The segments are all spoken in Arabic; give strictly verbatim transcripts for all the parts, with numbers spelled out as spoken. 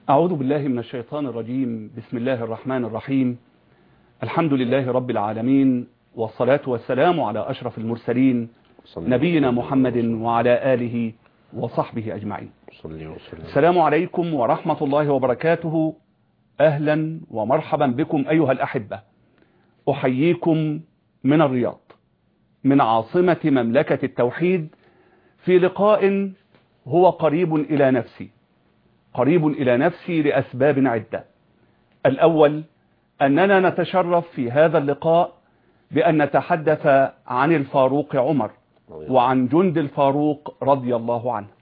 أعوذ بالله من الشيطان الرجيم. بسم الله الرحمن الرحيم. الحمد لله رب العالمين، والصلاة والسلام على أشرف المرسلين نبينا محمد وعلى آله وصحبه أجمعين. السلام عليكم ورحمة الله وبركاته. أهلا ومرحبا بكم أيها الأحبة. أحييكم من الرياض، من عاصمة مملكة التوحيد، في لقاء هو قريب إلى نفسي قريب إلى نفسي لأسباب عدة. الأول أننا نتشرف في هذا اللقاء بأن نتحدث عن الفاروق عمر وعن جند الفاروق رضي الله عنه.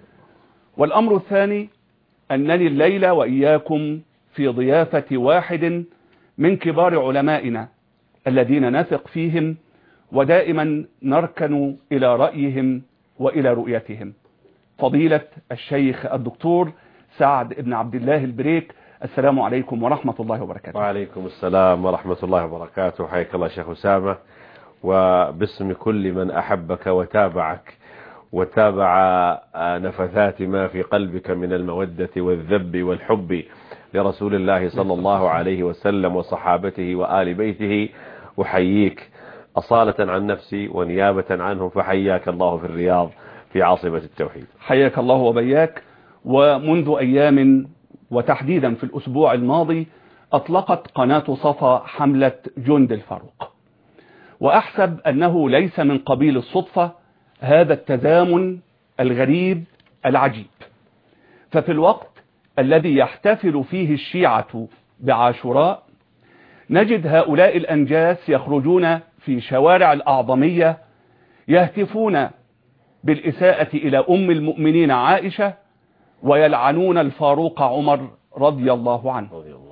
والأمر الثاني أنني الليلة وإياكم في ضيافة واحد من كبار علمائنا الذين نثق فيهم ودائما نركن إلى رأيهم وإلى رؤيتهم، فضيلة الشيخ الدكتور سعد بن عبد الله البريك. السلام عليكم ورحمة الله وبركاته. وعليكم السلام ورحمة الله وبركاته. حياك الله شيخ أسامة، وباسم كل من أحبك وتابعك وتابع نفثات ما في قلبك من المودة والذب والحب لرسول الله صلى الله عليه وسلم وصحابته وآل بيته، أحييك أصالة عن نفسي ونيابة عنهم، فحياك الله في الرياض في عاصمة التوحيد. حياك الله وبياك. ومنذ أيام وتحديدا في الأسبوع الماضي أطلقت قناة صفا حملة جند الفاروق، وأحسب أنه ليس من قبيل الصدفة هذا التزامن الغريب العجيب. ففي الوقت الذي يحتفل فيه الشيعة بعاشوراء نجد هؤلاء الأنجاس يخرجون في شوارع الأعظمية يهتفون بالإساءة إلى أم المؤمنين عائشة ويلعنون الفاروق عمر رضي الله عنه.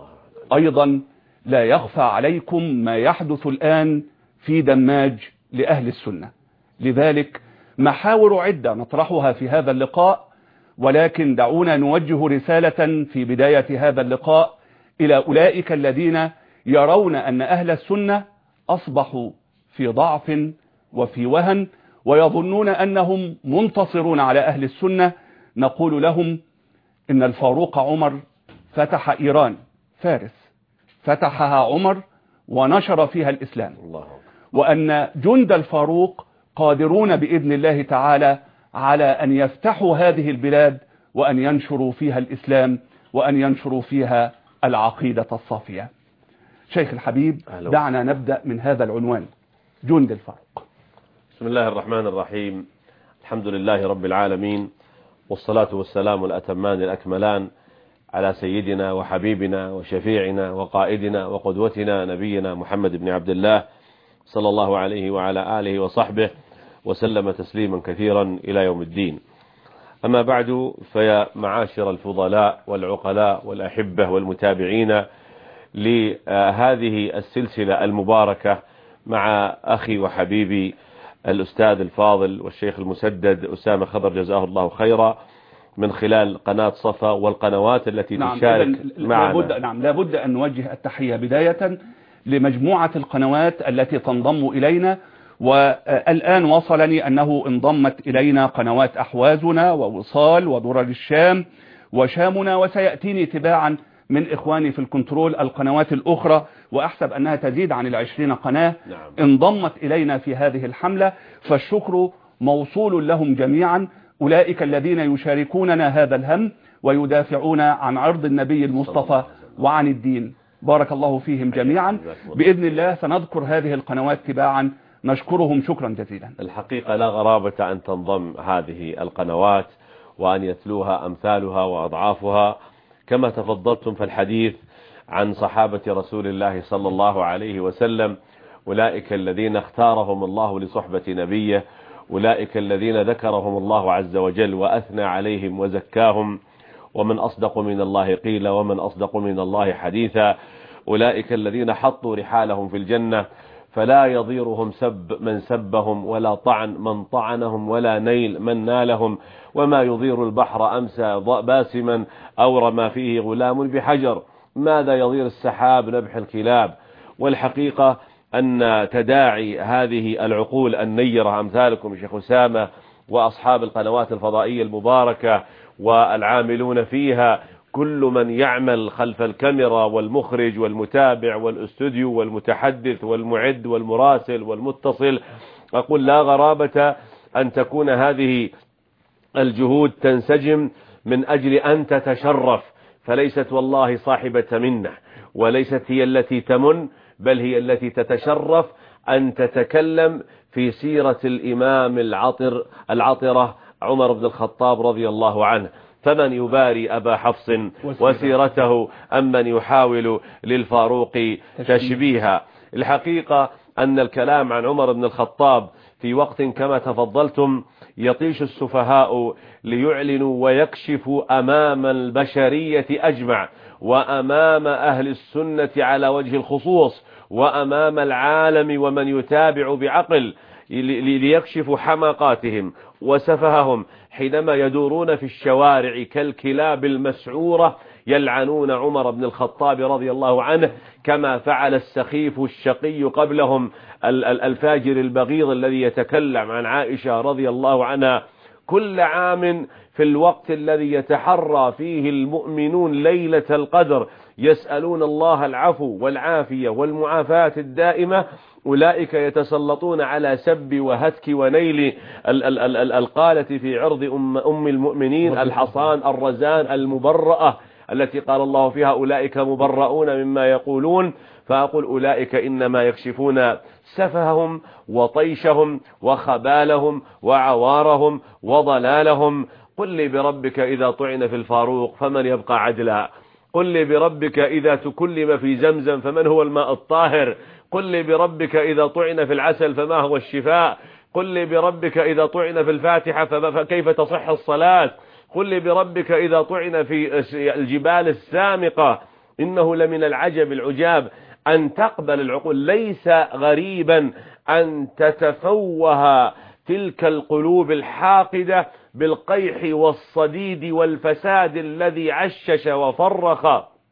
أيضا لا يخفى عليكم ما يحدث الآن في دماج لأهل السنة. لذلك محاور عدة نطرحها في هذا اللقاء، ولكن دعونا نوجه رسالة في بداية هذا اللقاء إلى أولئك الذين يرون أن أهل السنة أصبحوا في ضعف وفي وهن ويظنون أنهم منتصرون على أهل السنة. نقول لهم إن الفاروق عمر فتح إيران، فارس فتحها عمر ونشر فيها الإسلام، وأن جند الفاروق قادرون بإذن الله تعالى على أن يفتحوا هذه البلاد وأن ينشروا فيها الإسلام وأن ينشروا فيها العقيدة الصافية. شيخ الحبيب، دعنا نبدأ من هذا العنوان، جند الفاروق. بسم الله الرحمن الرحيم. الحمد لله رب العالمين، والصلاة والسلام الأتمان الأكملان على سيدنا وحبيبنا وشفيعنا وقائدنا وقدوتنا نبينا محمد بن عبد الله صلى الله عليه وعلى آله وصحبه وسلم تسليما كثيرا إلى يوم الدين. أما بعد، فيا معاشر الفضلاء والعقلاء والأحبة والمتابعين لهذه السلسلة المباركة مع أخي وحبيبي الأستاذ الفاضل والشيخ المسدد أسامة خضر جزاه الله خيرا، من خلال قناة صفا والقنوات التي نعم تشارك معنا. لابد نعم لابد أن نوجه التحية بداية لمجموعة القنوات التي تنضم إلينا، والآن وصلني أنه انضمت إلينا قنوات أحوازنا ووصال ودرج الشام وشامنا، وسيأتيني تباعا من إخواني في الكنترول القنوات الأخرى، وأحسب أنها تزيد عن العشرين قناة نعم. انضمت إلينا في هذه الحملة، فالشكر موصول لهم جميعا. أولئك الذين يشاركوننا هذا الهم ويدافعون عن عرض النبي المصطفى وعن الدين، بارك الله فيهم جميعا. بإذن الله سنذكر هذه القنوات تباعا، نشكرهم شكرا جزيلا. الحقيقة لا غرابة أن تنضم هذه القنوات وأن يتلوها أمثالها وأضعافها. كما تفضلتم في الحديث عن صحابة رسول الله صلى الله عليه وسلم، أولئك الذين اختارهم الله لصحبة نبيه، أولئك الذين ذكرهم الله عز وجل وأثنى عليهم وزكاهم، ومن أصدق من الله قيل ومن أصدق من الله حديثا. أولئك الذين حطوا رحالهم في الجنة فلا يضيرهم سب من سبهم ولا طعن من طعنهم ولا نيل من نالهم، وما يضير البحر أمسى باسما أو رمى فيه غلام بحجر، ماذا يضير السحاب نبح الكلاب. والحقيقة أن تداعي هذه العقول النيرة أمثالكم شيخ أسامة وأصحاب القنوات الفضائية المباركة والعاملون فيها كل من يعمل خلف الكاميرا والمخرج والمتابع والاستوديو والمتحدث والمعد والمراسل والمتصل، أقول لا غرابة أن تكون هذه الجهود تنسجم من أجل أن تتشرف، فليست والله صاحبة منة، وليست هي التي تمن، بل هي التي تتشرف أن تتكلم في سيرة الإمام العطر العطرة عمر بن الخطاب رضي الله عنه. فمن يباري أبا حفص وسيرته أم من يحاول للفاروق تشبيها. الحقيقة أن الكلام عن عمر بن الخطاب في وقت كما تفضلتم يطيش السفهاء ليعلنوا ويكشفوا أمام البشرية أجمع، وأمام أهل السنة على وجه الخصوص، وأمام العالم ومن يتابع بعقل، ليكشفوا حماقاتهم وسفههم حينما يدورون في الشوارع كالكلاب المسعورة يلعنون عمر بن الخطاب رضي الله عنه، كما فعل السخيف الشقي قبلهم الفاجر البغيض الذي يتكلم عن عائشة رضي الله عنها كل عام في الوقت الذي يتحرى فيه المؤمنون ليلة القدر يسألون الله العفو والعافية والمعافاة الدائمة. أولئك يتسلطون على سب وهتك ونيل القالة في عرض أم, أم المؤمنين الحصان الرزان المبرأة التي قال الله فيها أولئك مبرؤون مما يقولون. فأقول أولئك إنما يكشفون سفههم وطيشهم وخبالهم وعوارهم وضلالهم. قل لي بربك إذا طعن في الفاروق فمن يبقى عدلا، قل لي بربك إذا تكلم في زمزم فمن هو الماء الطاهر، قل لي بربك إذا طعن في العسل فما هو الشفاء، قل لي بربك إذا طعن في الفاتحة فكيف تصح الصلاة، قل لي بربك إذا طعن في الجبال السامقة. إنه لمن العجب العجاب أن تقبل العقول. ليس غريبا أن تتفوه تلك القلوب الحاقدة بالقيح والصديد والفساد الذي عشش وفرخ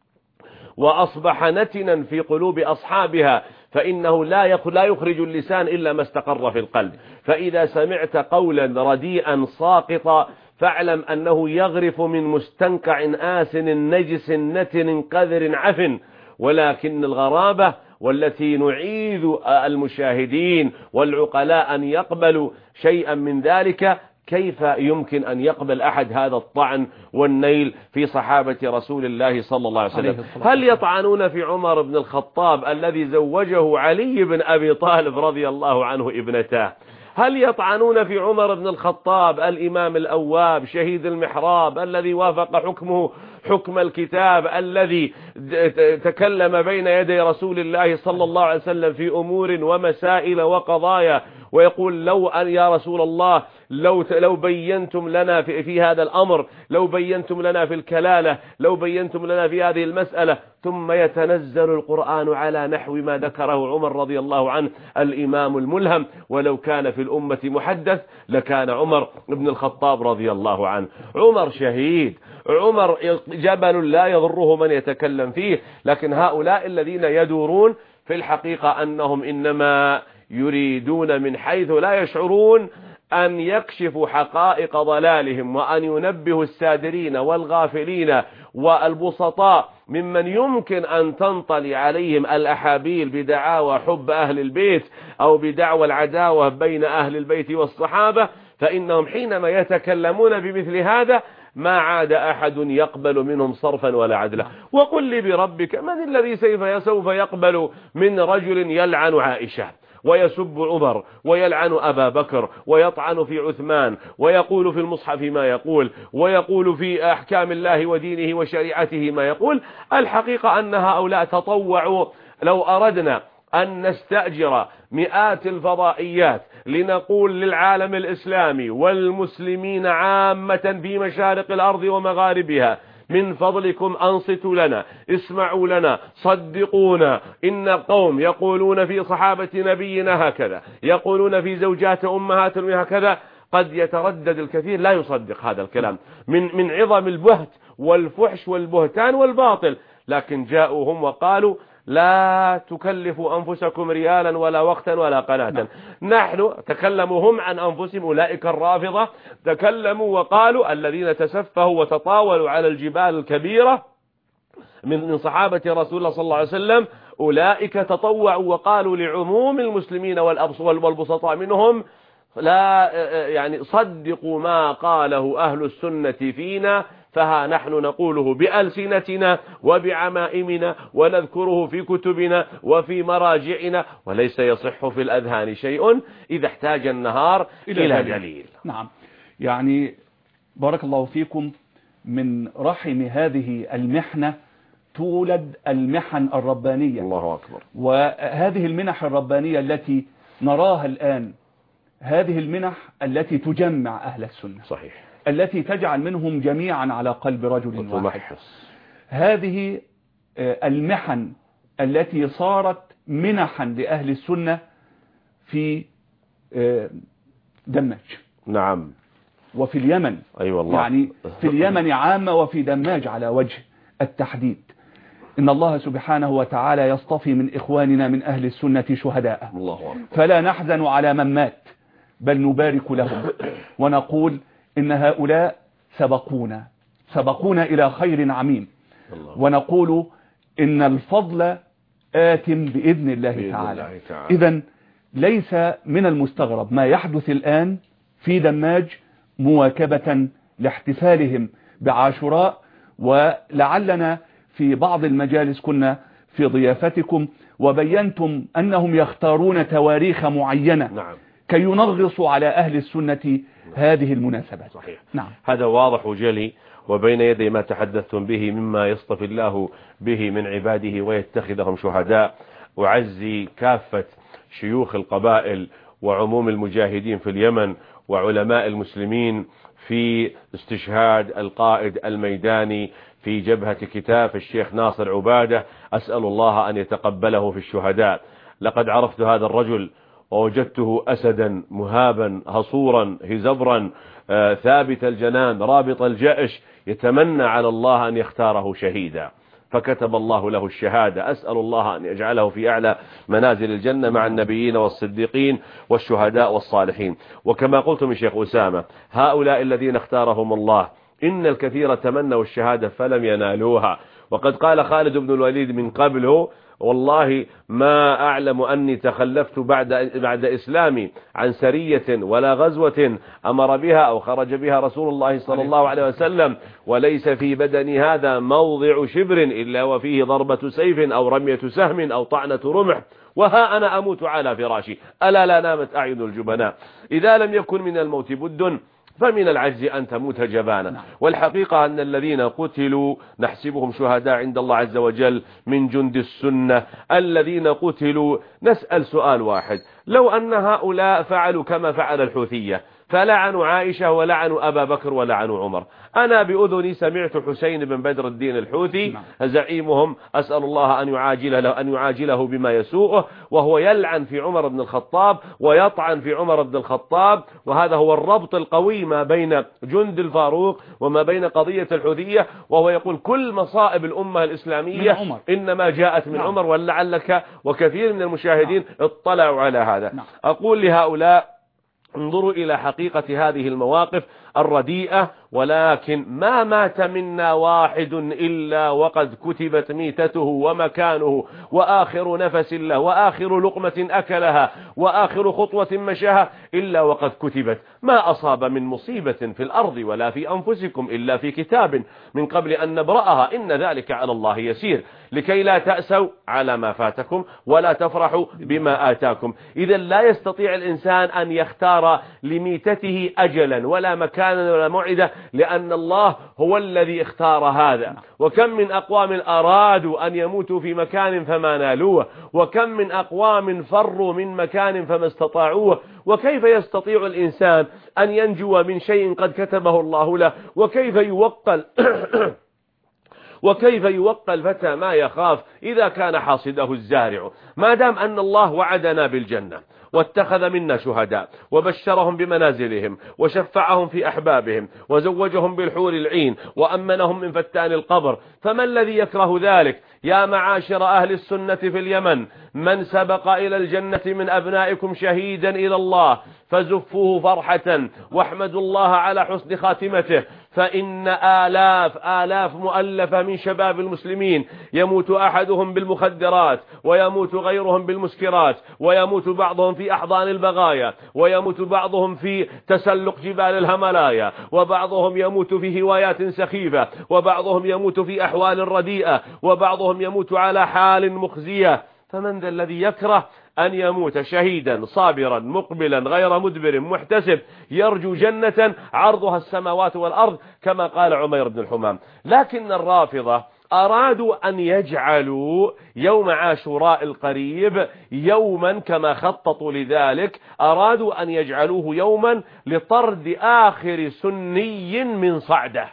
وأصبح نتنا في قلوب أصحابها، فإنه لا يخرج اللسان إلا ما استقر في القلب. فإذا سمعت قولا رديئا ساقطا فاعلم أنه يغرف من مستنقع آسن نجس نتن قذر عفن. ولكن الغرابة والتي نعيذ المشاهدين والعقلاء أن يقبلوا شيئا من ذلك، كيف يمكن أن يقبل أحد هذا الطعن والنيل في صحابة رسول الله صلى الله عليه وسلم؟ هل يطعنون في عمر بن الخطاب الذي زوجه علي بن أبي طالب رضي الله عنه ابنتاه؟ هل يطعنون في عمر بن الخطاب الإمام الأواب شهيد المحراب الذي وافق حكمه حكم الكتاب، الذي تكلم بين يدي رسول الله صلى الله عليه وسلم في أمور ومسائل وقضايا ويقول لو أن يا رسول الله لو لو بينتم لنا في, في هذا الأمر، لو بينتم لنا في الكلالة، لو بينتم لنا في هذه المسألة، ثم يتنزل القرآن على نحو ما ذكره عمر رضي الله عنه الإمام الملهم. ولو كان في الأمة محدث لكان عمر بن الخطاب رضي الله عنه. عمر شهيد، عمر جبل لا يضره من يتكلم فيه. لكن هؤلاء الذين يدورون في الحقيقة أنهم إنما يريدون من حيث لا يشعرون أن يكشفوا حقائق ضلالهم، وأن ينبهوا السادرين والغافلين والبسطاء ممن يمكن أن تنطلي عليهم الأحابيل بدعاوى حب أهل البيت أو بدعوى العداوة بين أهل البيت والصحابة. فإنهم حينما يتكلمون بمثل هذا ما عاد أحد يقبل منهم صرفا ولا عدلا. وقل لي بربك من الذي سوف يقبل من رجل يلعن عائشة ويسب عمر ويلعن أبا بكر ويطعن في عثمان ويقول في المصحف ما يقول ويقول في أحكام الله ودينه وشريعته ما يقول؟ الحقيقة أن هؤلاء تطوعوا. لو أردنا أن نستأجر مئات الفضائيات لنقول للعالم الإسلامي والمسلمين عامة في مشارق الأرض ومغاربها من فضلكم أنصتوا لنا، اسمعوا لنا، صدقونا، إن قوم يقولون في صحابة نبينا هكذا، يقولون في زوجات أمهاتهم هكذا، قد يتردد الكثير لا يصدق هذا الكلام من من عظم البهت والفحش والبهتان والباطل. لكن جاءوا هم وقالوا لا تكلفوا أنفسكم ريالا ولا وقتا ولا قناة. نحن تكلموا هم عن أنفسهم، أولئك الرافضة تكلموا وقالوا الذين تسفهوا وتطاولوا على الجبال الكبيرة من صحابة رسول الله صلى الله عليه وسلم، أولئك تطوعوا وقالوا لعموم المسلمين والبسطاء منهم لا يعني صدقوا ما قاله أهل السنة فينا، فها نحن نقوله بألسنتنا وبعمائمنا ونذكره في كتبنا وفي مراجعنا، وليس يصح في الأذهان شيء إذا احتاج النهار إلى, إلى دليل. نعم، يعني بارك الله فيكم، من رحم هذه المحنة تولد المحن الربانية. الله أكبر. وهذه المنح الربانية التي نراها الآن، هذه المنح التي تجمع أهل السنة، صحيح، التي تجعل منهم جميعا على قلب رجل واحد. هذه المحن التي صارت منحا لأهل السنة في دماج، نعم، وفي اليمن، أي أيوة والله. يعني في اليمن عامة وفي دماج على وجه التحديد. إن الله سبحانه وتعالى يصطفي من إخواننا من أهل السنة شهداء، الله أكبر. فلا نحزن على من مات، بل نبارك لهم ونقول إن هؤلاء سبقونا سبقونا إلى خير عميم، ونقول إن الفضل آت بإذن الله بإذن تعالى, تعالى. إذن ليس من المستغرب ما يحدث الآن في دماج مواكبة لاحتفالهم بعاشوراء. ولعلنا في بعض المجالس كنا في ضيافتكم وبينتم أنهم يختارون تواريخ معينة، نعم، كي ينغصوا على أهل السنة هذه المناسبات. صحيح. نعم. هذا واضح وجلي، وبين يدي ما تحدثتم به مما يصطفي الله به من عباده ويتخذهم شهداء. وعزي كافة شيوخ القبائل وعموم المجاهدين في اليمن وعلماء المسلمين في استشهاد القائد الميداني في جبهة كتاف الشيخ ناصر عبادة. أسأل الله أن يتقبله في الشهداء. لقد عرفت هذا الرجل ووجدته أسدا مهابا هصورا هزبرا آه ثابت الجنان رابط الجأش، يتمنى على الله أن يختاره شهيدا، فكتب الله له الشهادة. أسأل الله أن يجعله في أعلى منازل الجنة مع النبيين والصديقين والشهداء والصالحين. وكما قلت من شيخ أسامة، هؤلاء الذين اختارهم الله إن الكثير تمنوا الشهادة فلم ينالوها. وقد قال خالد بن الوليد من قبله: والله ما أعلم أني تخلفت بعد بعد إسلامي عن سرية ولا غزوة أمر بها أو خرج بها رسول الله صلى الله عليه وسلم، وليس في بدني هذا موضع شبر إلا وفيه ضربة سيف أو رمية سهم أو طعنة رمح، وها أنا أموت على فراشي، ألا لا نامت أعين الجبناء. إذا لم يكن من الموت بد فمن العجز أن تموت جبانا. والحقيقة أن الذين قتلوا نحسبهم شهداء عند الله عز وجل من جند السنة الذين قتلوا. نسأل سؤال واحد: لو أن هؤلاء فعلوا كما فعل الحوثية، فلعنوا عائشة ولعنوا أبا بكر ولعنوا عمر، أنا بأذني سمعت حسين بن بدر الدين الحوثي زعيمهم، أسأل الله أن يعاجله, أن يعاجله بما يسوءه، وهو يلعن في عمر بن الخطاب ويطعن في عمر بن الخطاب. وهذا هو الربط القوي ما بين جند الفاروق وما بين قضية الحوثية، وهو يقول كل مصائب الأمة الإسلامية إنما جاءت من عمر، ولعلك وكثير من المشاهدين اطلعوا على هذا. أقول لهؤلاء: انظروا إلى حقيقة هذه المواقف الرديئة، ولكن ما مات منا واحد إلا وقد كتبت ميتته ومكانه وآخر نفس له وآخر لقمة أكلها وآخر خطوة مشاها إلا وقد كتبت. ما أصاب من مصيبة في الأرض ولا في أنفسكم إلا في كتاب من قبل أن نبرأها، إن ذلك على الله يسير، لكي لا تأسوا على ما فاتكم ولا تفرحوا بما آتاكم. إذا لا يستطيع الإنسان أن يختار لميتته أجلا ولا مكانا ولا موعدا، لأن الله هو الذي اختار هذا. وكم من أقوام أرادوا أن يموتوا في مكان فما نالوه، وكم من أقوام فروا من مكان فما استطاعوه. وكيف يستطيع الإنسان أن ينجو من شيء قد كتبه الله له؟ وكيف يوقل وكيف يوقى الفتى ما يخاف إذا كان حاصده الزارع؟ ما دام أن الله وعدنا بالجنة واتخذ منا شهداء وبشرهم بمنازلهم وشفعهم في أحبابهم وزوجهم بالحور العين وأمنهم من فتان القبر، فما الذي يكره ذلك؟ يا معاشر أهل السنة في اليمن، من سبق إلى الجنة من أبنائكم شهيدا إلى الله فزفوه فرحة واحمدوا الله على حسن خاتمته، فإن آلاف آلاف مؤلفة من شباب المسلمين يموت أحدهم بالمخدرات ويموت غيرهم بالمسكرات ويموت بعضهم في أحضان البغايا ويموت بعضهم في تسلق جبال الهملايا وبعضهم يموت في هوايات سخيفة وبعضهم يموت في أحوال رديئة وبعضهم يموت على حال مخزية. فمن ذا الذي يكره أن يموت شهيدا صابرا مقبلا غير مدبر محتسب يرجو جنة عرضها السماوات والأرض كما قال عمير بن الحمام؟ لكن الرافضة أرادوا أن يجعلوا يوم عاشوراء القريب يوما كما خططوا لذلك، أرادوا أن يجعلوه يوما لطرد آخر سني من صعده،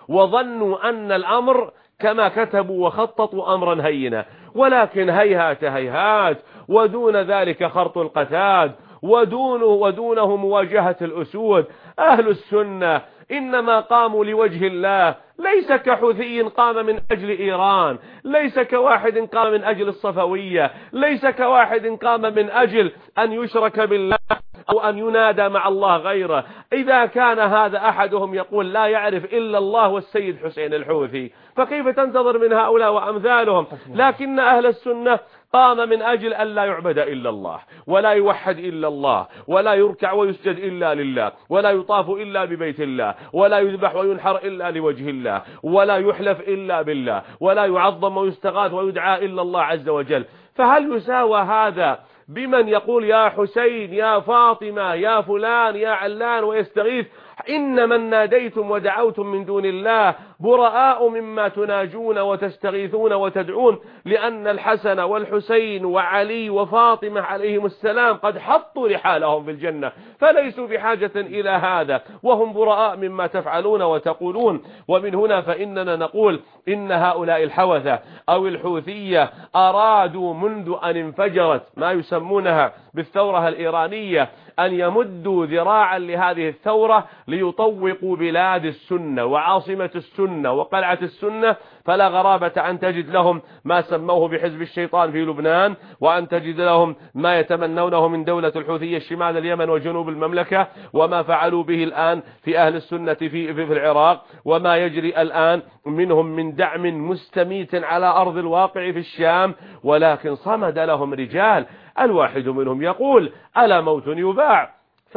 وظنوا أن الأمر كما كتبوا وخططوا أمرا هينا، ولكن هيهات هيهات، ودون ذلك خرط القتاد، ودونه, ودونه مواجهة الأسود. أهل السنة إنما قاموا لوجه الله، ليس كحوثي قام من أجل إيران، ليس كواحد قام من أجل الصفوية، ليس كواحد قام من أجل أن يشرك بالله أو أن ينادى مع الله غيره. إذا كان هذا أحدهم يقول لا يعرف إلا الله والسيد حسين الحوثي، فكيف تنتظر من هؤلاء وأمثالهم؟ لكن أهل السنة قام من أجل أن لا يعبد إلا الله، ولا يوحد إلا الله، ولا يركع ويسجد إلا لله، ولا يطاف إلا ببيت الله، ولا يذبح وينحر إلا لوجه الله، ولا يحلف إلا بالله، ولا يعظم ويستغاث ويدعى إلا الله عز وجل. فهل يساوى هذا بمن يقول يا حسين يا فاطمة يا فلان يا علان ويستغيث؟ إن من ناديتم ودعوتم من دون الله براء مما تناجون وتستغيثون وتدعون، لأن الحسن والحسين وعلي وفاطمة عليهم السلام قد حطوا رحالهم في الجنة، فليسوا بحاجة إلى هذا، وهم براء مما تفعلون وتقولون. ومن هنا فإننا نقول إن هؤلاء الحوثة أو الحوثية أرادوا منذ أن انفجرت ما يسمونها بالثورة الإيرانية أن يمدوا ذراعا لهذه الثورة ليطوقوا بلاد السنة وعاصمة السنة وقلعة السنة. فلا غرابة أن تجد لهم ما سموه بحزب الشيطان في لبنان، وأن تجد لهم ما يتمنونه من دولة الحوثية شمال اليمن وجنوب المملكة، وما فعلوا به الآن في أهل السنة في, في, في العراق، وما يجري الآن منهم من دعم مستميت على أرض الواقع في الشام. ولكن صمد لهم رجال، الواحد منهم يقول ألا موت يباع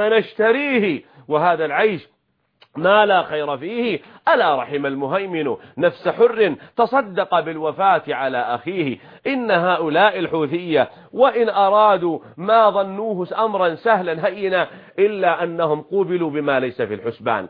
فنشتريه، وهذا العيش ما لا خير فيه، ألا رحم المهيمن نفس حر تصدق بالوفاة على أخيه. إن هؤلاء الحوثية وإن أرادوا ما ظنوه أمرا سهلا هينا إلا أنهم قوبلوا بما ليس في الحسبان.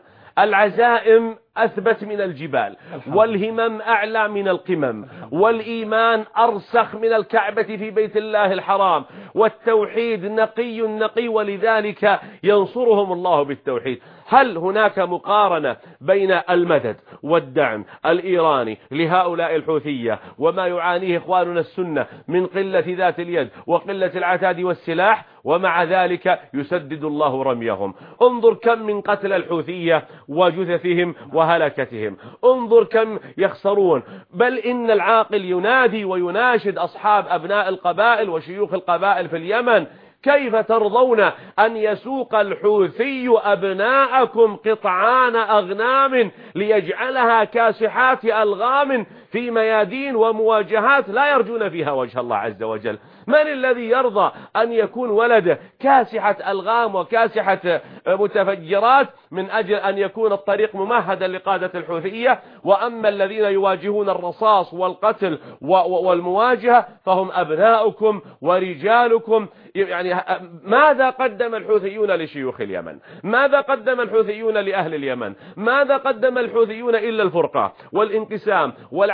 العزائم أثبت من الجبال، والهمم أعلى من القمم، والإيمان أرسخ من الكعبة في بيت الله الحرام، والتوحيد نقي نقي، ولذلك ينصرهم الله بالتوحيد. هل هناك مقارنة بين المدد والدعم الإيراني لهؤلاء الحوثية وما يعانيه إخواننا السنة من قلة ذات اليد وقلة العتاد والسلاح، ومع ذلك يسدد الله رميهم؟ انظر كم من قتل الحوثية وجثثهم وهلكتهم، انظر كم يخسرون. بل إن العاقل ينادي ويناشد أصحاب أبناء القبائل وشيوخ القبائل في اليمن: كيف ترضون أن يسوق الحوثي أبناءكم قطعان أغنام ليجعلها كاسحات ألغام في ميادين ومواجهات لا يرجون فيها وجه الله عز وجل؟ من الذي يرضى أن يكون ولده كاسحة ألغام وكاسحة متفجرات من أجل أن يكون الطريق ممهدا لقادة الحوثية؟ وأما الذين يواجهون الرصاص والقتل والمواجهة فهم أبناؤكم ورجالكم. يعني ماذا قدم الحوثيون لشيوخ اليمن؟ ماذا قدم الحوثيون لأهل اليمن؟ ماذا قدم الحوثيون إلا الفرقة والانقسام والعداوة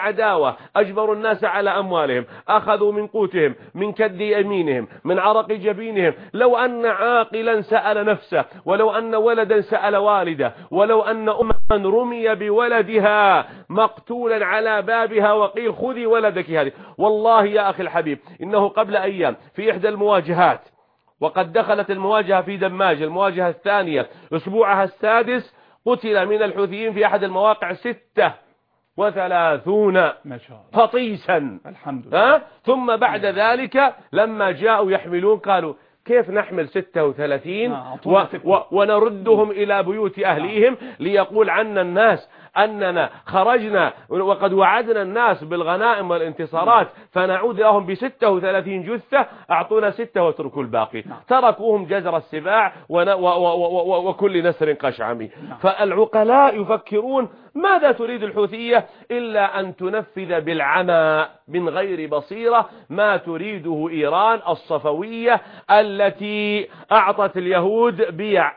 عداوة، أجبروا الناس على أموالهم، أخذوا من قوتهم، من كد يمينهم، من عرق جبينهم. لو أن عاقلا سأل نفسه، ولو أن ولدا سأل والده، ولو أن أما رمي بولدها مقتولا على بابها وقيل خذي ولدك هذه، والله يا أخي الحبيب إنه قبل أيام في إحدى المواجهات، وقد دخلت المواجهة في دماج، المواجهة الثانية أسبوعها السادس، قتل من الحوثيين في أحد المواقع ستة وثلاثون فطيسا. الحمد لله. ثم بعد ذلك لما جاءوا يحملون قالوا كيف نحمل ستة وثلاثين و... و... ونردهم إلى بيوت أهليهم ليقول عنا الناس أننا خرجنا وقد وعدنا الناس بالغنائم والانتصارات، فنعود لهم بستة وثلاثين جثة، أعطونا ستة واتركوا الباقي. تركوهم جزر السباع ون... و... و... و... وكل نسر قشعمي. فالعقلاء يفكرون ماذا تريد الحوثية إلا أن تنفذ بالعمى من غير بصيرة ما تريده إيران الصفوية التي أعطت اليهود بيع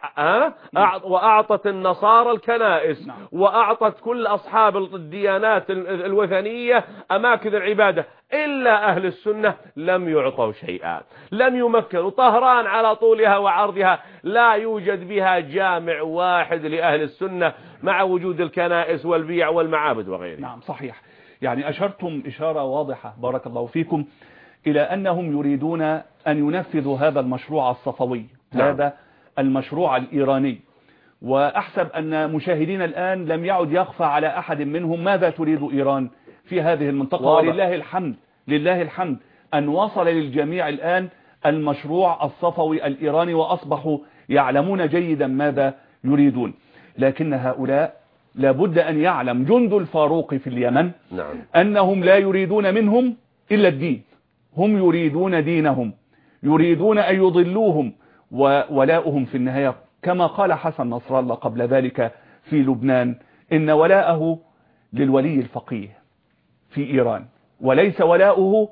وأعطت النصارى الكنائس وأعطت كل أصحاب الديانات الوثنية أماكن العبادة، إلا أهل السنة لم يعطوا شيئا، لم يمكنوا. طهران على طولها وعرضها لا يوجد بها جامع واحد لأهل السنة مع وجود الكنائس والبيع والمعابد وغيرها. نعم صحيح. يعني أشرتم إشارة واضحة بارك الله فيكم إلى أنهم يريدون أن ينفذوا هذا المشروع الصفوي. نعم. هذا المشروع الإيراني. وأحسب أن مشاهدين الآن لم يعد يخفى على أحد منهم ماذا تريد إيران في هذه المنطقة. واضح. ولله الحمد لله الحمد أن وصل للجميع الآن المشروع الصفوي الإيراني وأصبحوا يعلمون جيدا ماذا يريدون. لكن هؤلاء لابد أن يعلم جند الفاروق في اليمن. نعم. أنهم لا يريدون منهم إلا الدين، هم يريدون دينهم، يريدون أن يضلوهم، وولاؤهم في النهاية كما قال حسن نصر الله قبل ذلك في لبنان إن ولاءه للولي الفقيه في إيران وليس ولاؤه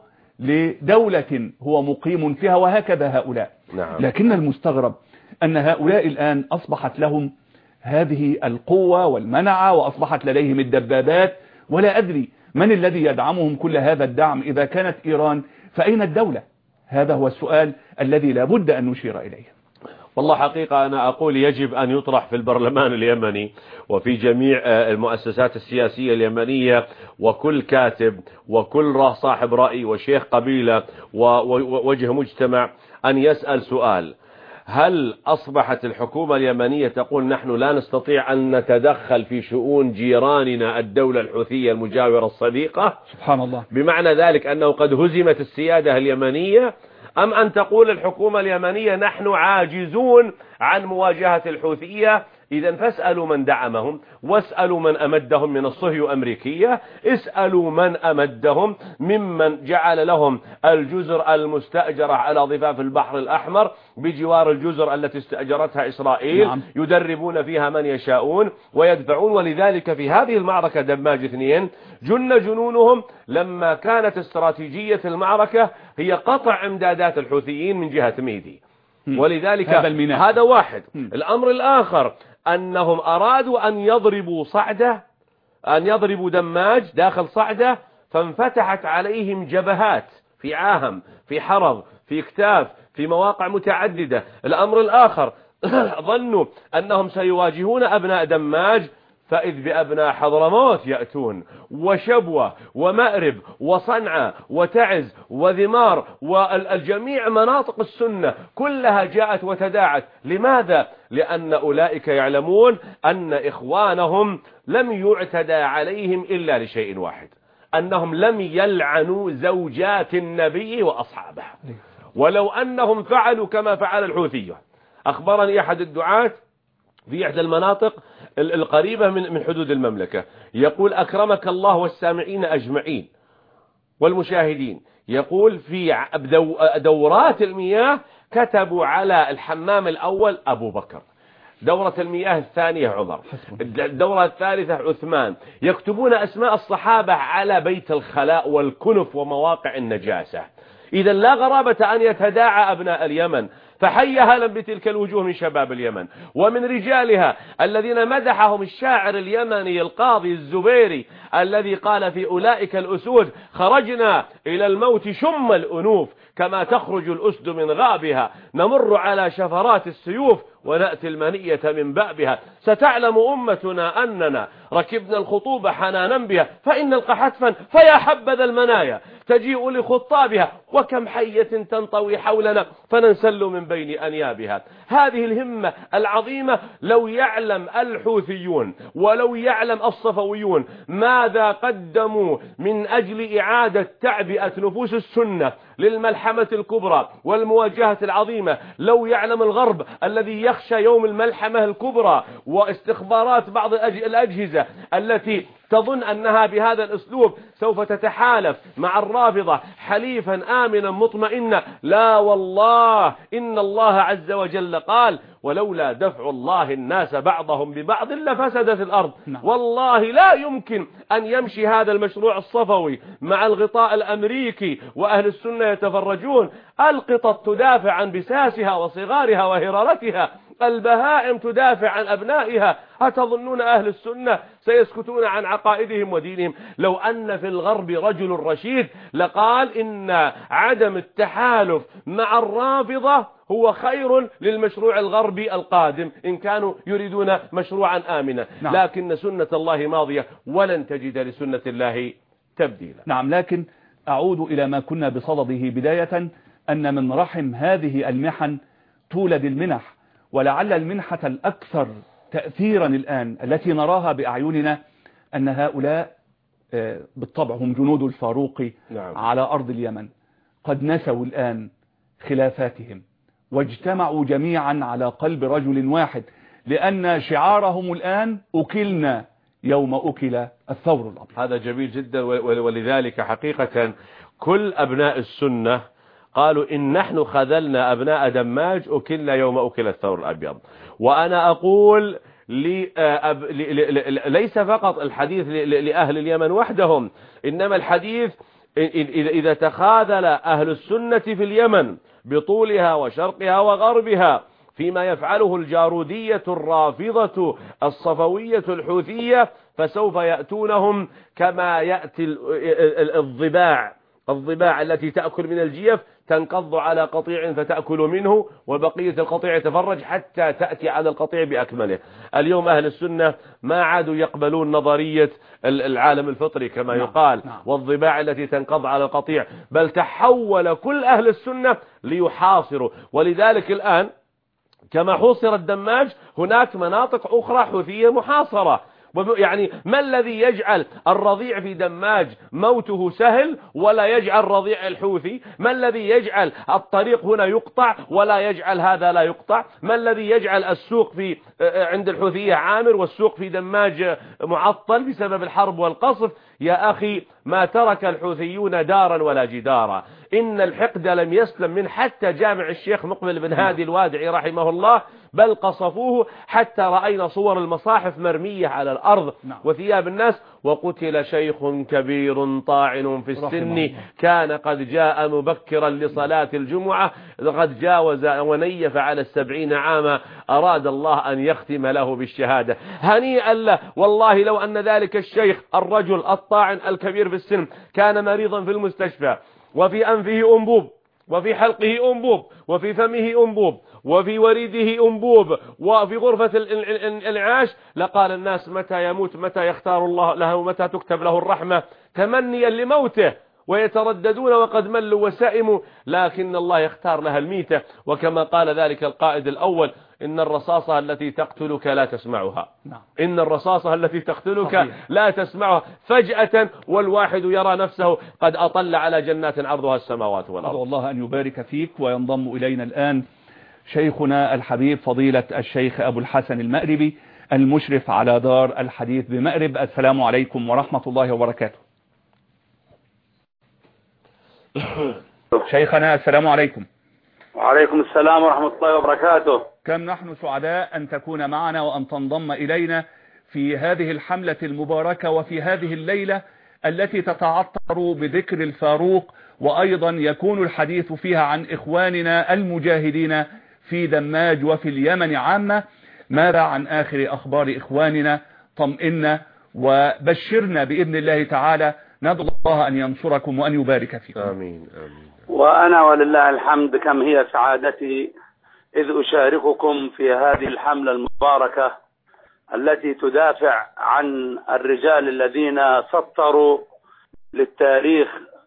لدولة هو مقيم فيها، وهكذا هؤلاء. نعم. لكن المستغرب أن هؤلاء الآن أصبحت لهم هذه القوة والمنعة وأصبحت لديهم الدبابات، ولا أدري من الذي يدعمهم كل هذا الدعم. إذا كانت إيران فأين الدولة؟ هذا هو السؤال الذي لا بد أن نشير إليه. والله حقيقة أنا أقول يجب أن يطرح في البرلمان اليمني وفي جميع المؤسسات السياسية اليمنية، وكل كاتب وكل صاحب رأي وشيخ قبيلة ووجه مجتمع أن يسأل سؤال: هل أصبحت الحكومة اليمنية تقول نحن لا نستطيع أن نتدخل في شؤون جيراننا الدولة الحوثية المجاورة الصديقة؟ سبحان الله. بمعنى ذلك أنه قد هزمت السيادة اليمنية، أم أن تقول الحكومة اليمنية نحن عاجزون عن مواجهة الحوثية؟ إذا فاسألوا من دعمهم، واسألوا من أمدهم من الصهيونية الأمريكية، اسألوا من أمدهم ممن جعل لهم الجزر المستأجرة على ضفاف البحر الأحمر بجوار الجزر التي استأجرتها إسرائيل. نعم. يدربون فيها من يشاءون ويدفعون. ولذلك في هذه المعركة دماج اثنين جن جنونهم لما كانت استراتيجية المعركة هي قطع امدادات الحوثيين من جهة ميدي. ولذلك هذا, هذا واحد. الأمر الآخر أنهم أرادوا أن يضربوا صعدة، أن يضربوا دماج داخل صعدة، فانفتحت عليهم جبهات في عاهم، في حرض، في اكتاف، في مواقع متعددة. الأمر الآخر ظنوا أنهم سيواجهون أبناء دماج، فإذ بأبناء حضرموت يأتون، وشبوة ومأرب وصنعاء وتعز وذمار والجميع مناطق السنة كلها جاءت وتداعت. لماذا؟ لأن أولئك يعلمون أن إخوانهم لم يعتدى عليهم إلا لشيء واحد، أنهم لم يلعنوا زوجات النبي وأصحابه. ولو أنهم فعلوا كما فعل الحوثية. أخبرني أحد الدعاة في إحدى المناطق القريبة من حدود المملكة يقول: أكرمك الله والسامعين أجمعين والمشاهدين، يقول في دورات المياه كتبوا على الحمام الأول أبو بكر، دورة المياه الثانية عمر، الدورة الثالثة عثمان، يكتبون أسماء الصحابة على بيت الخلاء والكنف ومواقع النجاسة. إذا لا غرابة أن يتداعى أبناء اليمن فحي هلا بتلك الوجوه من شباب اليمن ومن رجالها الذين مدحهم الشاعر اليمني القاضي الزبيري الذي قال في أولئك الأسود: خرجنا إلى الموت شم الأنوف كما تخرج الأسد من غابها، نمر على شفرات السيوف ونأتي المنية من بابها، ستعلم أمتنا أننا ركبنا الخطوب حنانا بها، فإن نلقى حتفا فيا حبذا المنايا تجيء لخطابها، وكم حية تنطوي حولنا فننسل من بين أنيابها. هذه الهمة العظيمة لو يعلم الحوثيون ولو يعلم الصفويون ماذا قدموا من أجل إعادة تعبئة نفوس السنة للملحمة الكبرى والمواجهة العظيمة، لو يعلم الغرب الذي يخشى يوم الملحمة الكبرى واستخبارات بعض الأجهزة التي تظن أنها بهذا الأسلوب سوف تتحالف مع الرافضة حليفا آمنا مطمئنا، لا والله إن الله عز وجل قال: ولولا دفع الله الناس بعضهم ببعض لفسدت الأرض. والله لا يمكن أن يمشي هذا المشروع الصفوي مع الغطاء الأمريكي وأهل السنة يتفرجون. القطط تدافع عن بساسها وصغارها وهرارتها، البهائم تدافع عن أبنائها. أتظنون أهل السنة سيسكتون عن عقائدهم ودينهم؟ لو أن في الغرب رجل رشيد لقال إن عدم التحالف مع الرافضة هو خير للمشروع الغربي القادم إن كانوا يريدون مشروعا آمنا. نعم. لكن سنة الله ماضية ولن تجد لسنة الله تبديلا. نعم، لكن أعود إلى ما كنا بصدده بداية، أن من رحم هذه المحن تولد المنح، ولعل المنحة الأكثر تأثيرا الآن التي نراها بأعيننا أن هؤلاء بالطبع هم جنود الفاروق. نعم. على أرض اليمن قد نسوا الآن خلافاتهم واجتمعوا جميعا على قلب رجل واحد، لأن شعارهم الآن: أكلنا يوم أكل الثور الأبيض. هذا جميل جدا، ولذلك حقيقة كل أبناء السنة قالوا إن نحن خذلنا أبناء دماج أكلنا يوم أكل الثور الأبيض. وأنا أقول لي ليس فقط الحديث لأهل اليمن وحدهم، إنما الحديث إذا تخاذل أهل السنة في اليمن بطولها وشرقها وغربها فيما يفعله الجارودية الرافضة الصفوية الحوثية، فسوف يأتونهم كما يأتي الضباع الضباع التي تأكل من الجيف، تنقض على قطيع فتأكل منه وبقية القطيع تفرج حتى تأتي على القطيع بأكمله. اليوم أهل السنة ما عادوا يقبلون نظرية العالم الفطري كما يقال والضباع التي تنقض على القطيع، بل تحول كل أهل السنة ليحاصروا. ولذلك الآن كما حوصر الدماج هناك مناطق أخرى حوثية محاصرة. يعني ما الذي يجعل الرضيع في دماج موته سهل ولا يجعل رضيع الحوثي؟ ما الذي يجعل الطريق هنا يقطع ولا يجعل هذا لا يقطع؟ ما الذي يجعل السوق في عند الحوثية عامر والسوق في دماج معطل بسبب الحرب والقصف؟ يا أخي ما ترك الحوثيون دارا ولا جدارا. إن الحقد لم يسلم من حتى جامع الشيخ مقبل بن هادي الوادعي رحمه الله، بل قصفوه حتى رأينا صور المصاحف مرمية على الأرض وثياب الناس. وقتل شيخ كبير طاعن في السن كان قد جاء مبكرا لصلاة الجمعة، قد جاوز ونيف على السبعين عاما، أراد الله أن يختم له بالشهادة. هنيئا له. والله لو أن ذلك الشيخ الرجل الطاعن الكبير في السن كان مريضا في المستشفى وفي أنفه أنبوب وفي حلقه أنبوب وفي فمه أنبوب وفي وريده أنبوب وفي غرفة الإنعاش، لقال الناس متى يموت، متى يختار الله له، متى تكتب له الرحمة، تمنيا لموته، ويترددون وقد ملوا وسائموا، لكن الله يختار لها الميتة. وكما قال ذلك القائد الأول: إن الرصاصة التي تقتلك لا تسمعها. إن الرصاصة التي تقتلك لا تسمعها فجأة، والواحد يرى نفسه قد أطل على جنات عرضها السماوات والأرض. أدعو الله أن يبارك فيك. وينضم إلينا الآن شيخنا الحبيب فضيلة الشيخ أبو الحسن المأربي المشرف على دار الحديث بمأرب. السلام عليكم ورحمة الله وبركاته. شيخنا السلام عليكم. وعليكم السلام ورحمة الله وبركاته. كم نحن سعداء أن تكون معنا وأن تنضم إلينا في هذه الحملة المباركة وفي هذه الليلة التي تتعطر بذكر الفاروق، وأيضا يكون الحديث فيها عن إخواننا المجاهدين في دماج وفي اليمن عامة. ماذا عن آخر أخبار إخواننا؟ طمئنا وبشرنا بإذن الله تعالى. ندعو الله أن ينصركم وأن يبارك فيكم. آمين آمين. وأنا ولله الحمد كم هي سعادتي إذ أشارككم في هذه الحملة المباركة التي تدافع عن الرجال الذين سطروا للتاريخ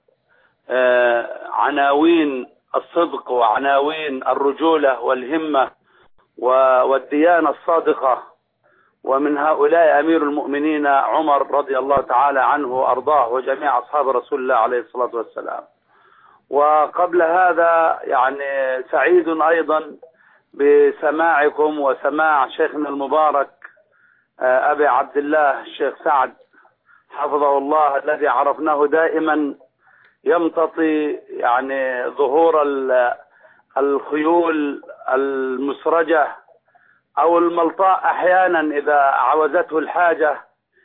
عناوين الصدق وعناوين الرجولة والهمة والديانة الصادقة. ومن هؤلاء أمير المؤمنين عمر رضي الله تعالى عنه وأرضاه وجميع أصحاب رسول الله عليه الصلاة والسلام. وقبل هذا يعني سعيد أيضا بسماعكم وسماع شيخنا المبارك أبي عبد الله الشيخ سعد حفظه الله، الذي عرفناه دائما يمتطي يعني ظهور الخيول المسرجة أو الملطاء أحيانا إذا عوزته الحاجة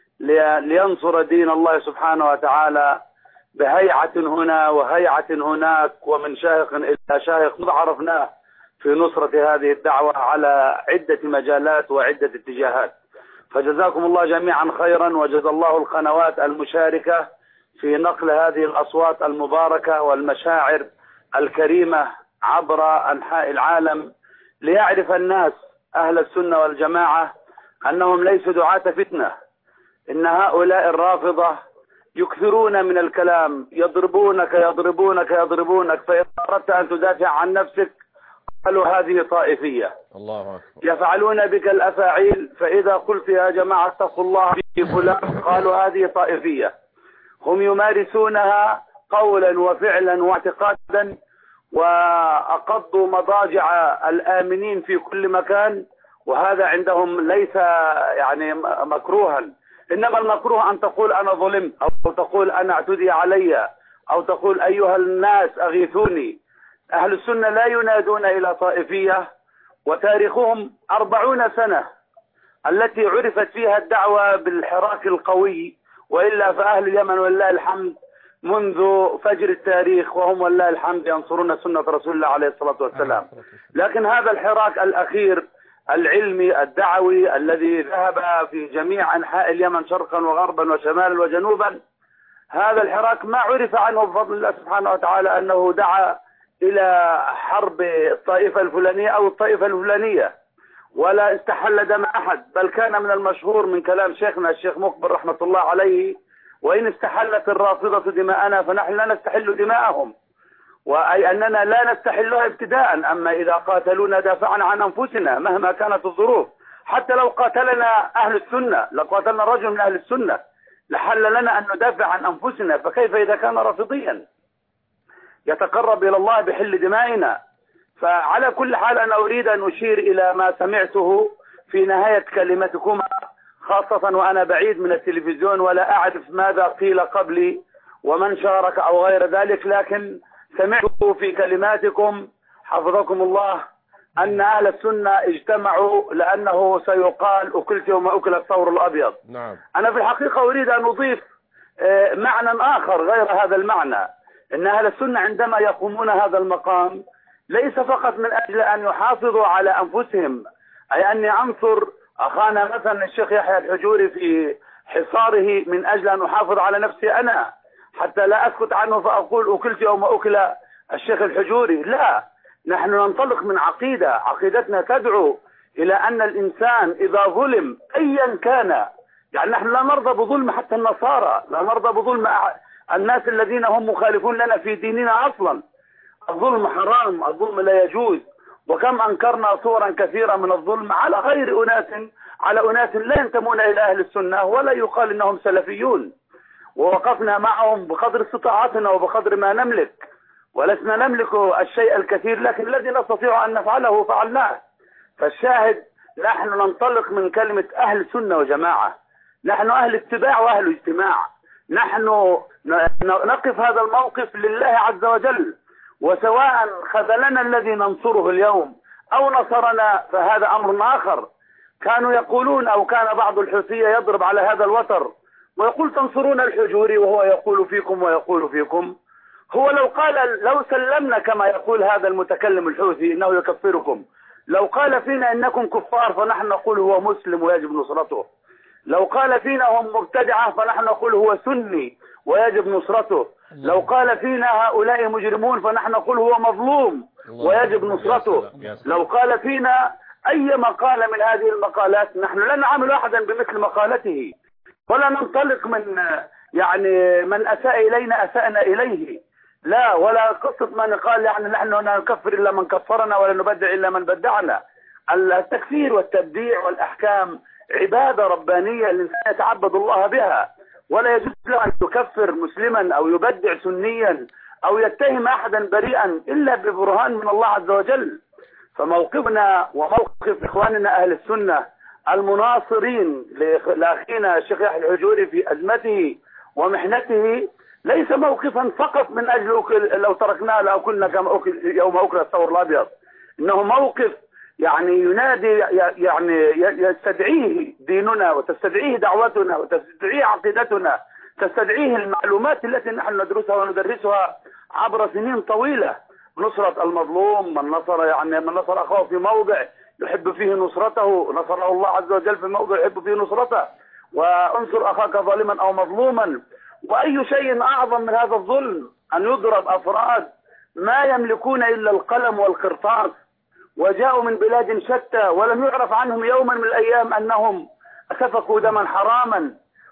لينصر دين الله سبحانه وتعالى بهيعة هنا وهيعة هناك ومن شاهق إلى شاهق. عرفناه في نصرة هذه الدعوة على عدة مجالات وعدة اتجاهات. فجزاكم الله جميعا خيرا، وجزا الله القنوات المشاركة في نقل هذه الأصوات المباركة والمشاعر الكريمة عبر أنحاء العالم، ليعرف الناس أهل السنة والجماعة أنهم ليسوا دعاة فتنة. إن هؤلاء الرافضة يكثرون من الكلام، يضربونك يضربونك يضربونك، فإذا أردت أن تدافع عن نفسك قالوا هذه طائفية. الله أكبر. يفعلون بك الأفاعيل، فإذا قلت يا جماعة اتقوا الله في فلان قالوا هذه طائفية. هم يمارسونها قولا وفعلا واعتقادا، وأقضوا مضاجع الآمنين في كل مكان، وهذا عندهم ليس يعني مكروها. إنما المكروه أن تقول أنا ظلمت، أو تقول أنا اعتدي علي، أو تقول أيها الناس أغيثوني. أهل السنة لا ينادون إلى طائفية، وتاريخهم أربعون سنة التي عرفت فيها الدعوة بالحراك القوي، وإلا فأهل اليمن والله الحمد منذ فجر التاريخ وهم والله الحمد ينصرون سنة رسول الله عليه الصلاة والسلام. لكن هذا الحراك الأخير العلمي الدعوي الذي ذهب في جميع أنحاء اليمن شرقا وغربا وشمالا وجنوبا، هذا الحراك ما عرف عنه بفضل الله سبحانه وتعالى أنه دعا إلى حرب الطائفة الفلانية أو الطائفة الفلانية، ولا استحل دم أحد. بل كان من المشهور من كلام شيخنا الشيخ مقبل رحمة الله عليه: وإن استحلت الرافضة دماءنا فنحن لا نستحل دماءهم، وأي أننا لا نستحلها ابتداء. أما إذا قاتلونا دافعنا عن أنفسنا مهما كانت الظروف. حتى لو قاتلنا أهل السنة، لقاتلنا رجل من أهل السنة لحل لنا أن ندافع عن أنفسنا، فكيف إذا كان رافضيا يتقرب إلى الله بحل دمائنا؟ فعلى كل حال أنا أريد أن أشير إلى ما سمعته في نهاية كلمتكما، خاصة وأنا بعيد من التلفزيون ولا أعرف ماذا قيل قبلي ومن شارك أو غير ذلك، لكن سمعت في كلماتكم حفظكم الله أن أهل السنة اجتمعوا لأنه سيقال أكلت يوم أكل الثور الأبيض. نعم. أنا في الحقيقة أريد أن أضيف معنى آخر غير هذا المعنى، إن أهل السنة عندما يقومون هذا المقام ليس فقط من أجل أن يحافظوا على أنفسهم، أي أني أنصر أخانا مثلا الشيخ يحيى الحجوري في حصاره من أجل أن أحافظ على نفسي أنا حتى لا أسكت عنه فأقول أكلت يوم أكل الشيخ الحجوري. لا، نحن ننطلق من عقيدة، عقيدتنا تدعو إلى أن الإنسان إذا ظلم أيا كان، يعني نحن لا نرضى بظلم حتى النصارى، لا نرضى بظلم الناس الذين هم مخالفون لنا في ديننا أصلا. الظلم حرام، الظلم لا يجوز، وكم أنكرنا صورا كثيرة من الظلم على غير أناس، على أناس لا ينتمون إلى أهل السنة ولا يقال إنهم سلفيون، ووقفنا معهم بقدر استطاعتنا وبقدر ما نملك، ولسنا نملك الشيء الكثير لكن الذي نستطيع أن نفعله فعلناه. فالشاهد نحن ننطلق من كلمة أهل سنة وجماعة، نحن أهل اتباع وأهل اجتماع، نحن نقف هذا الموقف لله عز وجل، وسواء خذلنا الذي ننصره اليوم أو نصرنا فهذا أمر آخر. كانوا يقولون أو كان بعض الحوثية يضرب على هذا الوتر ويقول تنصرون الحجوري وهو يقول فيكم ويقول فيكم. هو لو قال لو سلمنا كما يقول هذا المتكلم الحوثي إنه يكفركم، لو قال فينا إنكم كفار فنحن نقول هو مسلم ويجب نصرته. لو قال فينا هم مبتدعة فنحن نقول هو سني ويجب نصرته. لو قال فينا هؤلاء مجرمون فنحن نقول هو مظلوم ويجب نصرته. لو قال فينا أي مقالة من هذه المقالات نحن لا نعامل أحدا بمثل مقالته، ولا ننطلق من يعني من أساء إلينا أساءنا إليه، لا، ولا قصة من قال يعني نحن لا نكفر إلا من كفرنا ولا نبدع إلا من بدعنا. التكفير والتبديع والأحكام عبادة ربانية الإنسان يتعبد الله بها، ولا يجوز له أن يكفر مسلما أو يبدع سنيا أو يتهم أحدا بريئا إلا ببرهان من الله عز وجل. فموقفنا وموقف إخواننا أهل السنة المناصرين لأخينا الشيخ يحيى الحجوري في أزمته ومحنته ليس موقفا فقط من أجل أكل لو تركناه لأكلنا كما أكل يوم أكل الثور الأبيض، إنه موقف يعني ينادي يعني يستدعيه ديننا وتستدعيه دعوتنا وتستدعيه عقيدتنا، تستدعيه المعلومات التي نحن ندرسها وندرسها عبر سنين طويلة. نصرة المظلوم، من نصر يعني من نصر أخاه في موضع يحب فيه نصرته نصره الله عز وجل في موضع يحب فيه نصرته. وانصر أخاك ظالما أو مظلوما. وأي شيء أعظم من هذا الظلم أن يضرب أفراد ما يملكون إلا القلم والقرطاس وجاءوا من بلاد شتى ولم يعرف عنهم يوما من الأيام أنهم سفكوا دما حراما،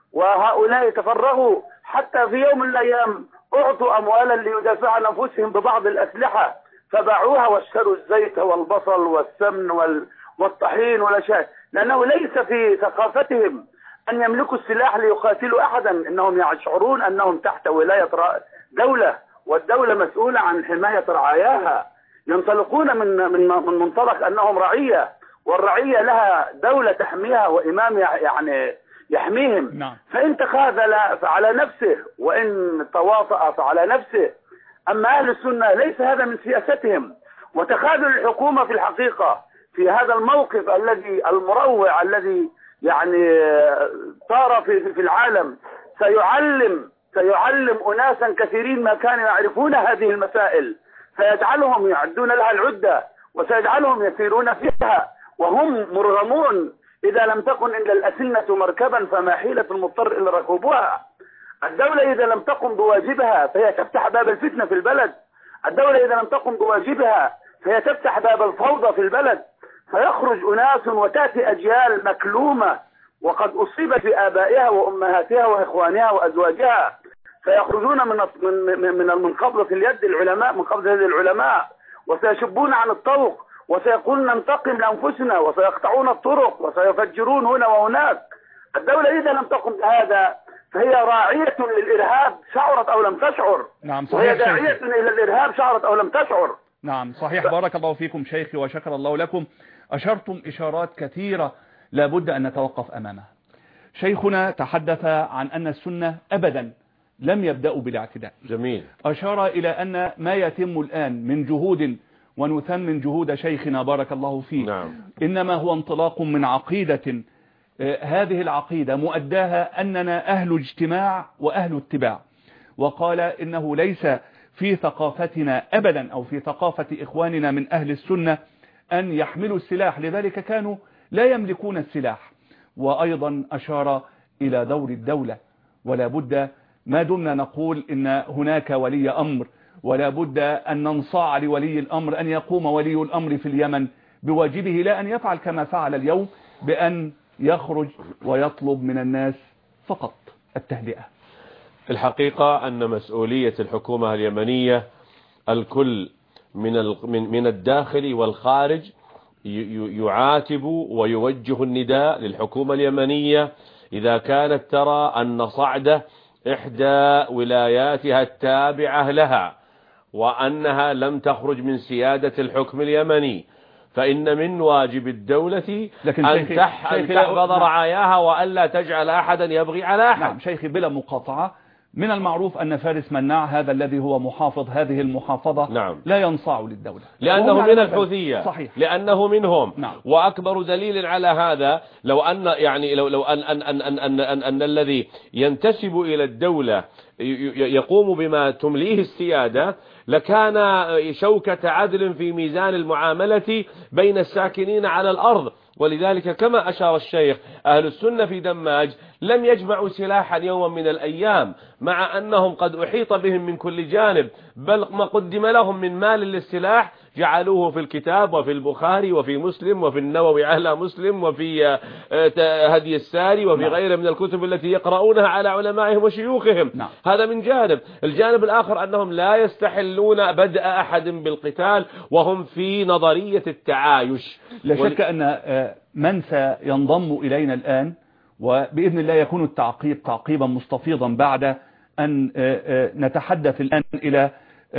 وهؤلاء تفرغوا حتى في يوم من الأيام أعطوا أموالا ليدافعوا عن أنفسهم ببعض الأسلحة فباعوها واشتروا الزيت والبصل والسمن والطحين والأشياء، لأنه ليس في ثقافتهم أن يملكوا السلاح ليقاتلوا أحدا، إنهم يشعرون أنهم تحت ولاية دولة والدولة مسؤولة عن حماية رعاياها. ينطلقون من من من منطلق أنهم رعية، والرعية لها دولة تحميها وإمام يعني يحميهم. نعم. فإن تخاذل فعلى نفسه وإن تواطأ فعلى نفسه. أما أهل السنة ليس هذا من سياستهم، وتخاذل الحكومة في الحقيقة في هذا الموقف الذي المروع الذي يعني صار في في العالم سيعلم سيعلم أناسا كثيرين ما كانوا يعرفون هذه المسائل، فيجعلهم يعدون لها العدة وسيجعلهم يسيرون فيها وهم مرغمون. إذا لم تكن إلا الأسنة مركبا فما حيلة المضطر إلا ركوبها. الدولة إذا لم تقم بواجبها فهي تفتح باب الفتنة في البلد. الدولة إذا لم تقم بواجبها فهي تفتح باب الفوضى في البلد، فيخرج أناس وتأتي أجيال مكلومة وقد أصيبت في آبائها وأمهاتها وإخوانها وأزواجها، فيخرجون من من من من قبضة اليد العلماء من قبضة يد العلماء وسيشبون عن الطوق وسيقولون ننتقم لأنفسنا وسيقطعون الطرق وسيفجرون هنا وهناك. الدولة إذا لم تقم بهذا فهي راعية للإرهاب شعرت أو لم تشعر. نعم صحيح. وهي داعية إلى الإرهاب شعرت أو لم تشعر. نعم صحيح. بارك الله فيكم شيخي وشكر الله لكم. أشرتم إشارات كثيرة لابد أن نتوقف أمامها. شيخنا تحدث عن أن السنة أبدا لم يبدأوا بالاعتداء. جميل. أشار إلى أن ما يتم الآن من جهود ونثمن جهود شيخنا بارك الله فيه. نعم. إنما هو انطلاق من عقيدة، هذه العقيدة مؤداها أننا أهل اجتماع وأهل اتباع، وقال إنه ليس في ثقافتنا أبدا أو في ثقافة إخواننا من أهل السنة أن يحملوا السلاح، لذلك كانوا لا يملكون السلاح. وأيضا أشار إلى دور الدولة، ولا بد ما دمنا نقول إن هناك ولي أمر ولا بد أن ننصاع لولي الأمر أن يقوم ولي الأمر في اليمن بواجبه، لا أن يفعل كما فعل اليوم بأن يخرج ويطلب من الناس فقط التهدئة. في الحقيقة أن مسؤولية الحكومة اليمنية الكل من من الداخل والخارج يعاتب ويوجه النداء للحكومة اليمنية إذا كانت ترى أن صعدة إحدى ولاياتها التابعة لها وأنها لم تخرج من سيادة الحكم اليمني، فإن من واجب الدولة أن تحفظ رعاياها وألا تجعل أحدا يبغي على أحد. نعم شيخي بلا مقاطعة، من المعروف أن فارس مناع هذا الذي هو محافظ هذه المحافظة نعم. لا ينصاع للدولة لأنه من الحوثية. صحيح. لأنه منهم. نعم. وأكبر دليل على هذا لو أن يعني لو لو أن أن أن أن أن, أن, أن الذي ينتسب إلى الدولة يقوم بما تمليه السيادة لكان شوكة عدل في ميزان المعاملة بين الساكنين على الأرض. ولذلك كما أشار الشيخ أهل السنة في دماج لم يجمعوا سلاحا يوما من الأيام مع أنهم قد أحيط بهم من كل جانب، بل ما قدم لهم من مال للسلاح جعلوه في الكتاب وفي البخاري وفي مسلم وفي النووي على مسلم وفي هدي الساري وفي غيره من الكتب التي يقرؤونها على علمائهم وشيوخهم. نعم. هذا من جانب. الجانب الآخر أنهم لا يستحلون بدء أحد بالقتال وهم في نظرية التعايش. لا شك أن من سينضم إلينا الآن وبإذن الله يكون التعقيب تعقيبا مستفيضا بعد أن نتحدث الآن إلى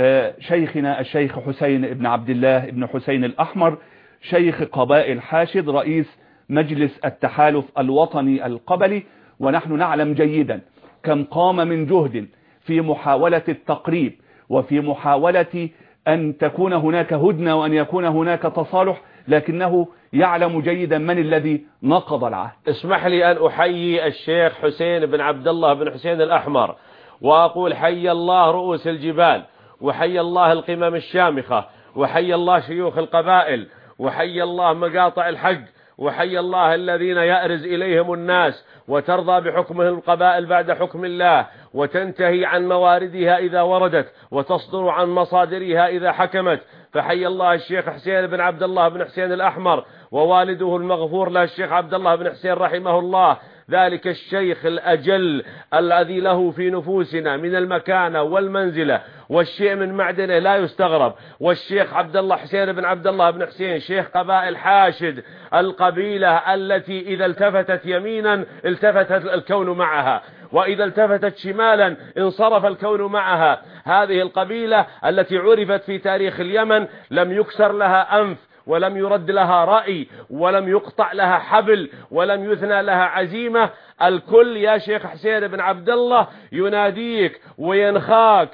شيخنا الشيخ حسين بن عبد الله بن حسين الأحمر، شيخ قبائل حاشد، رئيس مجلس التحالف الوطني القبلي. ونحن نعلم جيدا كم قام من جهد في محاولة التقريب وفي محاولة أن تكون هناك هدنة وأن يكون هناك تصالح، لكنه يعلم جيدا من الذي نقض العهد. اسمح لي أن أحيي الشيخ حسين بن عبد الله بن حسين الأحمر وأقول حي الله رؤوس الجبال، وحي الله القمم الشامخة، وحي الله شيوخ القبائل، وحي الله مقاطع الحق، وحي الله الذين يأرز إليهم الناس وترضى بحكمهم القبائل بعد حكم الله، وتنتهي عن مواردها إذا وردت وتصدر عن مصادرها إذا حكمت. فحي الله الشيخ حسين بن عبد الله بن حسين الأحمر ووالده المغفور له الشيخ عبد الله بن حسين رحمه الله، ذلك الشيخ الأجل الذي له في نفوسنا من المكانة والمنزلة والشيء من معدنه لا يستغرب. والشيخ عبد الله حسين بن عبد الله بن حسين شيخ قبائل حاشد، القبيلة التي إذا التفتت يمينا التفت الكون معها، وإذا التفتت شمالا انصرف الكون معها. هذه القبيلة التي عرفت في تاريخ اليمن لم يكسر لها أنف ولم يرد لها رأي ولم يقطع لها حبل ولم يثنى لها عزيمة. الكل يا شيخ حسين بن عبد الله يناديك وينخاك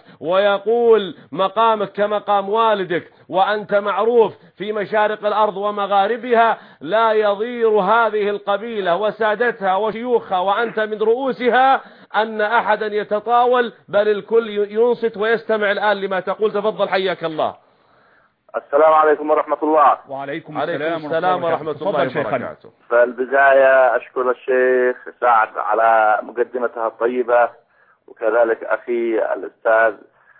ويقول مقامك كمقام والدك، وأنت معروف في مشارق الأرض ومغاربها. لا يضير هذه القبيلة وسادتها وشيوخها وأنت من رؤوسها أن أحدا يتطاول، بل الكل ينصت ويستمع الآن لما تقول. تفضل حياك الله. السلام عليكم ورحمة الله. وعليكم السلام, السلام ورحمة الله وبركاته. فالبداية أشكر الشيخ سعد على مقدمتها الطيبة، وكذلك أخي الأستاذ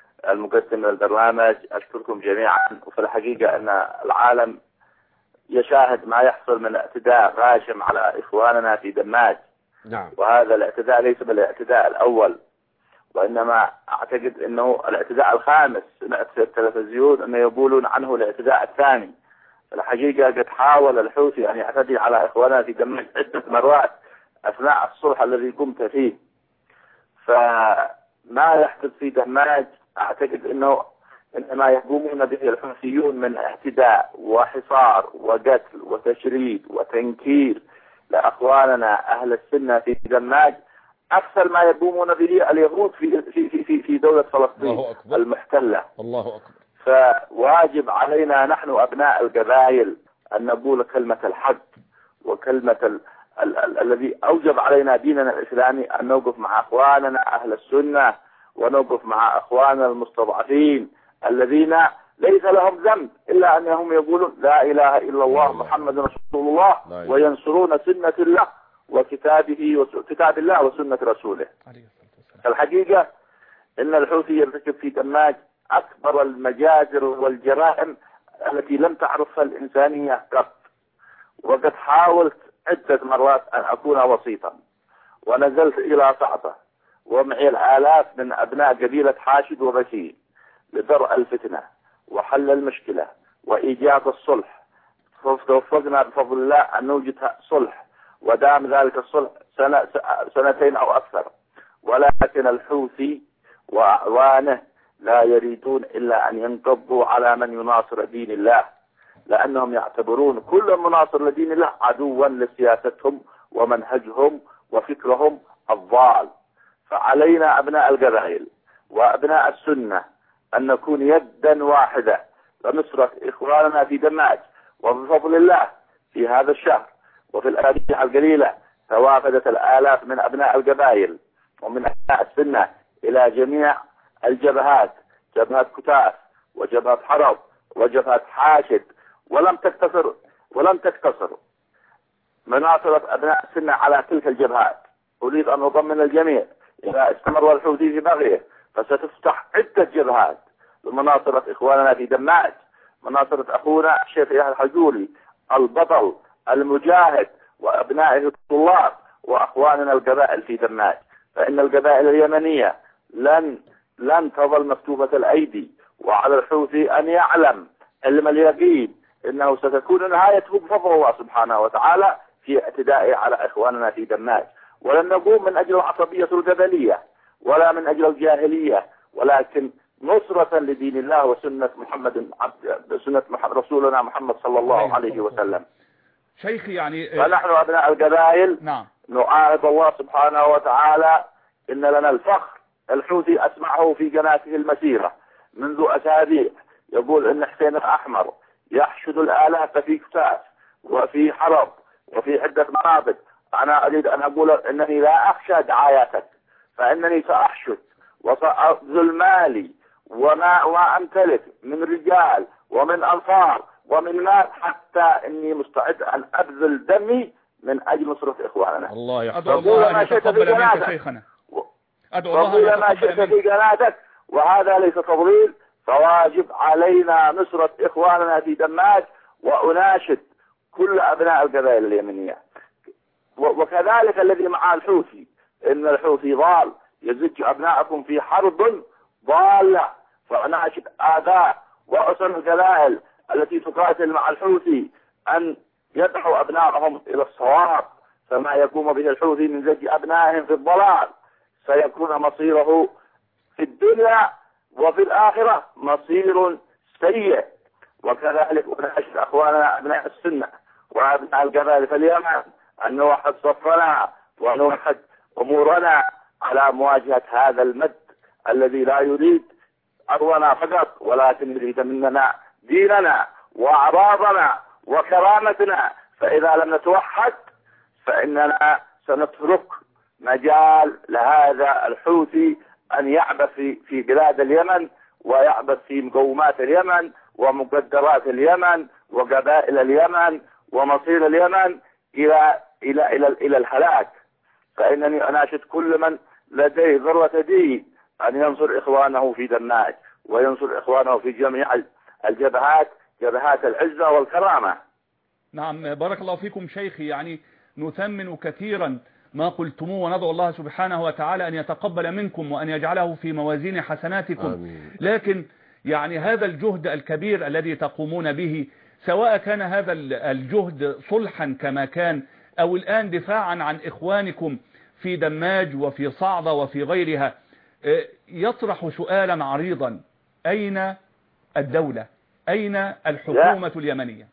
المقدم للبرنامج. أشكركم جميعا. وفي الحقيقة أن العالم يشاهد ما يحصل من اعتداء غاشم على إخواننا في دماج. نعم. وهذا الاعتداء ليس بالاعتداء الأول، وإنما أعتقد أنه الاعتداء الخامس. سمعت في التلفزيون أنه يقولون عنه الاعتداء الثاني. الحقيقة قد حاول الحوثي أن يعتدي على إخواننا في دماج عدة مرات أثناء الصلح الذي قمت فيه. فما يحدث في دماج أعتقد أنه إنما يقومون به الحوثيون من اعتداء وحصار وقتل وتشريد وتنكير لأخواننا أهل السنة في دماج أكثر ما يقومون به اليهود في في في في دولة فلسطين المحتلة. الله أكبر. فواجب علينا نحن أبناء القبائل أن نقول كلمة الحق وكلمة ال ال ال الذي أوجب علينا ديننا الإسلامي، أن نوقف مع أخواننا أهل السنة ونوقف مع أخواننا المستضعفين الذين ليس لهم ذنب إلا أنهم يقولون لا إله إلا الله محمد رسول الله وينصرون سنة الله وكتابه وكتاب الله وسنة رسوله. الحقيقة إن الحوثي يرتكب في دماج أكبر المجازر والجرائم التي لم تعرفها الإنسانية قط. وقد حاولت عدة مرات أن أكون وسيطا، ونزلت إلى صعبة ومعي الآلاف من أبناء قبيلة حاشد وبشير لدرء الفتنة وحل المشكلة وإيجاد الصلح. توفقنا بفضل الله أن نوجد صلح، ودام ذلك الصلح سنة سنتين أو أكثر. ولكن الحوثي وأعوانه لا يريدون إلا أن ينقضوا على من يناصر دين الله، لأنهم يعتبرون كل مناصر لدين الله عدوا لسياستهم ومنهجهم وفكرهم الضال. فعلينا أبناء القبائل وأبناء السنة أن نكون يدا واحدة لنصرة إخواننا في دماج. وبفضل الله في هذا الشهر وفي الأسابيع القليلة توافدت الآلاف من أبناء القبائل ومن أبناء السنة إلى جميع الجبهات، جبهة كتاف وجبهة حرب وجبهة حاشد، ولم تقتصر ولم تقتصر مناصرة أبناء السنة على تلك الجبهات. أريد أن أضمن الجميع إذا استمر الحوثي في بغيه فستفتح عدة جبهات لمناصرة إخواننا في دماج، مناصرة أخونا الشيخ يحيى الحجوري البطل المجاهد وأبنائه الطلاب وأخواننا القبائل في دماج. فإن القبائل اليمنية لن لن تظل مكتوبة الأيدي، وعلى الحوثي أن يعلم علم اليقين أنه ستكون نهايته بفضل الله سبحانه وتعالى في اعتدائه على إخواننا في دماج. ولن نقوم من أجل العصبية القبلية ولا من أجل الجاهلية، ولكن نصرة لدين الله وسنة محمد سنة محمد رسولنا محمد صلى الله عليه وسلم. شيخي يعني فنحن أبناء القبائل نعم نعاهد الله سبحانه وتعالى إن لنا الفخر. الحوثي أسمعه في قناته المسيرة منذ أسابيع يقول إن حسين الأحمر يحشد الآلاف في كتاف وفي حرب وفي عدة مناطق. أنا أريد أن أقول أنني لا أخشى دعاياتك، فإنني سأحشد وسأبذل مالي وما وأمتلك من رجال ومن أنصار ومن مال، حتى إني مستعد أن أبذل دمي من أجل نصرة إخواننا. الله يحفظك. أدعو الله أن يتقبل منك شيخنا. أدعو الله أن ما شئت في قناتك، وهذا ليس تضليل، فواجب علينا نصرة إخواننا في دماج. وأناشد كل أبناء القبائل اليمنية وكذلك الذي مع الحوثي، إن الحوثي ضال يزج أبناءكم في حرب ضالة. فأناشد آباء وأسر القبائل التي تقاتل مع الحوثي أن يدعوا أبنائهم إلى الصواب، فما يقوم به الحوثي من زج أبنائهم في الضلال سيكون مصيره في الدنيا وفي الآخرة مصير سيء. وكذلك أناشد أخواننا أبناء السنة وأبناء القبائل في اليمن أن نوحد صفنا ونوحد أمورنا على مواجهة هذا المد الذي لا يريد أرضنا فقط، ولكن يريد مننا ديننا وأعراضنا وكرامتنا. فإذا لم نتوحد فإننا سنترك مجال لهذا الحوثي أن يعبث في في بلاد اليمن ويعبث في مقومات اليمن ومقدرات اليمن وقبائل اليمن ومصير اليمن إلى إلى إلى إلى الهلاك. فإنني أناشد كل من لديه ذرة دين أن ينصر إخوانه في دماج وينصر إخوانه في جميع الجبهات، جبهات العزة والكرامة. نعم بارك الله فيكم شيخي. يعني نثمن كثيرا ما قلتموه وندعو الله سبحانه وتعالى أن يتقبل منكم وأن يجعله في موازين حسناتكم. آمين. لكن يعني هذا الجهد الكبير الذي تقومون به، سواء كان هذا الجهد صلحا كما كان أو الآن دفاعا عن إخوانكم في دماج وفي صعدة وفي غيرها، يطرح سؤالا عريضا: أين الدولة؟ أين الحكومة يا اليمنية؟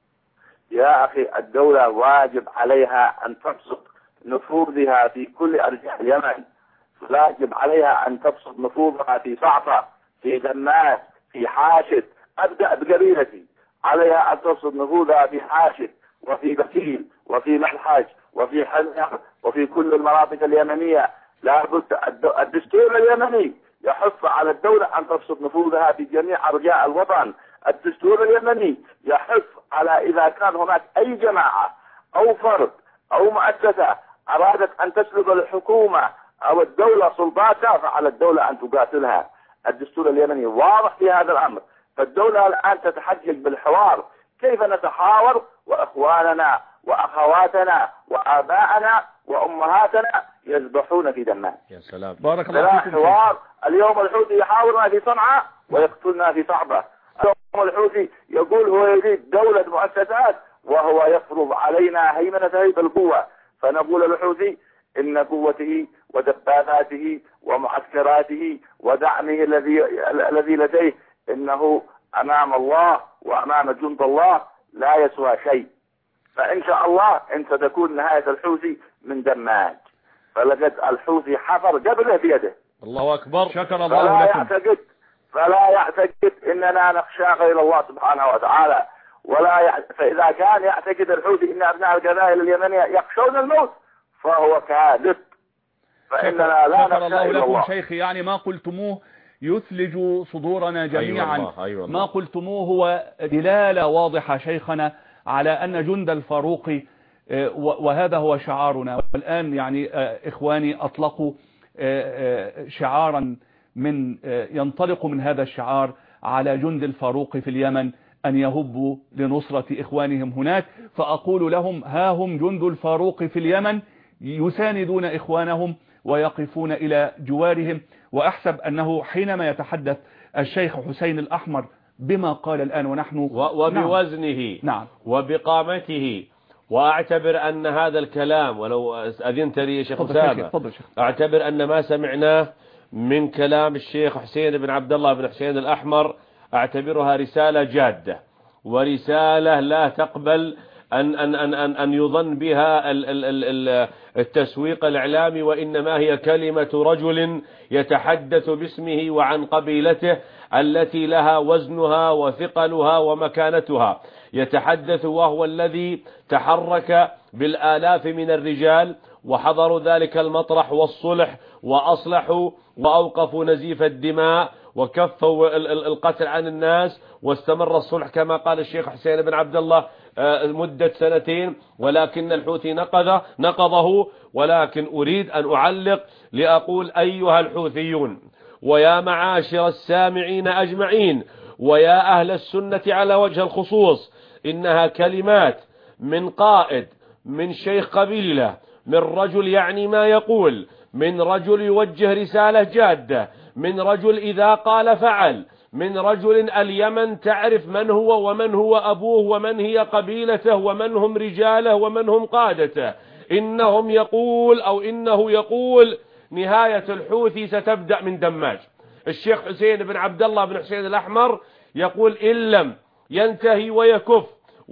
يا أخي الدولة واجب عليها أن تبسط نفوذها في كل أرجاء اليمن. واجب عليها أن تبسط نفوذها في صعصة، في دماج، في حاشد. أبدأ بقبيلتي، عليها أن تبسط نفوذها في حاشد وفي بكيل وفي ملحج وفي حلب وفي كل المناطق اليمنية. لا بد الدستور اليمني يحث على الدولة أن تبسط نفوذها في جميع أرجاء الوطن. الدستور اليمني يحث على إذا كان هناك أي جماعة أو فرد أو مؤسسة أرادت أن تسلب الحكومة أو الدولة سلطاتها فعلى الدولة أن تقاتلها. الدستور اليمني واضح في هذا الأمر. فالدولة الآن تتحجج بالحوار. كيف نتحاور وإخواننا وأخواتنا وآباءنا وأمهاتنا يذبحون في دماج؟ يا سلام. بارك الله فيكم. حوار. اليوم الحوثي يحاورنا في صنعاء ويقتلنا في صعبة. اليوم الحوثي يقول هو يريد دولة مؤسسات وهو يفرض علينا هيمنته بالقوة. فنقول للحوثي إن قوته ودباباته ومعسكراته ودعمه الذي الذي لديه إنه أمام الله وأمام جند الله لا يسوى شيء. فإن شاء الله أن ستكون نهاية الحوثي من دماج. فلقد الحوثي حفر قبله بيده. الله أكبر. شكر الله فلا لكم. يعتقد فلا يعتقد إننا نخشى غير الله سبحانه وتعالى، ولا يعتقد. فإذا كان يعتقد الحوثي إن أبناء القبائل اليمنية يخشون الموت فهو كاذب، فإننا لا شكر نخشى الله إلا لكم الله. شيخي، يعني ما قلتموه يثلج صدورنا جميعا. أيوة الله. أيوة الله. ما قلتموه هو دلالة واضحة شيخنا على أن جند الفاروق، وهذا هو شعارنا. والآن يعني إخواني أطلقوا شعارا من ينطلق من هذا الشعار على جند الفاروق في اليمن أن يهبوا لنصرة إخوانهم هناك. فأقول لهم ها هم جند الفاروق في اليمن يساندون إخوانهم ويقفون إلى جوارهم. وأحسب أنه حينما يتحدث الشيخ حسين الأحمر بما قال الآن ونحن وبوزنه نعم وبقامته، وأعتبر أن هذا الكلام، ولو أذنت لي يا شيخ أسامة، أعتبر أن ما سمعناه من كلام الشيخ حسين بن عبد الله بن حسين الأحمر أعتبرها رسالة جادة، ورسالة لا تقبل أن أن أن أن أن يظن بها التسويق الإعلامي، وإنما هي كلمة رجل يتحدث باسمه وعن قبيلته التي لها وزنها وثقلها ومكانتها. يتحدث وهو الذي تحرك بالآلاف من الرجال وحضروا ذلك المطرح والصلح وأصلحوا وأوقفوا نزيف الدماء وكفوا القتل عن الناس، واستمر الصلح كما قال الشيخ حسين بن عبد الله مدة سنتين، ولكن الحوثي نقضه نقضه. ولكن أريد أن أعلق لأقول أيها الحوثيون ويا معاشر السامعين أجمعين ويا أهل السنة على وجه الخصوص، إنها كلمات من قائد، من شيخ قبيلة، من رجل يعني ما يقول، من رجل يوجه رسالة جادة، من رجل إذا قال فعل، من رجل اليمن تعرف من هو ومن هو أبوه ومن هي قبيلته ومن هم رجاله ومن هم قادته. إنهم يقول أو إنه يقول نهاية الحوثي ستبدأ من دماج. الشيخ حسين بن عبد الله بن حسين الأحمر يقول إن لم ينتهي ويكف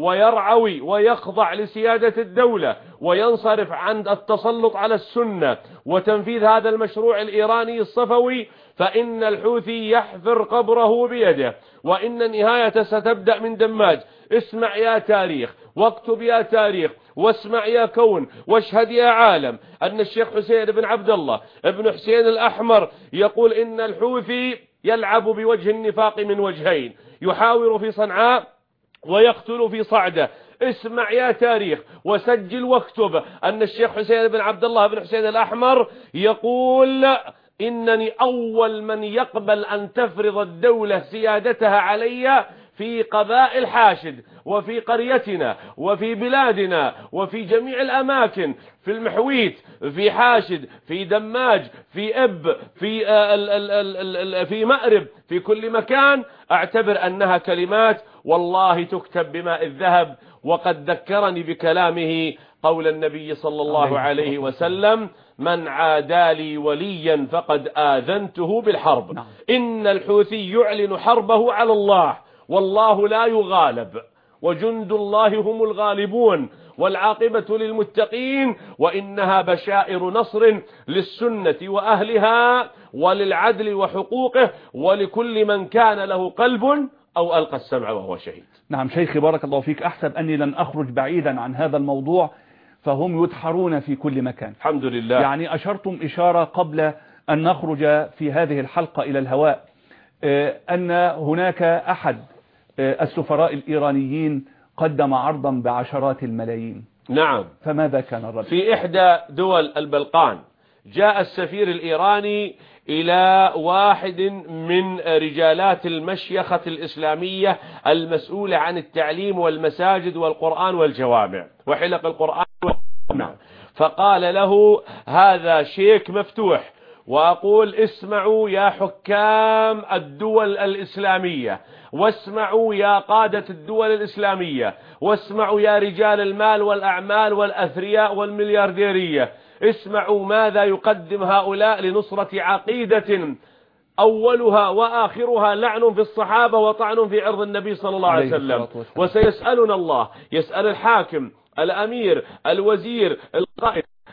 ويرعوي ويخضع لسيادة الدولة وينصرف عن التسلط على السنة وتنفيذ هذا المشروع الإيراني الصفوي، فإن الحوثي يحفر قبره بيده، وإن النهاية ستبدأ من دماج. اسمع يا تاريخ، واكتب يا تاريخ، واسمع يا كون، واشهد يا عالم أن الشيخ حسين بن عبد الله بن حسين الأحمر يقول إن الحوثي يلعب بوجه النفاق من وجهين، يحاور في صنعاء ويقتل في صعدة. اسمع يا تاريخ وسجل واكتب أن الشيخ حسين بن عبد الله بن حسين الأحمر يقول إنني أول من يقبل أن تفرض الدولة سيادتها علي في قبائل حاشد وفي قريتنا وفي بلادنا وفي جميع الأماكن، في المحويت، في حاشد، في دماج، في إب، في ال ال ال ال في مأرب، في كل مكان. أعتبر أنها كلمات والله تكتب بماء الذهب. وقد ذكرني بكلامه قول النبي صلى الله عليه وسلم: من عادى لي وليا فقد آذنته بالحرب. نعم. إن الحوثي يعلن حربه على الله، والله لا يغالب، وجند الله هم الغالبون، والعاقبة للمتقين، وإنها بشائر نصر للسنة وأهلها وللعدل وحقوقه ولكل من كان له قلب أو ألقى السمع وهو شهيد. نعم شيخي بارك الله فيك. أحسب أني لن أخرج بعيدا عن هذا الموضوع، فهم يدحرون في كل مكان. الحمد لله. يعني أشرتم إشارة قبل أن نخرج في هذه الحلقة إلى الهواء أن هناك أحد السفراء الإيرانيين قدم عرضا بعشرات الملايين. نعم. فماذا كان الرد؟ في إحدى دول البلقان جاء السفير الإيراني إلى واحد من رجالات المشيخة الإسلامية المسؤولة عن التعليم والمساجد والقرآن والجوامع وحلق القرآن والجوامع، فقال له: هذا شيك مفتوح، وأقول اسمعوا يا حكام الدول الإسلامية، واسمعوا يا قادة الدول الإسلامية، واسمعوا يا رجال المال والأعمال والأثرياء والمليارديرية، اسمعوا ماذا يقدم هؤلاء لنصرة عقيدة أولها وآخرها لعن في الصحابة وطعن في عرض النبي صلى الله عليه وسلم. وسيسألنا الله، يسأل الحاكم، الأمير، الوزير، القائد،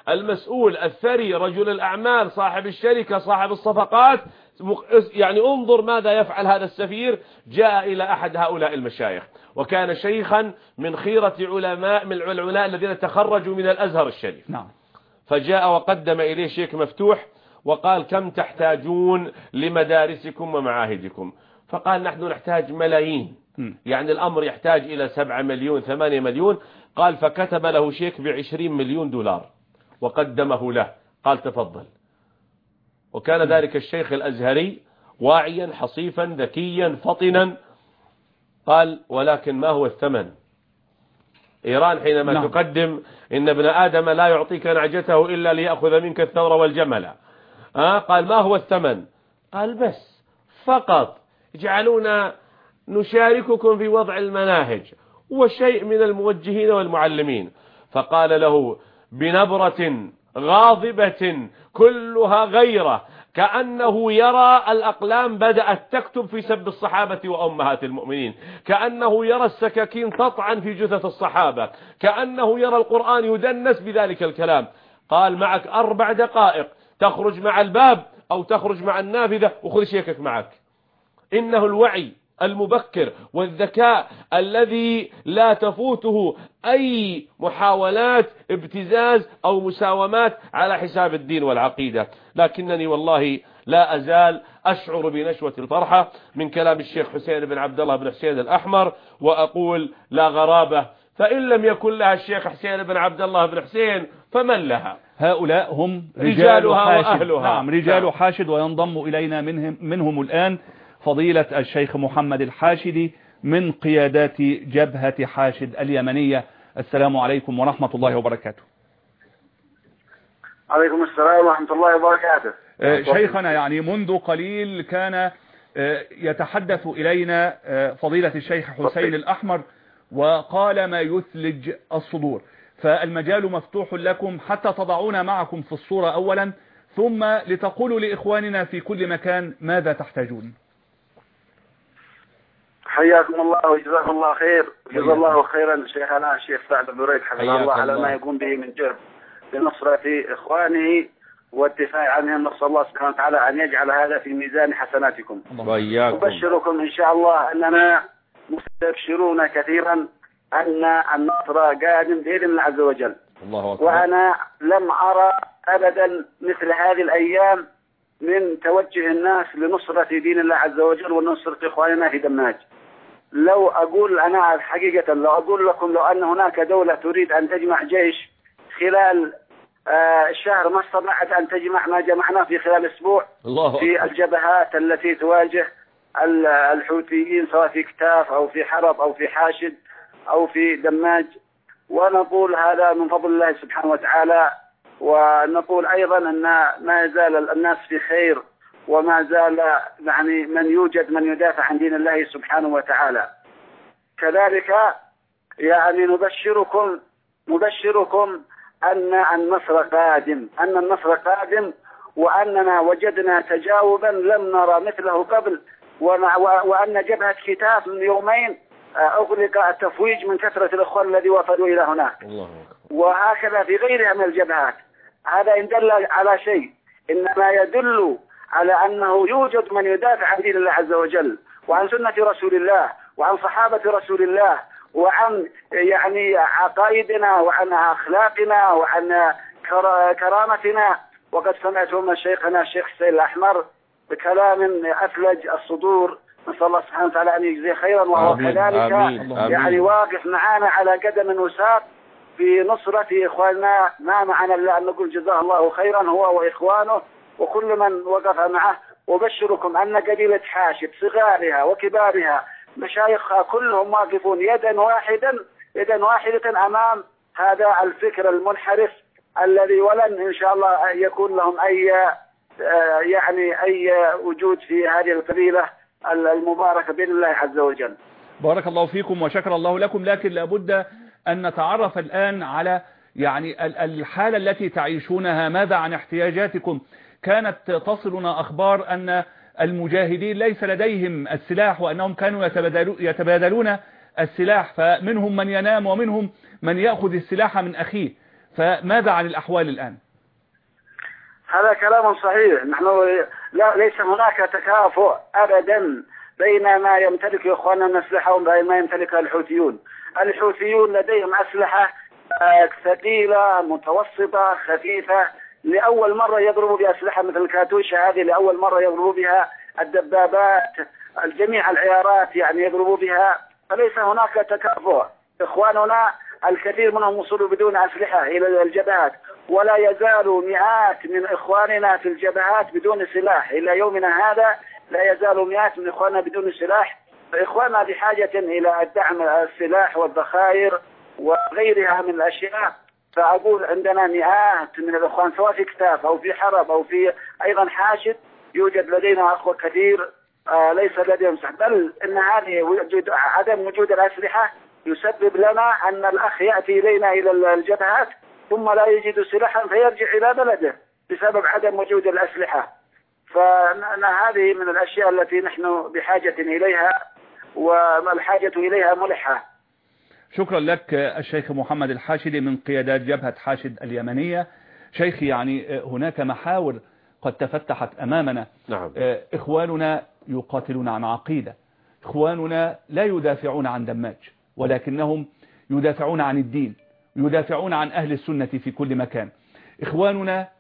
المسؤول الثري رجل الأعمال صاحب الشركة صاحب الصفقات، يعني انظر ماذا يفعل هذا السفير. جاء إلى أحد هؤلاء المشايخ وكان شيخا من خيرة علماء من العلماء الذين تخرجوا من الأزهر الشريف. نعم. فجاء وقدم إليه شيك مفتوح وقال كم تحتاجون لمدارسكم ومعاهدكم؟ فقال نحن نحتاج ملايين، يعني الأمر يحتاج إلى سبعة مليون ثمانية مليون. قال فكتب له شيك بعشرين مليون دولار وقدمه له، قال تفضل. وكان ذلك الشيخ الأزهري واعيا حصيفا ذكيا فطنا. قال ولكن ما هو الثمن؟ إيران حينما نعم. تقدم إن ابن آدم لا يعطيك نعجته إلا ليأخذ منك الثور والجمل. آه قال ما هو الثمن؟ قال بس فقط اجعلونا نشارككم في وضع المناهج وشيء من الموجهين والمعلمين. فقال له بنبرة غاضبة كلها غيرة كأنه يرى الأقلام بدأت تكتب في سب الصحابة وأمهات المؤمنين، كأنه يرى السكاكين تطعن في جثث الصحابة، كأنه يرى القرآن يدنس بذلك الكلام. قال معك أربع دقائق تخرج مع الباب أو تخرج مع النافذة وخذ شيكك معك. إنه الوعي المبكر والذكاء الذي لا تفوته أي محاولات ابتزاز أو مساومات على حساب الدين والعقيدة. لكنني والله لا أزال أشعر بنشوة الفرحة من كلام الشيخ حسين بن عبد الله بن حسين الأحمر، وأقول لا غرابة، فإن لم يكن لها الشيخ حسين بن عبد الله بن حسين فمن لها؟ هؤلاء هم رجال حاشد. نعم رجال نعم. حاشد. وينضم إلينا منهم, منهم الآن فضيلة الشيخ محمد الحاشدي من قيادات جبهة حاشد اليمنية. السلام عليكم ورحمة الله وبركاته. عليكم السلام ورحمة الله وبركاته. شيخنا يعني منذ قليل كان يتحدث إلينا فضيلة الشيخ حسين الأحمر وقال ما يثلج الصدور، فالمجال مفتوح لكم حتى تضعونا معكم في الصورة أولا، ثم لتقولوا لإخواننا في كل مكان ماذا تحتاجون. حياكم الله وجزاكم الله خير. جزا الله خيرا شيخنا الشيخ سعد بريد حفظه الله على ما يقوم به من جهد لنصرة إخوانه والدفاع عنهم. نسأل الله سبحانه وتعالى أن يجعل هذا في ميزان حسناتكم. أبشركم إن شاء الله أننا مستبشرون كثيرا أن النصر قادم بإذن الله عز وجل. الله أكبر. وأنا لم أرى أبدا مثل هذه الأيام من توجه الناس لنصرة دين الله عز وجل ونصرة إخواننا في دماج. لو أقول أنا حقيقة لو أقول لكم لو أن هناك دولة تريد أن تجمع جيش خلال آه الشهر ما استطاعت أن تجمع ما جمعنا في خلال أسبوع في الجبهات التي تواجه الحوثيين سواء في كتاف أو في حرب أو في حاشد أو في دماج. ونقول هذا من فضل الله سبحانه وتعالى، ونقول أيضا أن ما يزال الناس في خير وما زال يعني من يوجد من يدافع عن دين الله سبحانه وتعالى. كذلك يعني نبشركم نبشركم أن النصر قادم أن النصر قادم وأننا وجدنا تجاوبا لم نرى مثله قبل، وأن جبهة كتاف من يومين أغلق التفويج من كثرة الأخوان الذي وفدوا إلى هناك. وهكذا في غيرها من الجبهات. هذا إن دل على شيء إنما يدل على أنه يوجد من يدافع عن دين الله عز وجل وعن سنة رسول الله وعن صحابة رسول الله وعن يعني عقائدنا وعن أخلاقنا وعن كرامتنا. وقد سمعتم شيخنا الشيخ حسين الأحمر بكلام أثلج الصدور، نسأل الله سبحانه وتعالى أن يجزيه خيرا، وهو كذلك يعني واقف معنا على قدم وساق في نصرة إخواننا. ما معنا إلا أن نقول جزاه الله خيرا هو وإخوانه وكل من وقف معه. وبشركم أن قبيلة حاشد صغارها وكبارها مشايخها كلهم واقفون يدا واحدا يدا واحدة أمام هذا الفكر المنحرف الذي ولن إن شاء الله يكون لهم أي يعني أي وجود في هذه القبيلة المباركة بإذن الله عز وجل. بارك الله فيكم وشكر الله لكم. لكن لابد أن نتعرف الآن على يعني الحالة التي تعيشونها. ماذا عن احتياجاتكم؟ كانت تصلنا أخبار أن المجاهدين ليس لديهم السلاح وأنهم كانوا يتبادلون السلاح، فمنهم من ينام ومنهم من يأخذ السلاح من أخيه. فماذا عن الأحوال الآن؟ هذا كلام صحيح. نحن لا ليس هناك تكافؤ أبدا بين ما يمتلك إخواننا من أسلحة وبين ما يمتلكها الحوثيون. الحوثيون لديهم أسلحة ثقيلة متوسطة خفيفة، لأول مرة يضربوا بأسلحة مثل الكاتوشة هذه، لأول مرة يضربوا بها الدبابات الجميع العيارات يعني يضربوا بها، فليس هناك تكافؤ. إخواننا الكثير منهم وصلوا بدون أسلحة إلى الجبهات، ولا يزال مئات من إخواننا في الجبهات بدون سلاح إلى يومنا هذا، لا يزال مئات من إخواننا بدون سلاح. فإخواننا بحاجة إلى الدعم السلاح والذخائر وغيرها من الأشياء. فأقول عندنا مئات من الإخوان سواء في كتاف أو في حرب أو في أيضا حاشد، يوجد لدينا أخوة كثير آه ليس لديهم سلاح، بل إن هذه وجود عدم وجود الأسلحة يسبب لنا أن الأخ يأتي إلينا إلى الجبهات ثم لا يجد سلاحا فيرجع إلى بلده بسبب عدم وجود الأسلحة. فهذه من الأشياء التي نحن بحاجة إليها والحاجة إليها ملحة. شكرا لك الشيخ محمد الحاشدي من قيادات جبهة حاشد اليمنية. شيخي، يعني هناك محاور قد تفتحت أمامنا. نعم. إخواننا يقاتلون عن عقيدة، إخواننا لا يدافعون عن دماج، ولكنهم يدافعون عن الدين، يدافعون عن أهل السنة في كل مكان. إخواننا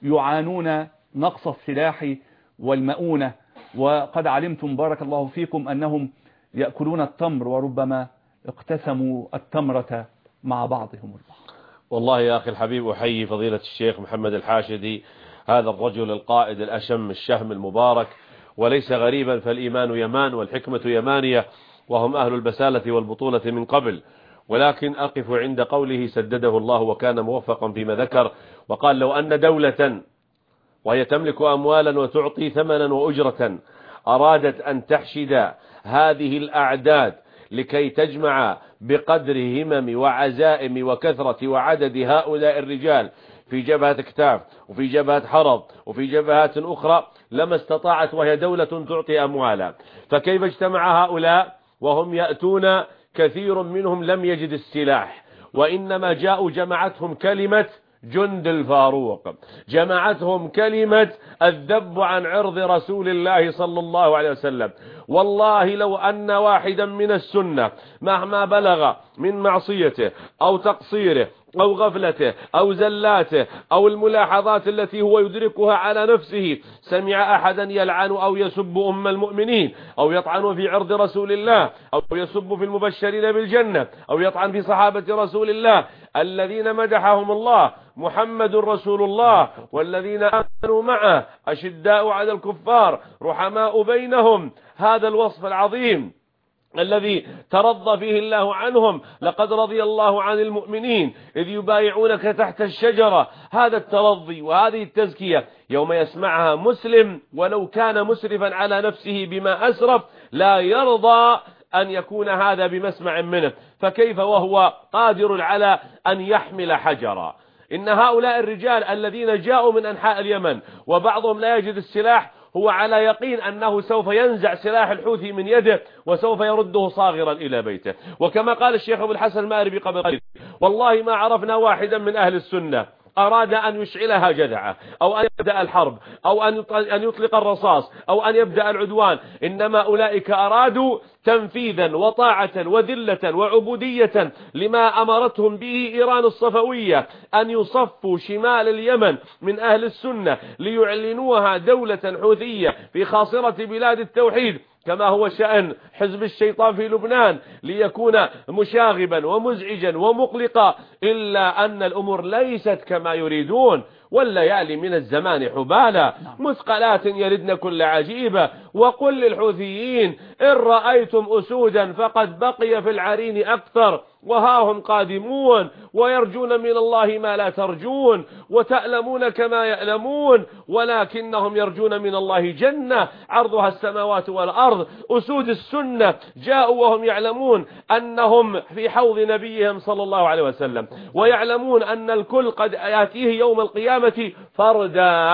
يعانون نقص السلاح والمؤونة، وقد علمتم بارك الله فيكم أنهم يأكلون التمر وربما اقتسموا التمرة مع بعضهم البعض. والله يا أخي الحبيب أحيي فضيلة الشيخ محمد الحاشدي، هذا الرجل القائد الأشم الشهم المبارك، وليس غريبا فالإيمان يمان والحكمة يمانية، وهم أهل البسالة والبطولة من قبل. ولكن أقف عند قوله سدده الله وكان موفقا فيما ذكر، وقال لو أن دولة وهي تملك أموالا وتعطي ثمنا وأجرة أرادت أن تحشد هذه الأعداد لكي تجمع بقدر همم وعزائم وكثرة وعدد هؤلاء الرجال في جبهة كتاف وفي جبهة حرب وفي جبهات أخرى لما استطاعت، وهي دولة تعطي أموالا. فكيف اجتمع هؤلاء وهم يأتون كثير منهم لم يجد السلاح، وإنما جاءوا جمعتهم كلمة جند الفاروق، جمعتهم كلمة الذب عن عرض رسول الله صلى الله عليه وسلم. والله لو أن واحدا من السنة مهما بلغ من معصيته أو تقصيره أو غفلته أو زلاته أو الملاحظات التي هو يدركها على نفسه سمع أحدا يلعن أو يسب أم المؤمنين أو يطعن في عرض رسول الله أو يسب في المبشرين بالجنة أو يطعن في صحابة رسول الله الذين مدحهم الله، محمد رسول الله والذين آمنوا معه أشداء على الكفار رحماء بينهم، هذا الوصف العظيم الذي ترضى فيه الله عنهم، لقد رضي الله عن المؤمنين إذ يبايعونك تحت الشجرة. هذا الترضي وهذه التزكية يوم يسمعها مسلم ولو كان مسرفا على نفسه بما أسرف لا يرضى أن يكون هذا بمسمع منه، فكيف وهو قادر على أن يحمل حجرا. إن هؤلاء الرجال الذين جاءوا من أنحاء اليمن وبعضهم لا يجد السلاح هو على يقين أنه سوف ينزع سلاح الحوثي من يده وسوف يرده صاغرا إلى بيته. وكما قال الشيخ أبو الحسن المأربي قبل قليل، والله ما عرفنا واحدا من أهل السنة أراد أن يشعلها جذعة أو أن يبدأ الحرب أو أن يطلق الرصاص أو أن يبدأ العدوان، إنما أولئك أرادوا تنفيذا وطاعة وذلة وعبودية لما أمرتهم به إيران الصفوية، أن يصفوا شمال اليمن من أهل السنة ليعلنوها دولة حوثية في خاصرة بلاد التوحيد، كما هو شأن حزب الشيطان في لبنان، ليكون مشاغبا ومزعجا ومقلقا، إلا أن الأمور ليست كما يريدون. والليالي من الزمان حبالا مثقلات يردن كل عجيبة. وقل للحوثيين إن رأيتم أسودا فقد بقي في العرين أكثر، وها هم قادمون ويرجون من الله ما لا ترجون وتألمون كما يألمون، ولكنهم يرجون من الله جنة عرضها السماوات والأرض. أسود السنة جاءوا وهم يعلمون أنهم في حوض نبيهم صلى الله عليه وسلم، ويعلمون أن الكل قد يأتيه يوم القيامة فردا،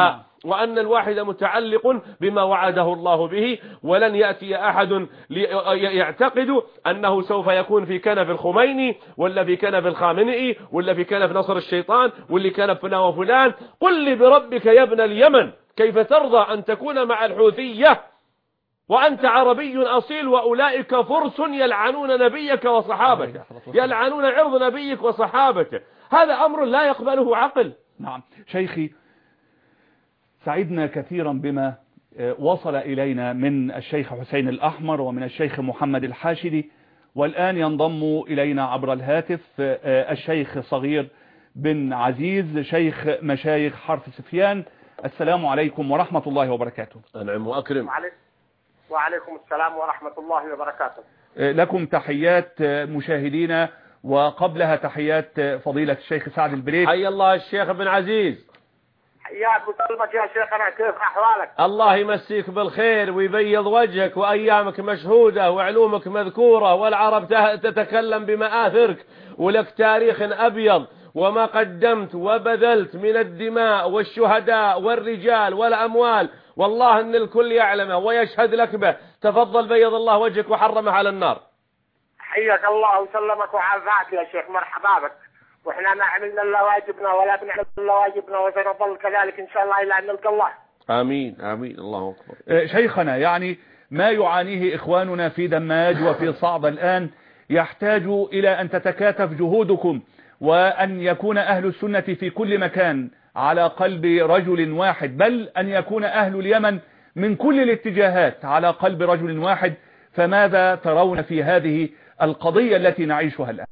وأن الواحد متعلق بما وعده الله به، ولن يأتي أحد يعتقد أنه سوف يكون في كنف الخميني ولا في كنف الخامنئي ولا في كنف نصر الشيطان واللي كنف فلان وفلان. قل لي بربك يا ابن اليمن كيف ترضى أن تكون مع الحوثية وأنت عربي أصيل وأولئك فرس يلعنون نبيك وصحابته، يلعنون عرض نبيك وصحابته. هذا أمر لا يقبله عقل. نعم شيخي، سعدنا كثيرا بما وصل إلينا من الشيخ حسين الأحمر ومن الشيخ محمد الحاشدي، والآن ينضم إلينا عبر الهاتف الشيخ صغير بن عزيز شيخ مشايخ حرف سفيان. السلام عليكم ورحمة الله وبركاته. أنعم وأكرم. وعليكم السلام ورحمة الله وبركاته. لكم تحيات مشاهدينا، وقبلها تحيات فضيلة الشيخ سعد البريك. حي الله الشيخ بن عزيز. حياك وسلمك يا شيخنا، كيف أحوالك؟ الله يمسيك بالخير ويبيض وجهك، وأيامك مشهودة وعلومك مذكورة، والعرب تتكلم بمآثرك، ولك تاريخ أبيض وما قدمت وبذلت من الدماء والشهداء والرجال والأموال، والله أن الكل يعلمه ويشهد لك به. تفضل بيض الله وجهك وحرمه على النار. حياك الله وسلمك وعافاك يا شيخ، مرحبا بك. وإحنا ما عملنا إلا واجبنا ولا بنعمل إلا واجبنا، وسنظل كذلك إن شاء الله إلى أن نلقى الله. آمين آمين. الله أكبر. شيخنا، يعني ما يعانيه إخواننا في دماج وفي صعد الآن يحتاج إلى أن تتكاتف جهودكم، وأن يكون أهل السنة في كل مكان على قلب رجل واحد، بل أن يكون أهل اليمن من كل الاتجاهات على قلب رجل واحد. فماذا ترون في هذه القضية التي نعيشها الآن؟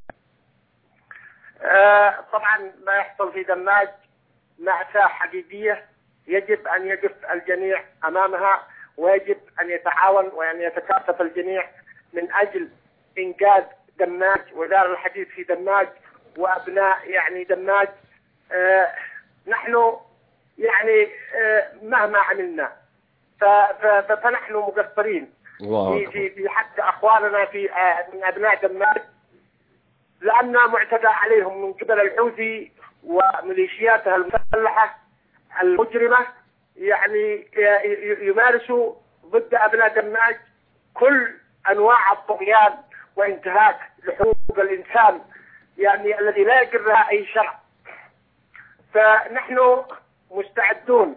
آه طبعا ما يحصل في دماج مأساة حقيقية، يجب أن يقف الجميع أمامها، ويجب أن يتعاون وأن يتكاتف الجميع من أجل إنقاذ دماج ودار الحديث في دماج وأبناء يعني دماج. آه نحن يعني آه مهما عملنا فنحن مقصرين في في في حق أخواننا في آه من أبناء دماج، لأن معتدى عليهم من قبل الحوثي وميليشياتها المسلحة المجرمة، يعني يمارسوا ضد أبناء دماج كل أنواع الطغيان وانتهاك لحقوق الإنسان، يعني الذي لا يقرها أي شرع. فنحن مستعدون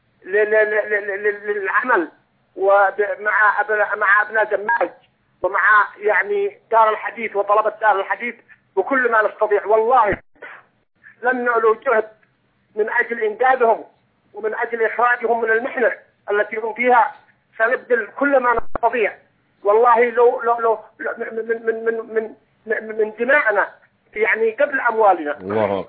للعمل ومع أبناء مع أبناء دماج ومع يعني دار الحديث وطلبة دار الحديث بكل ما نستطيع. والله لن نعلو جهد من أجل إنقاذهم ومن أجل إخراجهم من المحنة التي هم فيها، سنبذل كل ما نستطيع. والله لو لو لو من من من من من دماءنا يعني قبل أموالنا. الله.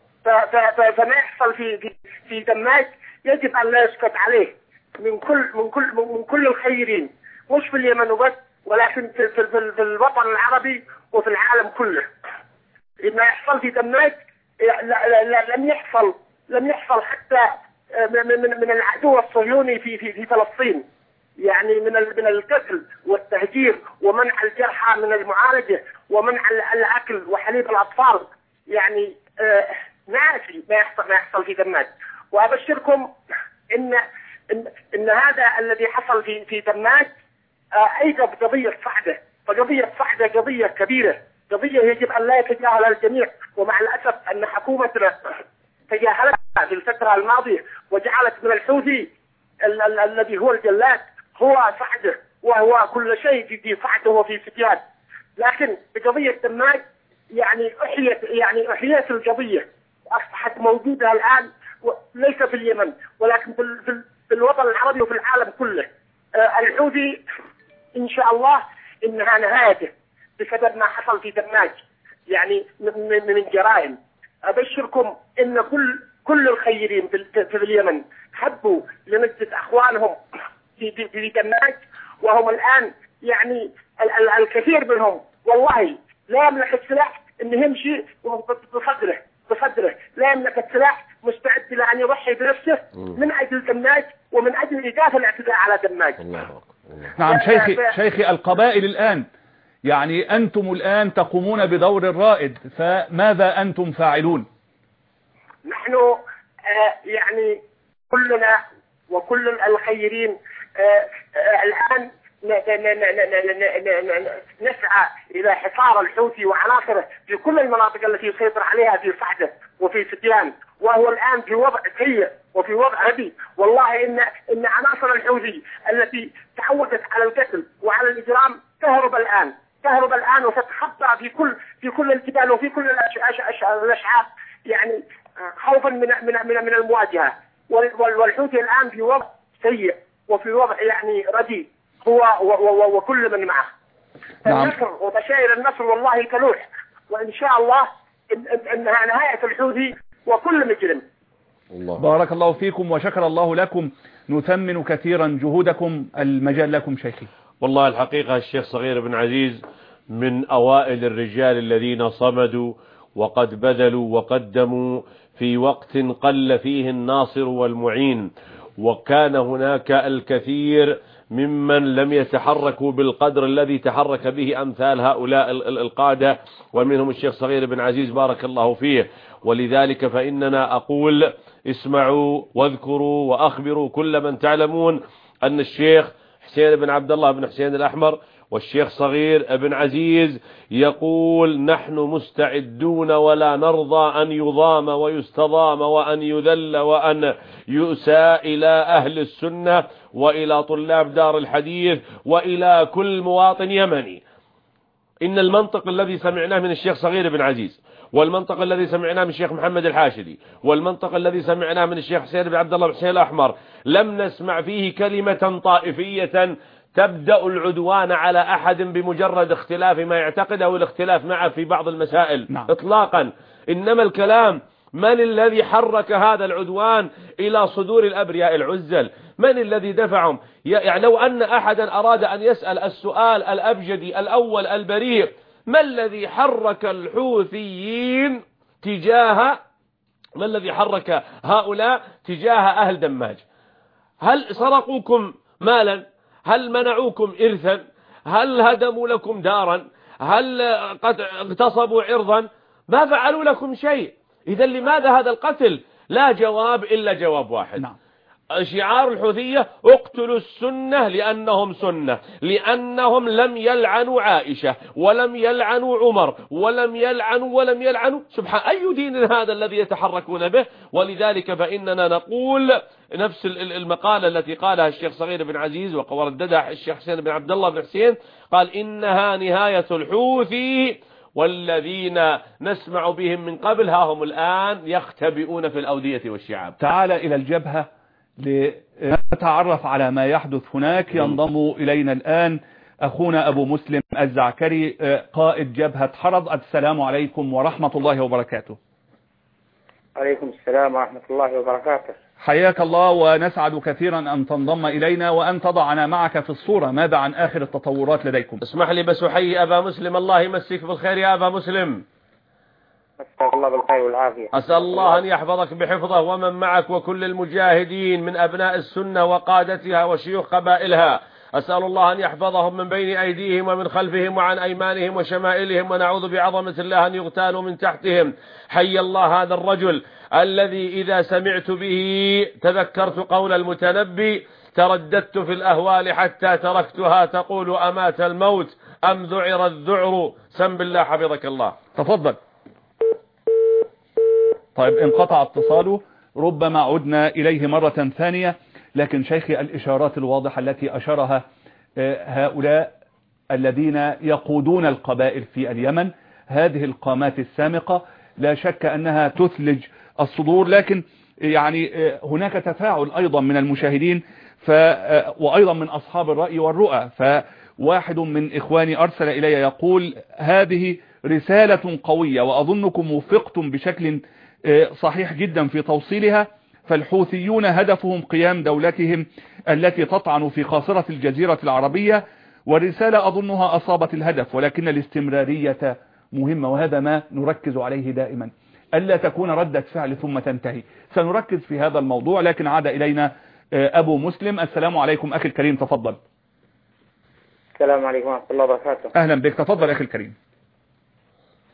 فما يحصل في في في دماج يجب أن لا يسكت عليه من كل من كل من كل الخيرين، مش في اليمن وبس، ولكن في في في الوطن العربي وفي العالم كله. ما يحصل في دماج لم يحصل لم يحصل حتى من من العدو الصهيوني في في في فلسطين، يعني من من القتل والتهجير ومنع الجرحى من المعالجة ومنع الأكل وحليب الأطفال، يعني ناسي ما يحصل ما يحصل في دماج. وأبشركم إن إن, إن هذا الذي حصل في في دماج أيضا قضية صعبة، فقضية صعبة قضية كبيرة، قضية يجب أن لا يتجاهلها الجميع. ومع الأسف أن حكومتنا تجاهلتها في الفترة الماضية وجعلت من الحوثي ال ال الذي هو الجلاد هو صعده، وهو كل شيء في صعده وفي سفيان. لكن بقضية دماج يعني أحيت يعني أحيت القضية وأصبحت موجودة الآن، ليس في اليمن ولكن في, في, في الوطن العربي وفي العالم كله. آه الحوثي إن شاء الله إنها نهايته بسبب ما حصل في دماج يعني من, من جرائم. أبشركم إن كل كل الخيرين في, في اليمن حبوا لنجدة أخوانهم في, في, في دماج، وهم الآن يعني ال ال الكثير منهم والله لا يملك السلاح إنه يمشي بصدره بصدره لا يملك السلاح، مستعد لأن يضحي بنفسه من أجل دماج ومن أجل إيقاف الاعتداء على دماج. الله. نعم شيخي شيخي القبائل الآن يعني أنتم الآن تقومون بدور الرائد، فماذا أنتم فاعلون؟ نحن آه يعني كلنا وكل الخيرين. الآن نسعى إلى حصار الحوثي وعناصره في كل المناطق التي يسيطر عليها في صعدة وفي سديان، وهو الآن في وضع سيء وفي وضع رديء. والله إن إن عناصر الحوثي التي تعودت على القتل وعلى الإجرام تهرب الآن تهرب الآن وتتخطى في كل في كل الجبال وفي كل الأشعاب، يعني خوفا من من من من المواجهة. والحوثي الآن في وضع سيء وفي وضع يعني رديء، هو وكل من معه. نعم. النصر وبشائر النصر والله كلوح، وإن شاء الله إنها نهاية الحوثي وكل مجرم. الله. بارك الله فيكم وشكر الله لكم، نثمن كثيرا جهودكم، المجال لكم شيخي. والله الحقيقة الشيخ صغير بن عزيز من أوائل الرجال الذين صمدوا وقد بذلوا وقدموا في وقت قل فيه الناصر والمعين، وكان هناك الكثير ممن لم يتحركوا بالقدر الذي تحرك به أمثال هؤلاء القادة، ومنهم الشيخ صغير بن عزيز بارك الله فيه. ولذلك فإننا أقول اسمعوا واذكروا وأخبروا كل من تعلمون أن الشيخ حسين بن عبد الله بن حسين الأحمر والشيخ صغير بن عزيز يقول نحن مستعدون ولا نرضى أن يضام ويستضام وأن يذل وأن يؤسى إلى أهل السنة وإلى طلاب دار الحديث وإلى كل مواطن يمني. إن المنطق الذي سمعناه من الشيخ صغير بن عزيز، والمنطق الذي سمعناه من الشيخ محمد الحاشدي، والمنطق الذي سمعناه من الشيخ حسين بن عبد الله بن حسين الأحمر، لم نسمع فيه كلمة طائفية تبدأ العدوان على أحد بمجرد اختلاف ما يعتقد أو الاختلاف معه في بعض المسائل. نعم. إطلاقا. إنما الكلام من الذي حرك هذا العدوان إلى صدور الأبرياء العزل؟ من الذي دفعهم؟ يعني لو أن أحدا أراد أن يسأل السؤال الأبجدي الأول البريء، ما الذي حرك الحوثيين تجاه ما الذي حرك هؤلاء تجاه أهل دماج؟ هل سرقوكم مالا؟ هل منعوكم إرثا؟ هل هدموا لكم دارا؟ هل قد اغتصبوا عرضا؟ ما فعلوا لكم شيء. إذا لماذا هذا القتل؟ لا جواب إلا جواب واحد. نعم. شعار الحوثية اقتلوا السنة لأنهم سنة، لأنهم لم يلعنوا عائشة ولم يلعنوا عمر ولم يلعنوا ولم يلعنوا سبحان أي دين هذا الذي يتحركون به. ولذلك فإننا نقول نفس المقالة التي قالها الشيخ صغير بن عزيز ورددها الشيخ حسين بن عبد الله بن حسين، قال إنها نهاية الحوثي، والذين نسمع بهم من قبل ها هم الآن يختبئون في الأودية والشعاب. تعال إلى الجبهة لنتعرف على ما يحدث هناك. ينضم إلينا الآن أخونا أبو مسلم الزعكري قائد جبهة حرض. السلام عليكم ورحمة الله وبركاته. عليكم السلام ورحمة الله وبركاته. حياك الله، ونسعد كثيرا أن تنضم إلينا وأن تضعنا معك في الصورة. ماذا عن آخر التطورات لديكم؟ اسمح لي بس أحيي أبا مسلم، الله يمسك بالخير يا أبا مسلم. مساك الله بالخير والعافية. أسأل الله أن يحفظك بحفظه ومن معك وكل المجاهدين من أبناء السنة وقادتها وشيوخ قبائلها. أسأل الله أن يحفظهم من بين أيديهم ومن خلفهم وعن أيمانهم وشمائلهم، ونعوذ بعظمة الله أن يغتالوا من تحتهم. حي الله هذا الرجل الذي إذا سمعت به تذكرت قول المتنبي: ترددت في الأهوال حتى تركتها تقول أمات الموت أم ذعر الذعر. سم بالله حفظك الله. تفضل. طيب انقطع اتصاله، ربما عدنا إليه مرة ثانية. لكن شيخي، الإشارات الواضحة التي أشارها هؤلاء الذين يقودون القبائل في اليمن، هذه القامات السامقة لا شك أنها تثلج الصدور. لكن يعني هناك تفاعل أيضا من المشاهدين ف وأيضا من أصحاب الرأي والرؤى. فواحد من إخواني أرسل إلي يقول: هذه رسالة قوية وأظنكم وفقتم بشكل صحيح جدا في توصيلها. فالحوثيون هدفهم قيام دولتهم التي تطعن في خاصرة الجزيرة العربية، والرسالة أظنها أصابت الهدف، ولكن الاستمرارية مهمة، وهذا ما نركز عليه دائما، ألا تكون ردة فعل ثم تنتهي. سنركز في هذا الموضوع. لكن عاد إلينا أبو مسلم. السلام عليكم أخي الكريم، تفضل. السلام عليكم ورحمة الله وبركاته. أهلا بك، تفضل أخي الكريم.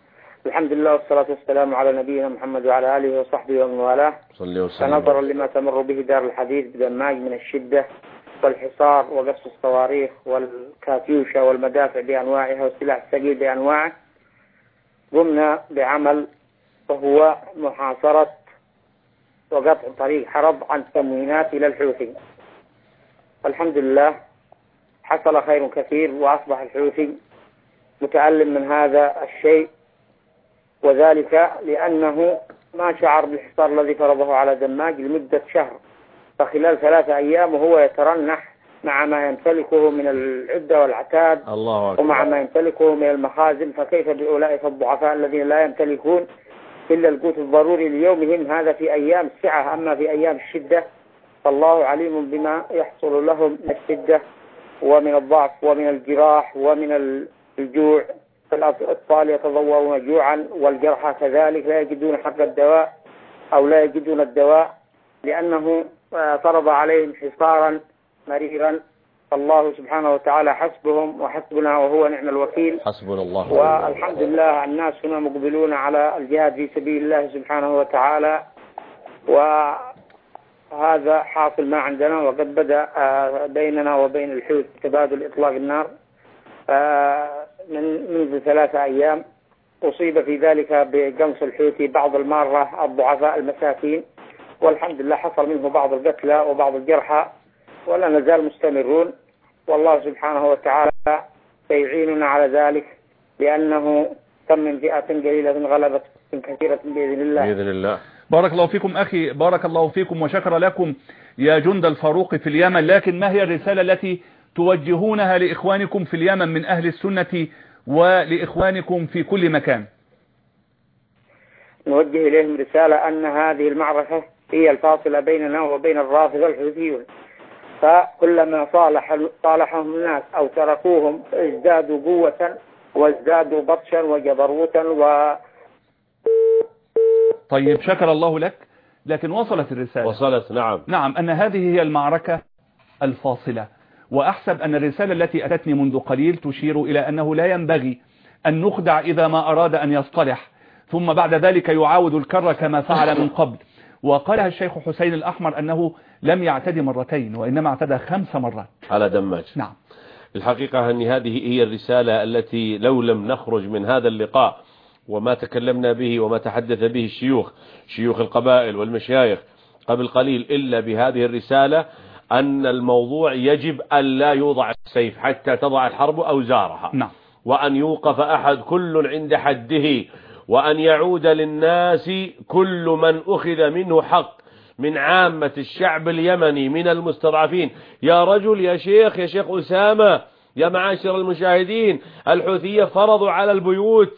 الحمد لله والصلاة والسلام على نبينا محمد وعلى آله وصحبه ومن والاه. فنظرا لما تمر به دار الحديث بدماج من الشدة والحصار وقصف الصواريخ والكاتيوشا والمدافع بأنواعها والسلاح الثقيل بأنواعه، قمنا بعمل وهو محاصرة وقطع طريق حرب عن التموينات إلى الحوثي. الحمد لله حصل خير كثير، وأصبح الحوثي متألم من هذا الشيء، وذلك لأنه ما شعر بالحصار الذي فرضه على دماج لمدة شهر، فخلال ثلاثة أيام وهو يترنح مع ما يمتلكه من العدة والعتاد الله أكبر. ومع ما يمتلكه من المخازن، فكيف بأولئك الضعفاء الذين لا يمتلكون إلا القوت الضروري ليومهم، هذا في أيام السعة. أما في أيام الشدة فالله عليم بما يحصل لهم من الشدة ومن الضعف ومن الجراح ومن الجوع. الأطفال يتضوّرون جوعا والجرحى كذلك لا يجدون حق الدواء أو لا يجدون الدواء لأنه فرض عليهم حصارا مريرا. الله سبحانه وتعالى حسبهم وحسبنا وهو نعم الوكيل. حسبنا الله. والحمد لله الناس هنا مقبلون على الجهاد في سبيل الله سبحانه وتعالى، وهذا حاصل ما عندنا. وقد بدأ بيننا وبين الحوثي تبادل إطلاق النار من منذ ثلاثة أيام. أصيب في ذلك بقنص الحوثي بعض المارة الضعفاء المساكين، والحمد لله حصل منه بعض القتلى وبعض الجرحى، ولا نزال مستمرون. والله سبحانه وتعالى سيعيننا على ذلك، لأنه كم من فئة قليلة غلبت من كثيرة بإذن الله. بإذن الله. بارك الله فيكم أخي، بارك الله فيكم وشكر لكم يا جند الفاروق في اليمن. لكن ما هي الرسالة التي توجهونها لإخوانكم في اليمن من أهل السنة ولإخوانكم في كل مكان؟ نوجه إليهم رسالة أن هذه المعركة هي الفاصلة بيننا وبين الرافضة الحوثيون، فكلما صالح صالحهم الناس أو تركوهم ازدادوا قوة وازدادوا بطشا وجبروتا و... طيب شكر الله لك. لكن وصلت الرسالة، وصلت نعم نعم أن هذه هي المعركة الفاصلة. وأحسب أن الرسالة التي أتتني منذ قليل تشير إلى أنه لا ينبغي أن نخدع إذا ما أراد أن يصطلح ثم بعد ذلك يعاود الكرة كما فعل من قبل. وقالها الشيخ حسين الأحمر أنه لم يعتدي مرتين وإنما اعتدى خمس مرات على دماج. نعم. الحقيقة أن هذه هي الرسالة التي لو لم نخرج من هذا اللقاء وما تكلمنا به وما تحدث به الشيوخ شيوخ القبائل والمشايخ قبل قليل إلا بهذه الرسالة، أن الموضوع يجب أن لا يوضع السيف حتى تضع الحرب أوزارها. نعم. وأن يوقف أحد كل عند حده، وأن يعود للناس كل من أخذ منه حق من عامة الشعب اليمني من المستضعفين. يا رجل يا شيخ يا شيخ أسامة يا معاشر المشاهدين، الحوثية فرضوا على البيوت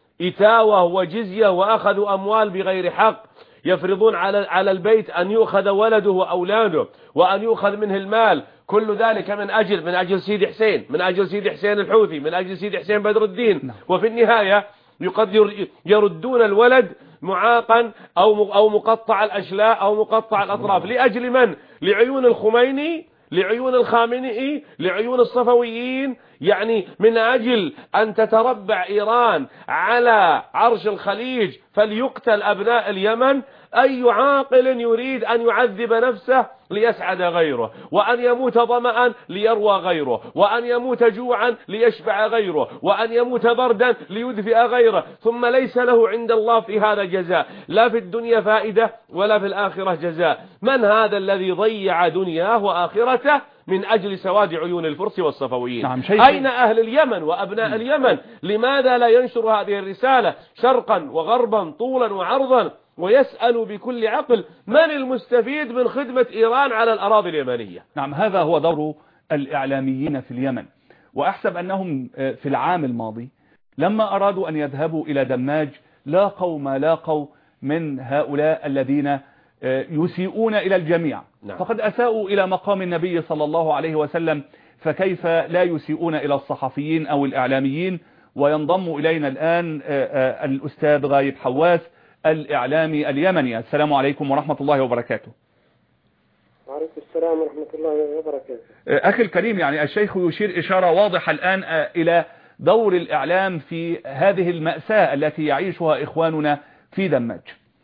إتاوة وجزية وأخذوا أموال بغير حق، يفرضون على على البيت أن يؤخذ ولده وأولاده وأن يؤخذ منه المال، كل ذلك من أجل من أجل سيدي حسين، من أجل سيدي حسين الحوثي، من أجل سيدي حسين بدر الدين. وفي النهاية قد يردون الولد معاقا أو أو مقطع الأشلاء أو مقطع الأطراف لأجل من؟ لعيون الخميني، لعيون الخامنئي، لعيون الصفويين. يعني من أجل أن تتربع إيران على عرش الخليج فليقتل أبناء اليمن. أي عاقل يريد أن يعذب نفسه ليسعد غيره، وأن يموت ظمأ ليروى غيره، وأن يموت جوعا ليشبع غيره، وأن يموت بردا ليدفئ غيره، ثم ليس له عند الله في هذا جزاء، لا في الدنيا فائدة ولا في الآخرة جزاء. من هذا الذي ضيع دنياه وآخرته من أجل سواد عيون الفرس والصفويين؟ نعم. أين أهل اليمن وأبناء اليمن؟ لماذا لا ينشر هذه الرسالة شرقا وغربا طولا وعرضا ويسأل بكل عقل من المستفيد من خدمة إيران على الأراضي اليمنية؟ نعم، هذا هو دور الإعلاميين في اليمن. وأحسب أنهم في العام الماضي لما أرادوا أن يذهبوا إلى دماج لاقوا ما لاقوا من هؤلاء الذين يسيئون إلى الجميع. نعم. فقد أساءوا إلى مقام النبي صلى الله عليه وسلم، فكيف لا يسيئون إلى الصحفيين أو الإعلاميين؟ وينضم إلينا الآن الأستاذ غايب حواس الإعلامي اليمني. السلام عليكم ورحمة الله وبركاته. وعليكم السلام ورحمة الله وبركاته. أخي الكريم، يعني الشيخ يشير إشارة واضحة الآن إلى دور الإعلام في هذه المأساة التي يعيشها إخواننا في دماج؟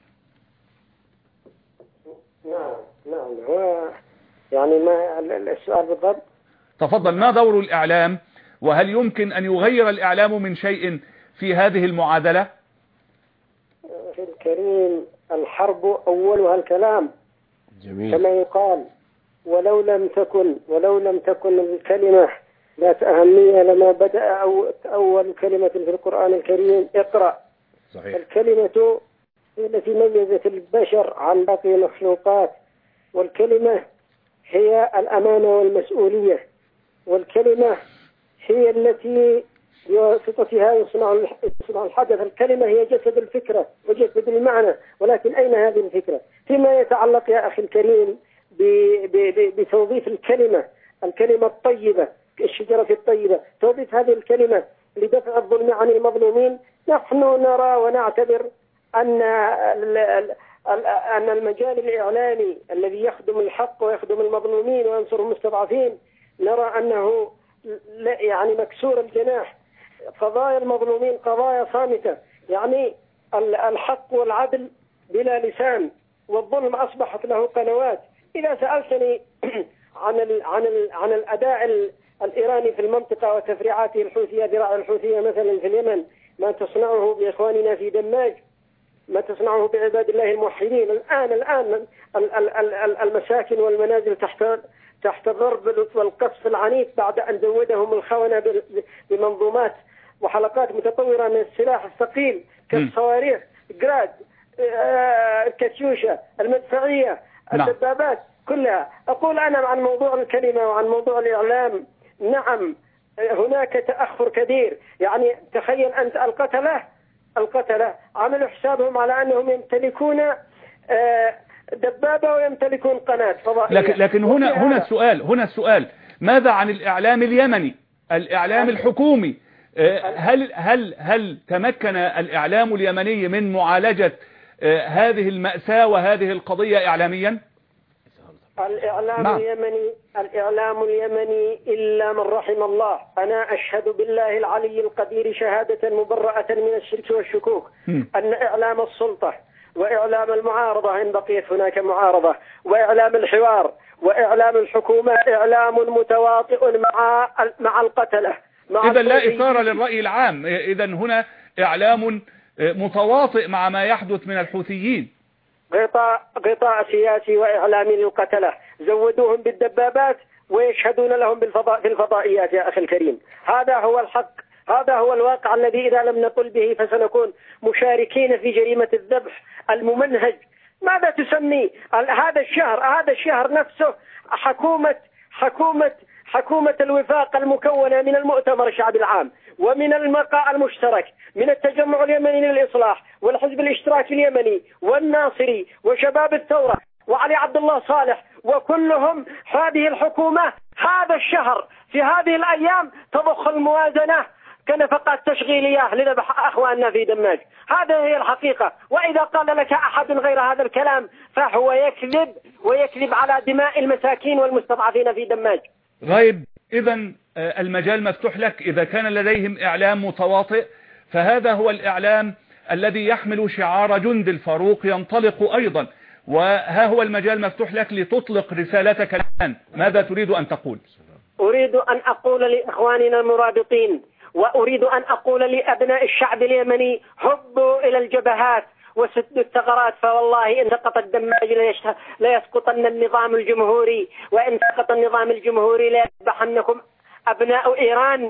نعم نعم هو يعني ما السؤال بالضبط. تفضل. ما دور الإعلام، وهل يمكن أن يغير الإعلام من شيء في هذه المعادلة؟ في الكريم الحرب أولها الكلام. جميل. كما يقال ولو لم تكن ولو لم تكن الكلمة ذات أهمية لما بدأ أو أول كلمة في القرآن الكريم اقرأ. صحيح. الكلمة التي ميزت البشر عن باقي المخلوقات، والكلمة هي الأمانة والمسؤولية، والكلمة هي التي بواسطتها يصنع يصنع الحدث. الكلمة هي جسد الفكرة وجسد المعنى، ولكن أين هذه الفكرة؟ فيما يتعلق يا أخي الكريم بتوظيف الكلمة، الكلمة الطيبة الشجرة الطيبة، توظيف هذه الكلمة لدفع الظلم عن المظلومين. نحن نرى ونعتبر أن أن المجال الإعلامي الذي يخدم الحق ويخدم المظلومين وينصر المستضعفين نرى أنه يعني مكسور الجناح. قضايا المظلومين قضايا صامتة، يعني الحق والعدل بلا لسان، والظلم أصبحت له قنوات. إذا سألتني عن ال عن ال عن الأداء الإيراني في المنطقة وتفريعاته الحوثية ذراع الحوثية مثلا في اليمن، ما تصنعه بإخواننا في دماج، ما تصنعه بعباد الله الموحدين الآن الآن المساكن والمنازل تحت تحت الضرب والقصف العنيف بعد أن زودهم الخونة بمنظومات وحلقات متطورة من السلاح الثقيل كالصواريخ جراد، كاتيوشا، المدفعية، الدبابات كلها. أقول أنا عن موضوع الكلمة وعن موضوع الإعلام، نعم هناك تأخر كبير. يعني تخيل أنت القتلة القتلة عملوا حسابهم على أنهم يمتلكون دبابة ويمتلكون قناة فضائية. لكن, لكن هنا هنا السؤال هنا السؤال ماذا عن الإعلام اليمني، الإعلام الحكومي؟ هل هل هل تمكن الإعلام اليمني من معالجة هذه المأساة وهذه القضية إعلاميا؟ الإعلام ما. اليمني الإعلام اليمني إلا من رحم الله. أنا أشهد بالله العلي القدير شهادة مبرأة من الشرك والشكوك م. أن إعلام السلطة وإعلام المعارضة إن بقيت هناك معارضة وإعلام الحوار وإعلام الحكومة إعلام متواطئ مع مع القتلة. إذا لا إثارة للرأي العام، إذا هنا إعلام متواطئ مع ما يحدث من الحوثيين. غطاء غطاء سياسي وإعلامي للقتلة، زودوهم بالدبابات ويشهدون لهم بالفضاء في الفضائيات يا أخي الكريم. هذا هو الحق، هذا هو الواقع الذي إذا لم نقل به فسنكون مشاركين في جريمة الذبح الممنهج. ماذا تسمي هذا الشهر هذا الشهر نفسه حكومة حكومة حكومة الوفاق المكونة من المؤتمر الشعبي العام ومن المقا المشترك من التجمع اليمني للإصلاح والحزب الاشتراكي اليمني والناصري وشباب الثورة وعلي عبد الله صالح وكلهم هذه الحكومة هذا الشهر في هذه الأيام تضخ الموازنة كنفقات تشغيلية لذبح أخواننا في دماج. هذا هي الحقيقة. وإذا قال لك أحد غير هذا الكلام فهو يكذب ويكذب على دماء المساكين والمستضعفين في دماج. غايب، إذا المجال مفتوح لك. إذا كان لديهم إعلام متواطئ فهذا هو الإعلام الذي يحمل شعار جند الفاروق ينطلق أيضا، وها هو المجال مفتوح لك لتطلق رسالتك الآن. ماذا تريد أن تقول؟ أريد أن أقول لإخواننا المرابطين وأريد أن أقول لأبناء الشعب اليمني هبوا إلى الجبهات وسدوا الثغرات، فوالله إن سقط الدماج ليسقطن النظام الجمهوري، وإن سقط النظام الجمهوري ليذبحنكم أبناء إيران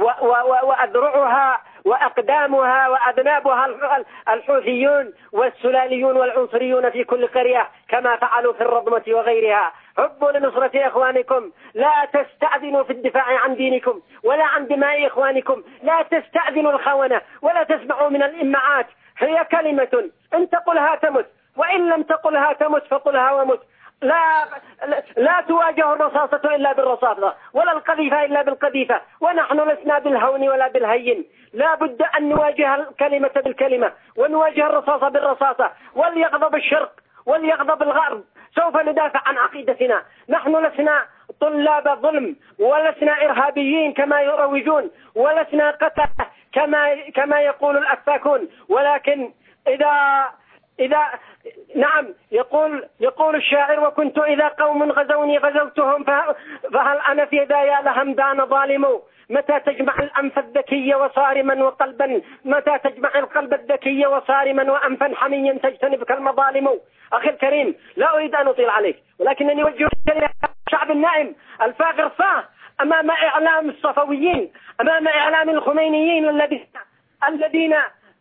وأذرعها وأقدامها وأذنابها الحوثيون والسلاليون والعنصريون في كل قرية كما فعلوا في الرضمة وغيرها. هبوا لنصرة إخوانكم، لا تستأذنوا في الدفاع عن دينكم ولا عن دماء إخوانكم، لا تستأذنوا الخونة ولا تسمعوا من الإمعات. هي كلمة إن تقلها تمت وإن لم تقلها تمت فقلها ومت. لا لا تواجه الرصاصة إلا بالرصاصة ولا القذيفة إلا بالقذيفة، ونحن لسنا بالهون ولا بالهين. لا بد أن نواجه الكلمة بالكلمة ونواجه الرصاصة بالرصاصة، وليغضب الشرق وليغضب الغرب. سوف ندافع عن عقيدتنا. نحن لسنا طلاب ظلم، ولسنا إرهابيين كما يروجون، ولسنا قتلة كما كما يقول الأفاكون. ولكن إذا إذا نعم يقول يقول الشاعر: وكنت إذا قوم غزوني غزوتهم فهل أنا في ذا يا لهمدان ظالم. متى تجمع الأنف الذكي وصارما وقلبا، متى تجمع القلب الذكي وصارما وأنفا حميا تجتنبك المظالم. أخي الكريم، لا أريد أن أطيل عليك، ولكنني أوجه إلى الشعب النائم الفاغر صاه أمام إعلام الصفويين، أمام إعلام الخمينيين الذين الذين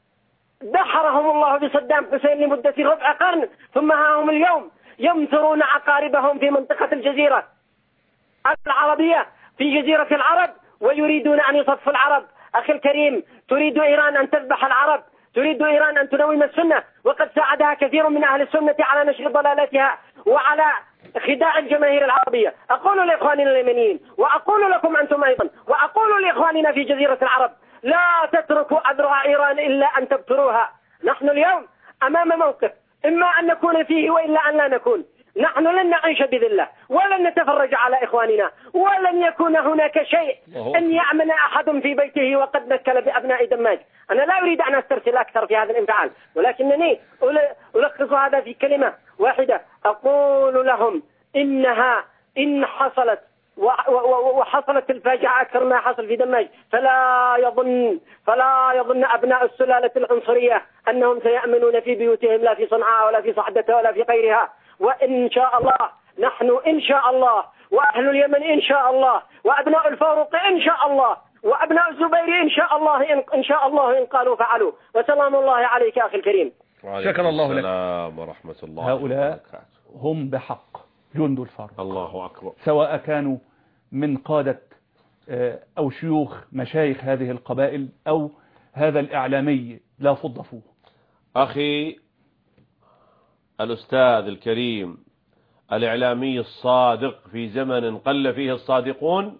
دحرهم الله بصدام حسين لمدة ربع قرن، ثم ها هم اليوم يمثرون عقاربهم في منطقة الجزيرة العربية، في جزيرة العرب، ويريدون أن يصفوا العرب. أخي الكريم، تريد إيران أن تذبح العرب، تريد إيران أن تنوم السنة، وقد ساعدها كثير من أهل السنة على نشر ضلالتها وعلى خداع الجماهير العربية. أقول لإخواننا اليمنيين، وأقول لكم أنتم أيضا، وأقول لإخواننا في جزيرة العرب: لا تتركوا أذرع إيران إلا أن تبتروها. نحن اليوم أمام موقف إما أن نكون فيه وإلا أن لا نكون. نحن لن نعيش بذلة، ولن نتفرج على إخواننا، ولن يكون هناك شيء أن يعمل أحد في بيته وقد نكل بأبناء دماج. أنا لا أريد أن أسترسل أكثر في هذا الانفعال، ولكنني ألخص هذا في كلمة واحدة: أقول لهم إنها إن حصلت وحصلت الفاجعة أكثر ما حصل في دماج، فلا يظن فلا يظن أبناء السلالة العنصرية أنهم سيأمنون في بيوتهم، لا في صنعاء ولا في صعدة ولا في غيرها. وإن شاء الله نحن إن شاء الله، وأهل اليمن إن شاء الله، وأبناء الفاروق إن شاء الله، وأبناء الزبير إن شاء الله إن, إن شاء الله إن قالوا فعلوا. وسلام الله عليك أخي الكريم. شكرا الله لك. السلام ورحمة الله. هؤلاء هم بحق جند الفاروق. الله أكبر. سواء كانوا من قادة أو شيوخ مشايخ هذه القبائل أو هذا الإعلامي لا فض فوه. أخي الأستاذ الكريم الإعلامي الصادق في زمن قل فيه الصادقون،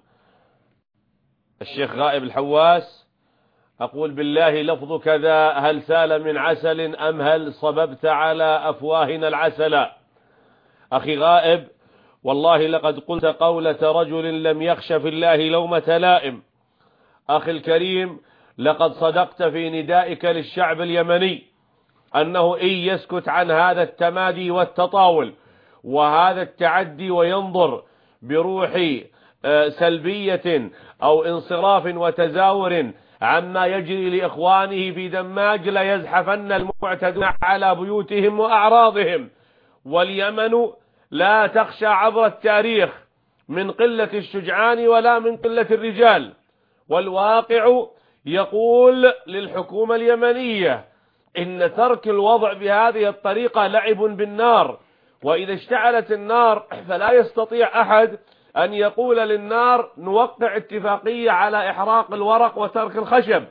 الشيخ غائب الحواس، أقول بالله لفظ كذا: هل سال من عسل أم هل صببت على أفواهنا العسل. أخي غائب، والله لقد قلت قولة رجل لم يخش في الله لومة لائم. أخي الكريم، لقد صدقت في ندائك للشعب اليمني أنه إن يسكت عن هذا التمادي والتطاول وهذا التعدي وينظر بروح سلبية أو انصراف وتزاور عما يجري لإخوانه في دماج ليزحفن المعتدون على بيوتهم وأعراضهم. واليمن لا تخشى عبر التاريخ من قلة الشجعان ولا من قلة الرجال، والواقع يقول للحكومة اليمنية إن ترك الوضع بهذه الطريقة لعب بالنار، وإذا اشتعلت النار فلا يستطيع أحد أن يقول للنار نوقع اتفاقية على إحراق الورق وترك الخشب.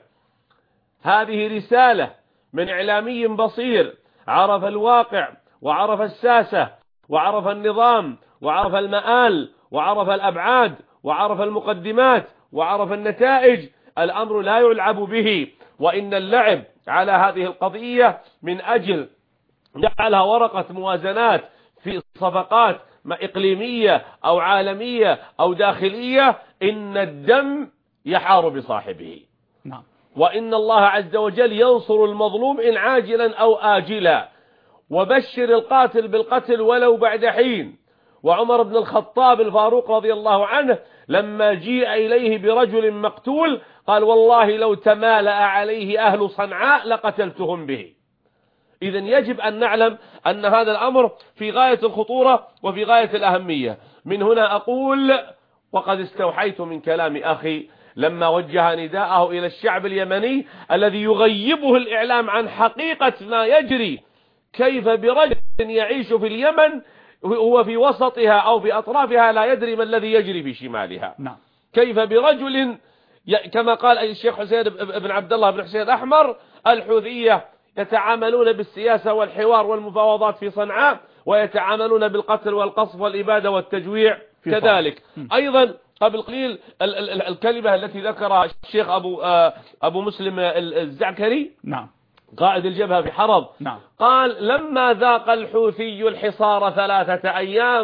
هذه رسالة من إعلامي بصير عرف الواقع وعرف الساسة وعرف النظام وعرف المآل وعرف الأبعاد وعرف المقدمات وعرف النتائج. الأمر لا يلعب به، وإن اللعب على هذه القضية من أجل جعلها ورقة موازنات في صفقات إقليمية أو عالمية أو داخلية، إن الدم يحار بصاحبه. نعم. وإن الله عز وجل ينصر المظلوم إن عاجلا أو آجلا، وبشر القاتل بالقتل ولو بعد حين. وعمر بن الخطاب الفاروق رضي الله عنه لما جيء إليه برجل مقتول قال: والله لو تمالأ عليه أهل صنعاء لقتلتهم به. إذن يجب أن نعلم أن هذا الأمر في غاية الخطورة وفي غاية الأهمية. من هنا أقول، وقد استوحيت من كلام أخي لما وجه نداءه إلى الشعب اليمني الذي يغيبه الإعلام عن حقيقة ما يجري، كيف برجل يعيش في اليمن هو في وسطها أو في أطرافها لا يدري ما الذي يجري في شمالها. نعم. كيف برجل كما قال الشيخ حسين بن عبد الله بن حسين الأحمر: الحوثية يتعاملون بالسياسة والحوار والمفاوضات في صنعاء، ويتعاملون بالقتل والقصف والإبادة والتجويع كذلك. أيضا قبل قليل الكلمة التي ذكرها الشيخ أبو أبو مسلم الزعكري، نعم، قائد الجبهة في حرض، نعم، قال: لما ذاق الحوثي الحصار ثلاثة أيام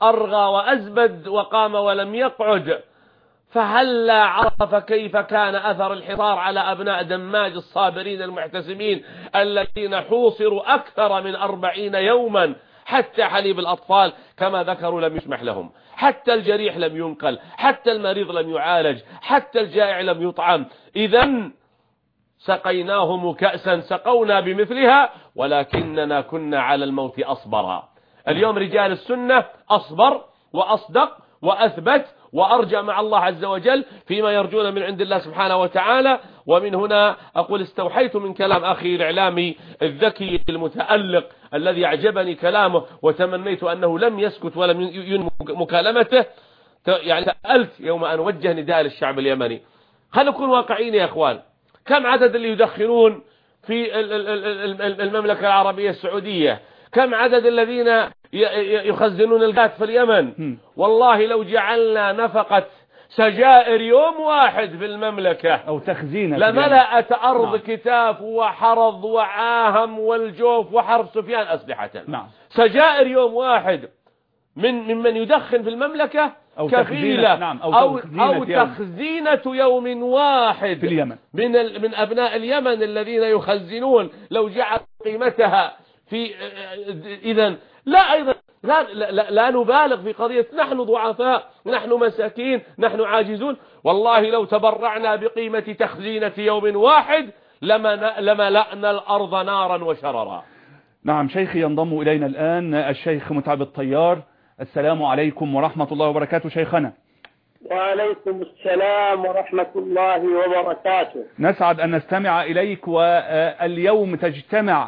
أرغى وأزبد وقام ولم يقعد، فهلا عرف كيف كان أثر الحصار على أبناء دماج الصابرين المحتسبين الذين حوصروا أكثر من أربعين يوما، حتى حليب الأطفال كما ذكروا لم يسمح لهم، حتى الجريح لم ينقل، حتى المريض لم يعالج، حتى الجائع لم يطعم. إذن سقيناهم كأسا سقونا بمثلها ولكننا كنا على الموت أصبرا. اليوم رجال السنة أصبر وأصدق وأثبت وأرجى مع الله عز وجل فيما يرجون من عند الله سبحانه وتعالى. ومن هنا أقول استوحيت من كلام أخي الإعلامي الذكي المتألق الذي أعجبني كلامه وتمنيت أنه لم يسكت ولم ينمو مكالمته. يعني سألت يوم أن وجه نداء للشعب اليمني، خلينا نكون واقعيين يا إخوان، كم عدد اللي يدخنون في المملكة العربية السعودية؟ كم عدد الذين يخزنون الغاز في اليمن؟ والله لو جعلنا نفقة سجائر يوم واحد في المملكة أو تخزين لملأت أرض كتاف وحرض وعاهم والجوف وحرب سفيان أسلحة. نعم. سجائر يوم واحد من ممن يدخن في المملكة أو كفيلة نعم أو, أو, تخزينة, أو يوم. تخزينة يوم واحد في اليمن من من أبناء اليمن الذين يخزنون. لو جعل قيمتها في إذن لا أيضا لا, لا, لا نبالغ في قضية نحن ضعفاء، نحن مساكين، نحن عاجزون. والله لو تبرعنا بقيمة تخزينة يوم واحد لما لملأنا الأرض نارا وشررا. نعم شيخي، ينضم إلينا الآن الشيخ متعب الطيار. السلام عليكم ورحمة الله وبركاته شيخنا. وعليكم السلام ورحمة الله وبركاته. نسعد أن نستمع إليك، واليوم تجتمع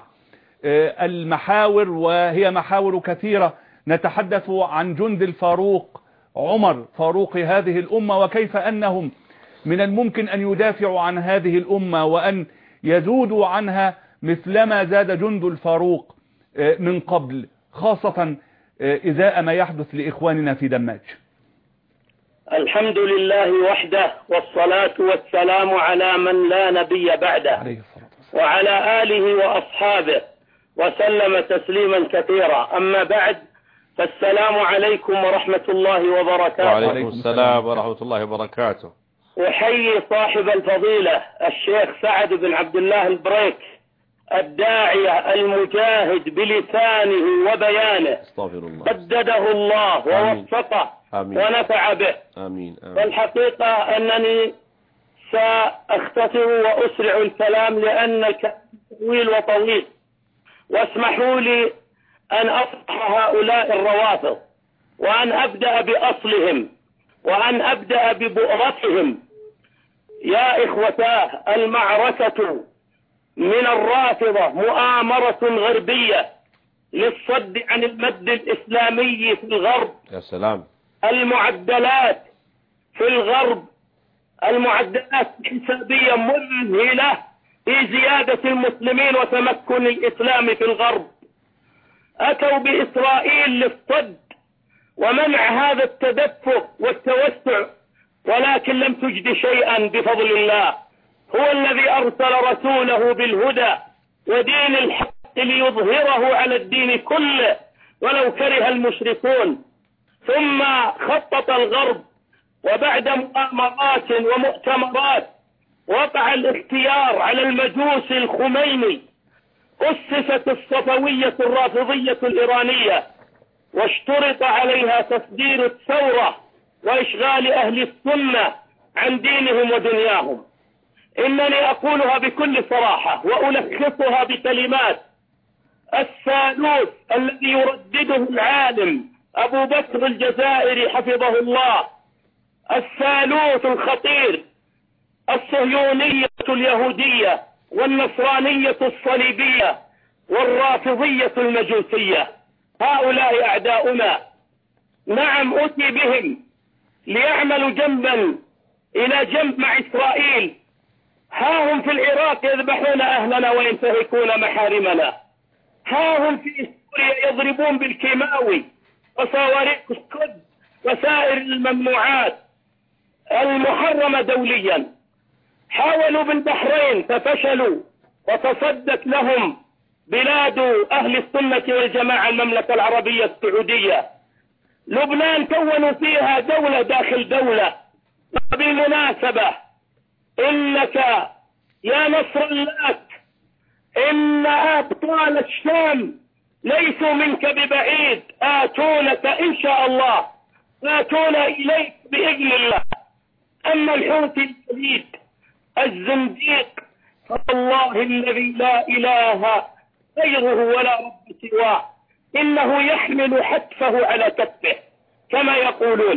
المحاور وهي محاور كثيرة. نتحدث عن جند الفاروق عمر فاروق هذه الأمة، وكيف أنهم من الممكن أن يدافعوا عن هذه الأمة وأن يزودوا عنها مثلما زاد جند الفاروق من قبل، خاصة إزاء ما يحدث لإخواننا في دماج. الحمد لله وحده، والصلاة والسلام على من لا نبي بعده وعلى آله وأصحابه وسلم تسليما كثيرا. أما بعد، فالسلام عليكم ورحمة الله وبركاته. وعليكم السلام ورحمة الله وبركاته. أحيي صاحب الفضيلة الشيخ سعد بن عبد الله البريك، الداعية المجاهد بلسانه وبيانه، استغفر الله، سدده الله ووفقه ونفع به. آمين. آمين. والحقيقة أنني سأختصر وأسرع الكلام لأن الكلام طويل وطويل، واسمحوا لي أن أصحح هؤلاء الروافض، وأن أبدأ بأصلهم، وأن أبدأ ببؤرتهم. يا إخوتاه، المعركة من الرافضة مؤامرة غربية للصد عن المد الإسلامي في الغرب. يا سلام. المعدلات في الغرب، المعدلات الحسابية مذهلة في زيادة المسلمين وتمكن الإسلام في الغرب. أتوا بإسرائيل للصد ومنع هذا التدفق والتوسع، ولكن لم تجد شيئا بفضل الله. هو الذي أرسل رسوله بالهدى ودين الحق ليظهره على الدين كله ولو كره المشركون. ثم خطط الغرب، وبعد مؤامرات ومؤتمرات وقع الاختيار على المجوس الخميني. أسست الصفوية الرافضية الإيرانية، واشترط عليها تصدير الثورة وإشغال أهل السنة عن دينهم ودنياهم. إنني أقولها بكل صراحة وألخصها بكلمات الثالوث الذي يردده العالم أبو بكر الجزائري حفظه الله، الثالوث الخطير: الصهيونية اليهودية، والنصرانية الصليبية، والرافضية المجوسية. هؤلاء أعداؤنا. نعم، أتي بهم ليعملوا جنبا إلى جنب مع إسرائيل. ها هم في العراق يذبحون أهلنا وينتهكون محارمنا. ها هم في سوريا يضربون بالكيماوي وصواريخ السكد وسائر الممنوعات المحرمة دوليا. حاولوا بالبحرين ففشلوا، وتصدت لهم بلاد أهل السنة والجماعة المملكة العربية السعودية. لبنان كونوا فيها دولة داخل دولة. وبالمناسبة إنك يا نصر الله إن أبطال الشام ليسوا منك ببعيد، آتونك إن شاء الله، آتون إليك بإذن الله. أما الحوثي الجديد الزنديق فالله الذي لا إله غيره ولا رب سواه إنه يحمل حتفه على كتفه كما يقولون،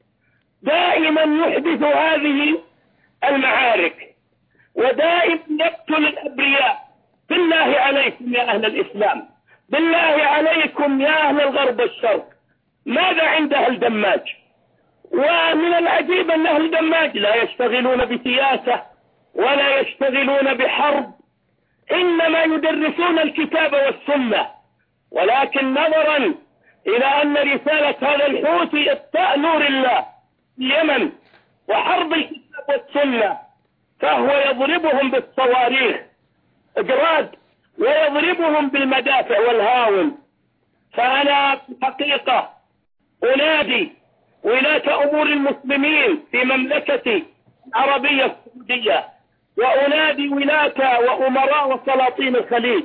دائما يحدث هذه المعارك ودائما يقتل الأبرياء. بالله عليكم يا أهل الإسلام، بالله عليكم يا أهل الغرب والشرق، ماذا عند أهل دماج؟ ومن العجيب أن أهل دماج لا يشتغلون بسياسة ولا يشتغلون بحرب، إنما يدرسون الكتاب والسنة. ولكن نظرا إلى أن رسالة هذا الحوثي إطفاء نور الله في اليمن وحرب الكتاب والسنة، فهو يضربهم بالصواريخ إجراد ويضربهم بالمدافع والهاون. فأنا في الحقيقة أنادي ولاة أمور المسلمين في مملكتي العربية السعودية، وأنادي ولاة وأمراء وسلاطين الخليج،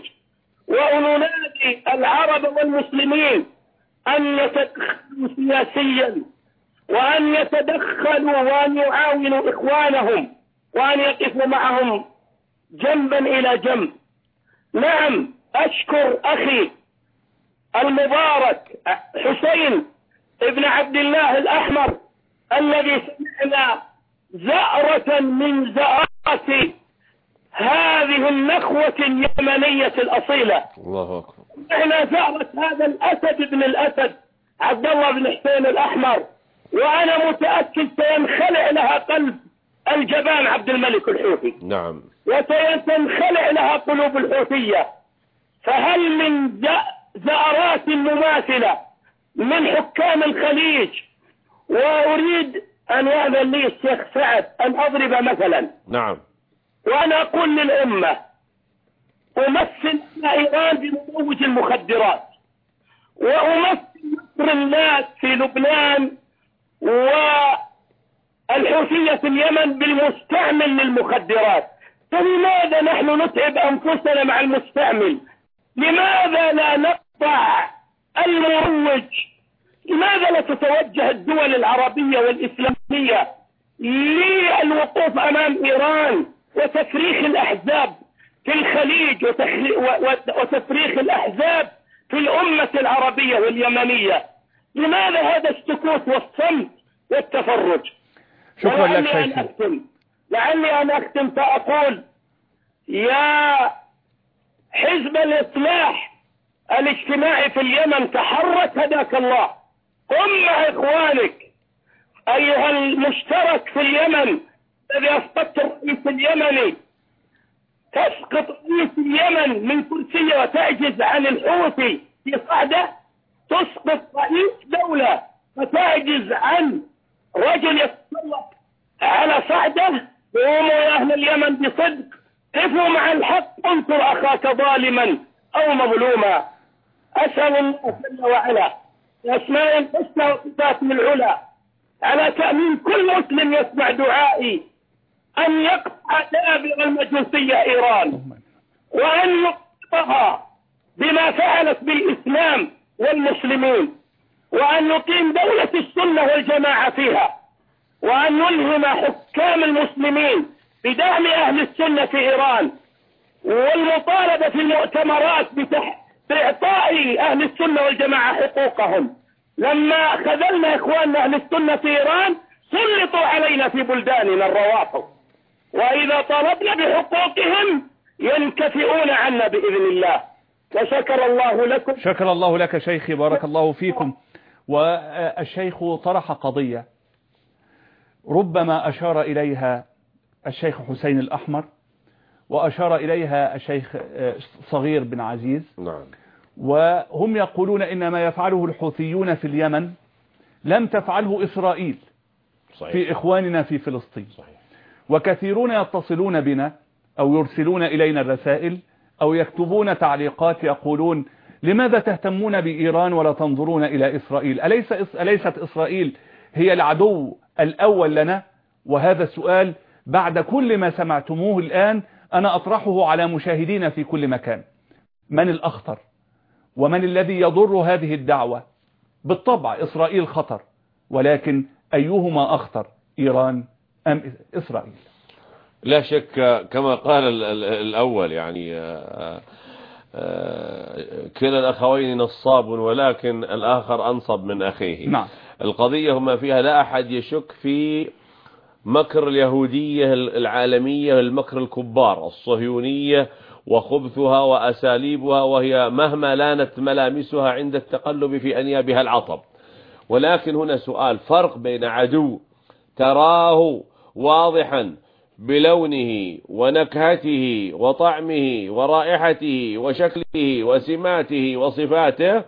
وأنادي العرب والمسلمين أن يتدخلوا سياسيا، وأن يتدخلوا وأن يعاونوا إخوانهم، وأن يقفوا معهم جنبا إلى جنب. نعم، أشكر أخي المبارك حسين ابن عبد الله الأحمر الذي سمعنا زأرة من زأرات هذه النخوة اليمنية الأصيلة. الله أكبر. سمعنا زأرة هذا الأسد ابن الأسد عبد الله بن حسين الأحمر، وأنا متأكد سينخلع لها قلب الجبان عبد الملك الحوثي. نعم. وسينخلع لها قلوب الحوثية. فهل من زأرات مماثلة من حكام الخليج؟ وأريد أن يأذن لي الشيخ سعد أن أضرب مثلا. نعم. وأنا أقول للأمة أمثل إيران بمروج المخدرات، وأمثل مصر الناس في لبنان والحوثية في اليمن بالمستعمل للمخدرات. فلماذا نحن نتعب أنفسنا مع المستعمل؟ لماذا لا نقطع المروج؟ لماذا لا تتوجه الدول العربية والإسلامية للوقوف أمام إيران وتفريخ الأحزاب في الخليج وتفريخ الأحزاب في الأمة العربية واليمنية؟ لماذا هذا السكوت والصمت والتفرج؟ شكرا لك شيخي. لعلي أن أختم فأقول يا حزب الإصلاح الاجتماعي في اليمن تحرك هداك الله، قم مع إخوانك أيها المشترك في اليمن الذي أسقطت الرئيس اليمني، تسقط رئيس اليمن من كرسيه وتعجز عن الحوثي في صعده، تسقط رئيس دولة وتعجز عن رجل يتسلط على صعده. قوموا يا أهل اليمن بصدق، قفوا مع الحق، انصر أخاك ظالما أو مظلوما. أسأل الله جل وعلا بأسماء الحسنى وصفاته العلى على تأمين كل مسلم يسمع دعائي أن يقطع دابر المجوسية إيران، وأن يقطعها بما فعلت بالإسلام والمسلمين، وأن يقيم دولة السنة والجماعة فيها، وأن نلهم حكام المسلمين بدعم أهل السنة في إيران، والمطالبة في المؤتمرات بإعطاء أهل السنة والجماعة حقوقهم. لما خذلنا إخواننا أهل السنة في إيران سلطوا علينا في بلداننا الروافض، وإذا طالبنا بحقوقهم ينكفئون عنا بإذن الله. وشكر الله لكم. شكر الله لك شيخي، بارك الله فيكم. والشيخ طرح قضية ربما أشار إليها الشيخ حسين الأحمر، وأشار إليها الشيخ صغير بن عزيز. نعم. وهم يقولون إن ما يفعله الحوثيون في اليمن لم تفعله إسرائيل. صحيح. في إخواننا في فلسطين. صحيح. وكثيرون يتصلون بنا أو يرسلون إلينا الرسائل أو يكتبون تعليقات يقولون لماذا تهتمون بإيران ولا تنظرون إلى إسرائيل؟ أليس أليست إسرائيل هي العدو الأول لنا؟ وهذا السؤال بعد كل ما سمعتموه الآن أنا أطرحه على مشاهدينا في كل مكان. من الأخطر ومن الذي يضر هذه الدعوة؟ بالطبع إسرائيل خطر، ولكن أيهما أخطر، إيران أم إسرائيل؟ لا شك كما قال الأول، يعني كلا الأخوين نصاب ولكن الآخر أنصب من أخيه. نعم. القضية هما فيها لا أحد يشك في مكر اليهودية العالمية، المكر الكبار الصهيونية وخبثها وأساليبها، وهي مهما لانت ملامسها عند التقلب في أنيابها العطب. ولكن هنا سؤال، فرق بين عدو تراه واضحا بلونه ونكهته وطعمه ورائحته وشكله وسماته وصفاته،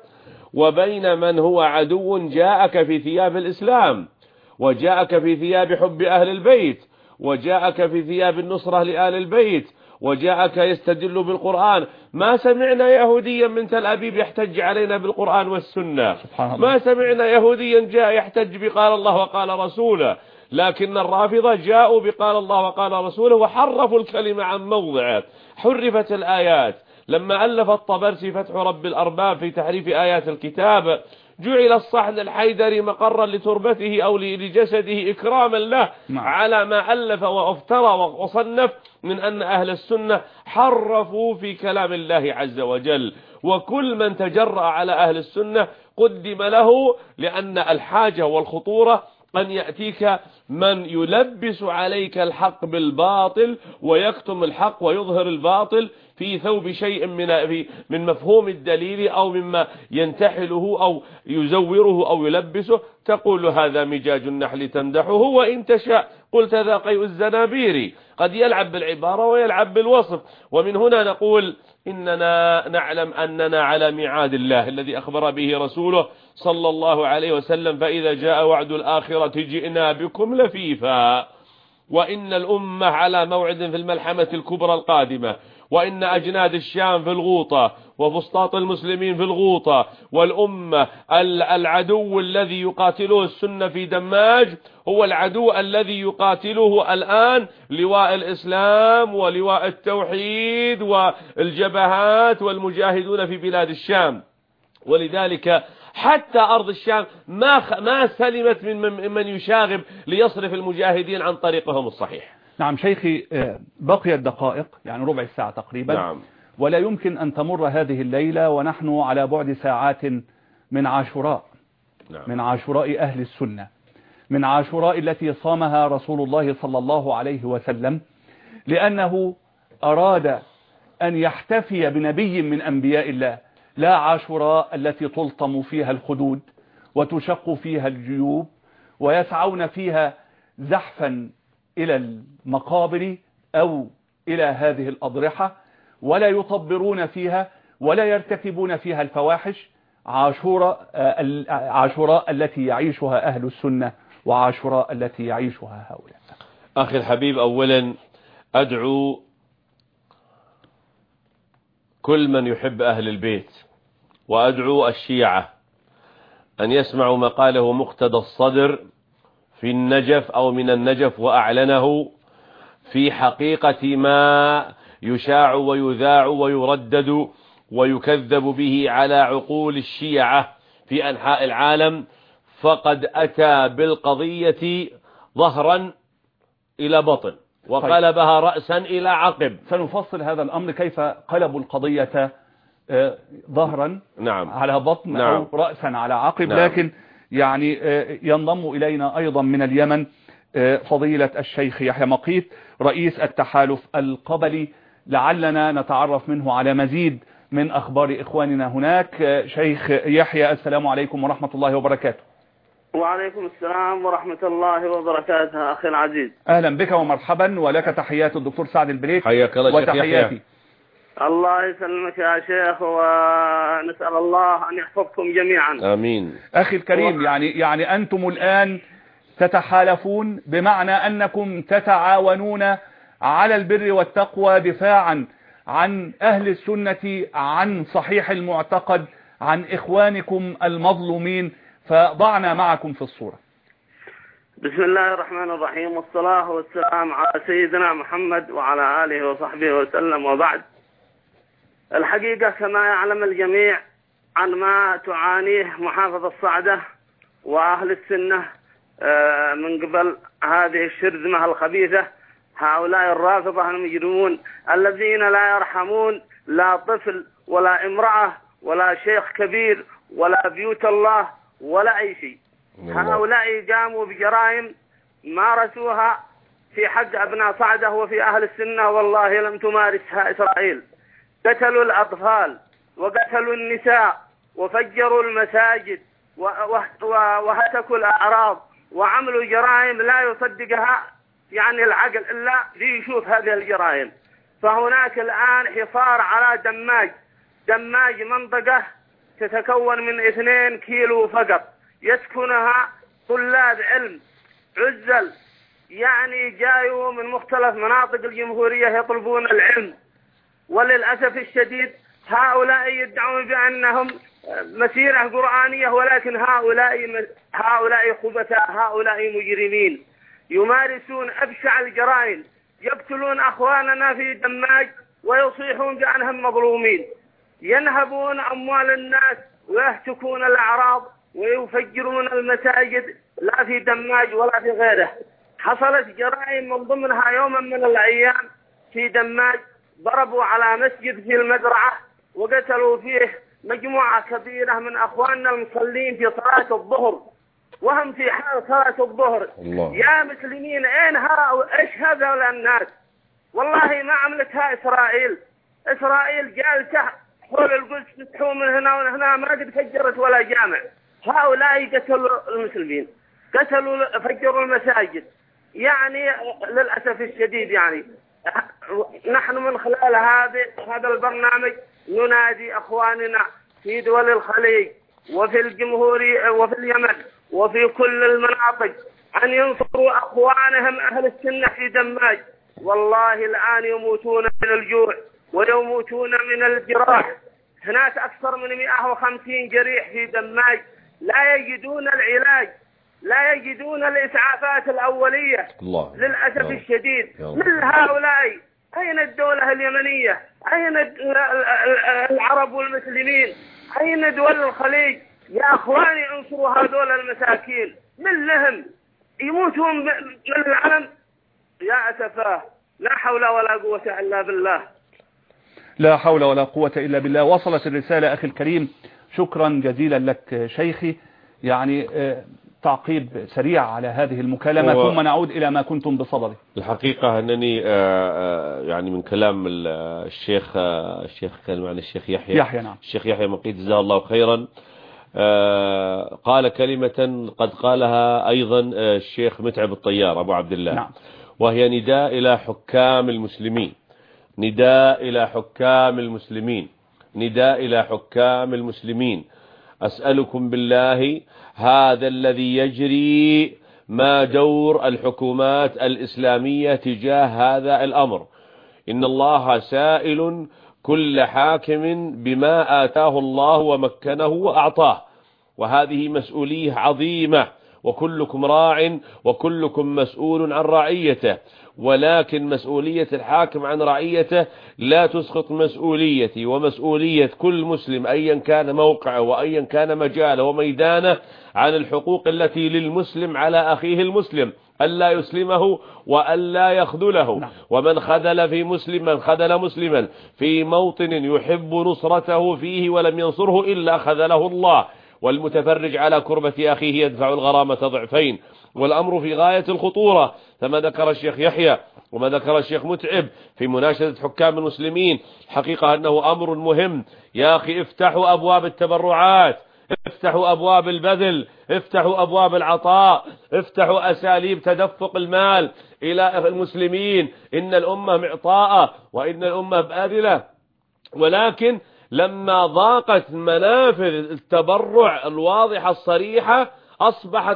وبين من هو عدو جاءك في ثياب الإسلام، وجاءك في ثياب حب أهل البيت، وجاءك في ثياب النصرة لآل البيت، وجاءك يستدل بالقرآن. ما سمعنا يهوديا من تل أبيب يحتج علينا بالقرآن والسنة، ما سمعنا يهوديا جاء يحتج بقال الله وقال رسوله، لكن الرافضة جاءوا بقال الله وقال رسوله وحرفوا الكلمة عن موضعه، حرفت الآيات. لما ألف الطبرسي فتح رب الأرباب في تحريف آيات الكتاب جعل الصحن الحيدري مقرا لتربته أو لجسده إكراما له على ما ألف وافترى وصنف من أن أهل السنة حرفوا في كلام الله عز وجل. وكل من تجرأ على أهل السنة قدم له، لأن الحاجة والخطورة أن يأتيك من يلبس عليك الحق بالباطل ويكتم الحق ويظهر الباطل في ثوب شيء من من مفهوم الدليل أو مما ينتحله أو يزوره أو يلبسه. تقول هذا مجاج النحل تمدحه، وإن تشاء قلت ذا قيء الزنابير. قد يلعب بالعبارة ويلعب بالوصف. ومن هنا نقول إننا نعلم أننا على ميعاد الله الذي أخبر به رسوله صلى الله عليه وسلم: فإذا جاء وعد الآخرة جئنا بكم لفيفا. وإن الأمة على موعد في الملحمة الكبرى القادمة، وإن أجناد الشام في الغوطة وفسطاط المسلمين في الغوطة، والأمة العدو الذي يقاتله السنة في دماج هو العدو الذي يقاتله الآن لواء الإسلام ولواء التوحيد والجبهات والمجاهدون في بلاد الشام. ولذلك حتى أرض الشام ما ما سلمت من من يشاغب ليصرف المجاهدين عن طريقهم الصحيح. نعم شيخي، بقيت دقائق يعني ربع ساعة تقريبا. نعم. ولا يمكن أن تمر هذه الليلة ونحن على بعد ساعات من عاشوراء. نعم. من عاشوراء أهل السنة، من عاشوراء التي صامها رسول الله صلى الله عليه وسلم، لأنه أراد أن يحتفي بنبي من أنبياء الله. لا عاشوراء التي تلطم فيها الخدود وتشق فيها الجيوب ويسعون فيها زحفا إلى المقابر أو إلى هذه الأضرحة، ولا يطبرون فيها ولا يرتكبون فيها الفواحش. عاشوراء عاشوراء التي يعيشها أهل السنة، وعاشوراء التي يعيشها هؤلاء. أخي الحبيب، أولا أدعو كل من يحب أهل البيت، وأدعو الشيعة أن يسمعوا ما قاله مقتدى الصدر في النجف أو من النجف وأعلنه في حقيقة ما يشاع ويذاع ويردد ويكذب به على عقول الشيعة في أنحاء العالم. فقد أتى بالقضية ظهرا إلى بطن وقلبها رأسا إلى عقب. سنفصل هذا الأمر، كيف قلبوا القضية ظهرا نعم. على بطن نعم. أو رأسا على عقب. نعم. لكن يعني ينضم إلينا أيضا من اليمن فضيلة الشيخ يحيى مقيت رئيس التحالف القبلي، لعلنا نتعرف منه على مزيد من أخبار إخواننا هناك. شيخ يحيى، السلام عليكم ورحمة الله وبركاته. وعليكم السلام ورحمة الله وبركاته أخي العزيز. أهلا بك ومرحبا، ولك تحيات الدكتور سعد البليك. حياك الله وتحياتي. الله يسلمك يا شيخ، ونسأل الله أن يحفظكم جميعا. آمين. أخي الكريم، يعني يعني أنتم الآن تتحالفون، بمعنى أنكم تتعاونون على البر والتقوى دفاعا عن أهل السنة، عن صحيح المعتقد، عن إخوانكم المظلومين، فضعنا معكم في الصورة. بسم الله الرحمن الرحيم، والصلاة والسلام على سيدنا محمد وعلى آله وصحبه وسلم، وبعد. الحقيقة كما يعلم الجميع عن ما تعانيه محافظة صعدة وأهل السنة من قبل هذه الشرذمة الخبيثة، هؤلاء الرافضة المجرمون الذين لا يرحمون لا طفل ولا امرأة ولا شيخ كبير ولا بيوت الله ولا أي شيء. هؤلاء قاموا بجرائم مارسوها في حق أبناء صعدة وفي أهل السنة، والله لم تمارسها إسرائيل. قتلوا الأطفال وقتلوا النساء وفجروا المساجد وهتكوا الأعراض وعملوا جرائم لا يصدقها يعني العقل إلا ليشوف هذه الجرائم. فهناك الآن حصار على دماج. دماج منطقة تتكون من اثنين كيلو فقط، يسكنها طلاب علم عزل، يعني جايوا من مختلف مناطق الجمهورية يطلبون العلم. وللأسف الشديد هؤلاء يدعون بأنهم مسيرة قرآنية، ولكن هؤلاء هؤلاء خبثاء، هؤلاء مجرمين يمارسون أبشع الجرائم، يقتلون أخواننا في دماج ويصيحون بأنهم مظلومين، ينهبون أموال الناس ويهتكون الأعراض ويفجرون المساجد لا في دماج ولا في غيره. حصلت جرائم من ضمنها يوما من الأيام في دماج، ضربوا على مسجد في المزرعة وقتلوا فيه مجموعة كبيرة من أخواننا المصلين في صلاة الظهر وهم في حال صلاة الظهر. الله. يا مسلمين أين هؤلاء؟ إيش هذا الناس؟ والله ما عملتها إسرائيل. إسرائيل جالسة حول القدس تتحوم من هنا ومن هنا، ما قد فجرت ولا جامع. هؤلاء قتلوا المسلمين، قتلوا فجروا المساجد. يعني للأسف الشديد يعني نحن من خلال هذا هذا البرنامج ننادي أخواننا في دول الخليج وفي الجمهورية وفي اليمن وفي كل المناطق أن ينصروا أخوانهم أهل السنة في دماج. والله الآن يموتون من الجوع ويموتون من الجراح. هناك أكثر من مئة وخمسين جريح في دماج لا يجدون العلاج، لا يجدون الإسعافات الأولية. الله. للأسف الله. الشديد من هؤلاء. أين الدولة اليمنية؟ أين العرب والمسلمين؟ أين دول الخليج؟ يا أخواني انصروا هذول المساكين، من لهم يموتون من العلم. يا أسفاه، لا حول ولا قوة إلا بالله. لا حول ولا قوة إلا بالله. وصلت الرسالة أخي الكريم، شكرا جزيلا لك شيخي. يعني تعقيب سريع على هذه المكالمة ثم نعود إلى ما كنتم بصدده. الحقيقة أنني يعني من كلام الشيخ الشيخ كان معنا الشيخ يحيى يحيى نعم. الشيخ يحيى مقيت جزاه الله خيرا، قال كلمة قد قالها أيضا الشيخ متعب الطيار أبو عبد الله نعم. وهي نداء إلى حكام المسلمين، نداء إلى حكام المسلمين، نداء إلى حكام المسلمين. أسألكم بالله، هذا الذي يجري ما دور الحكومات الإسلامية تجاه هذا الأمر. إن الله سائل كل حاكم بما آتاه الله ومكنه وأعطاه، وهذه مسؤولية عظيمة، وكلكم راع وكلكم مسؤول عن رعيته. ولكن مسؤولية الحاكم عن رعيته لا تسقط مسؤوليتي ومسؤولية كل مسلم أيا كان موقعه وأيا كان مجاله وميدانه عن الحقوق التي للمسلم على أخيه المسلم، ألا يسلمه وألا يخذله. ومن خذل في مسلم من خذل مسلما في موطن يحب نصرته فيه ولم ينصره إلا خذله الله. والمتفرج على كربة أخيه يدفع الغرامة ضعفين. والأمر في غاية الخطورة كما ذكر الشيخ يحيى وما ذكر الشيخ متعب في مناشدة حكام المسلمين. حقيقة أنه أمر مهم. يا أخي افتحوا أبواب التبرعات، افتحوا أبواب البذل، افتحوا أبواب العطاء، افتحوا أساليب تدفق المال إلى المسلمين. إن الأمة معطاءة وإن الأمة باذلة، ولكن لما ضاقت منافذ التبرع الواضحة الصريحة أصبحت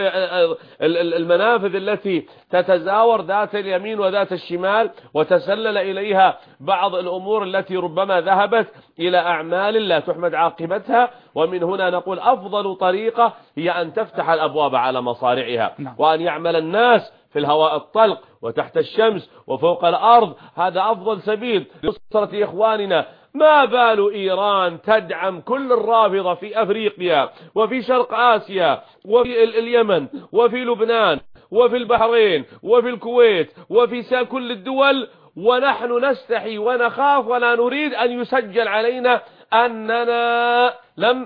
المنافذ التي تتزاور ذات اليمين وذات الشمال، وتسلل إليها بعض الأمور التي ربما ذهبت إلى أعمال لا تحمد عاقبتها. ومن هنا نقول أفضل طريقة هي أن تفتح الأبواب على مصارعها، وأن يعمل الناس في الهواء الطلق وتحت الشمس وفوق الأرض. هذا أفضل سبيل لنصرة إخواننا. ما بال إيران تدعم كل الرافضة في أفريقيا وفي شرق آسيا وفي اليمن وفي لبنان وفي البحرين وفي الكويت وفي كل الدول، ونحن نستحي ونخاف ولا نريد أن يسجل علينا أننا لم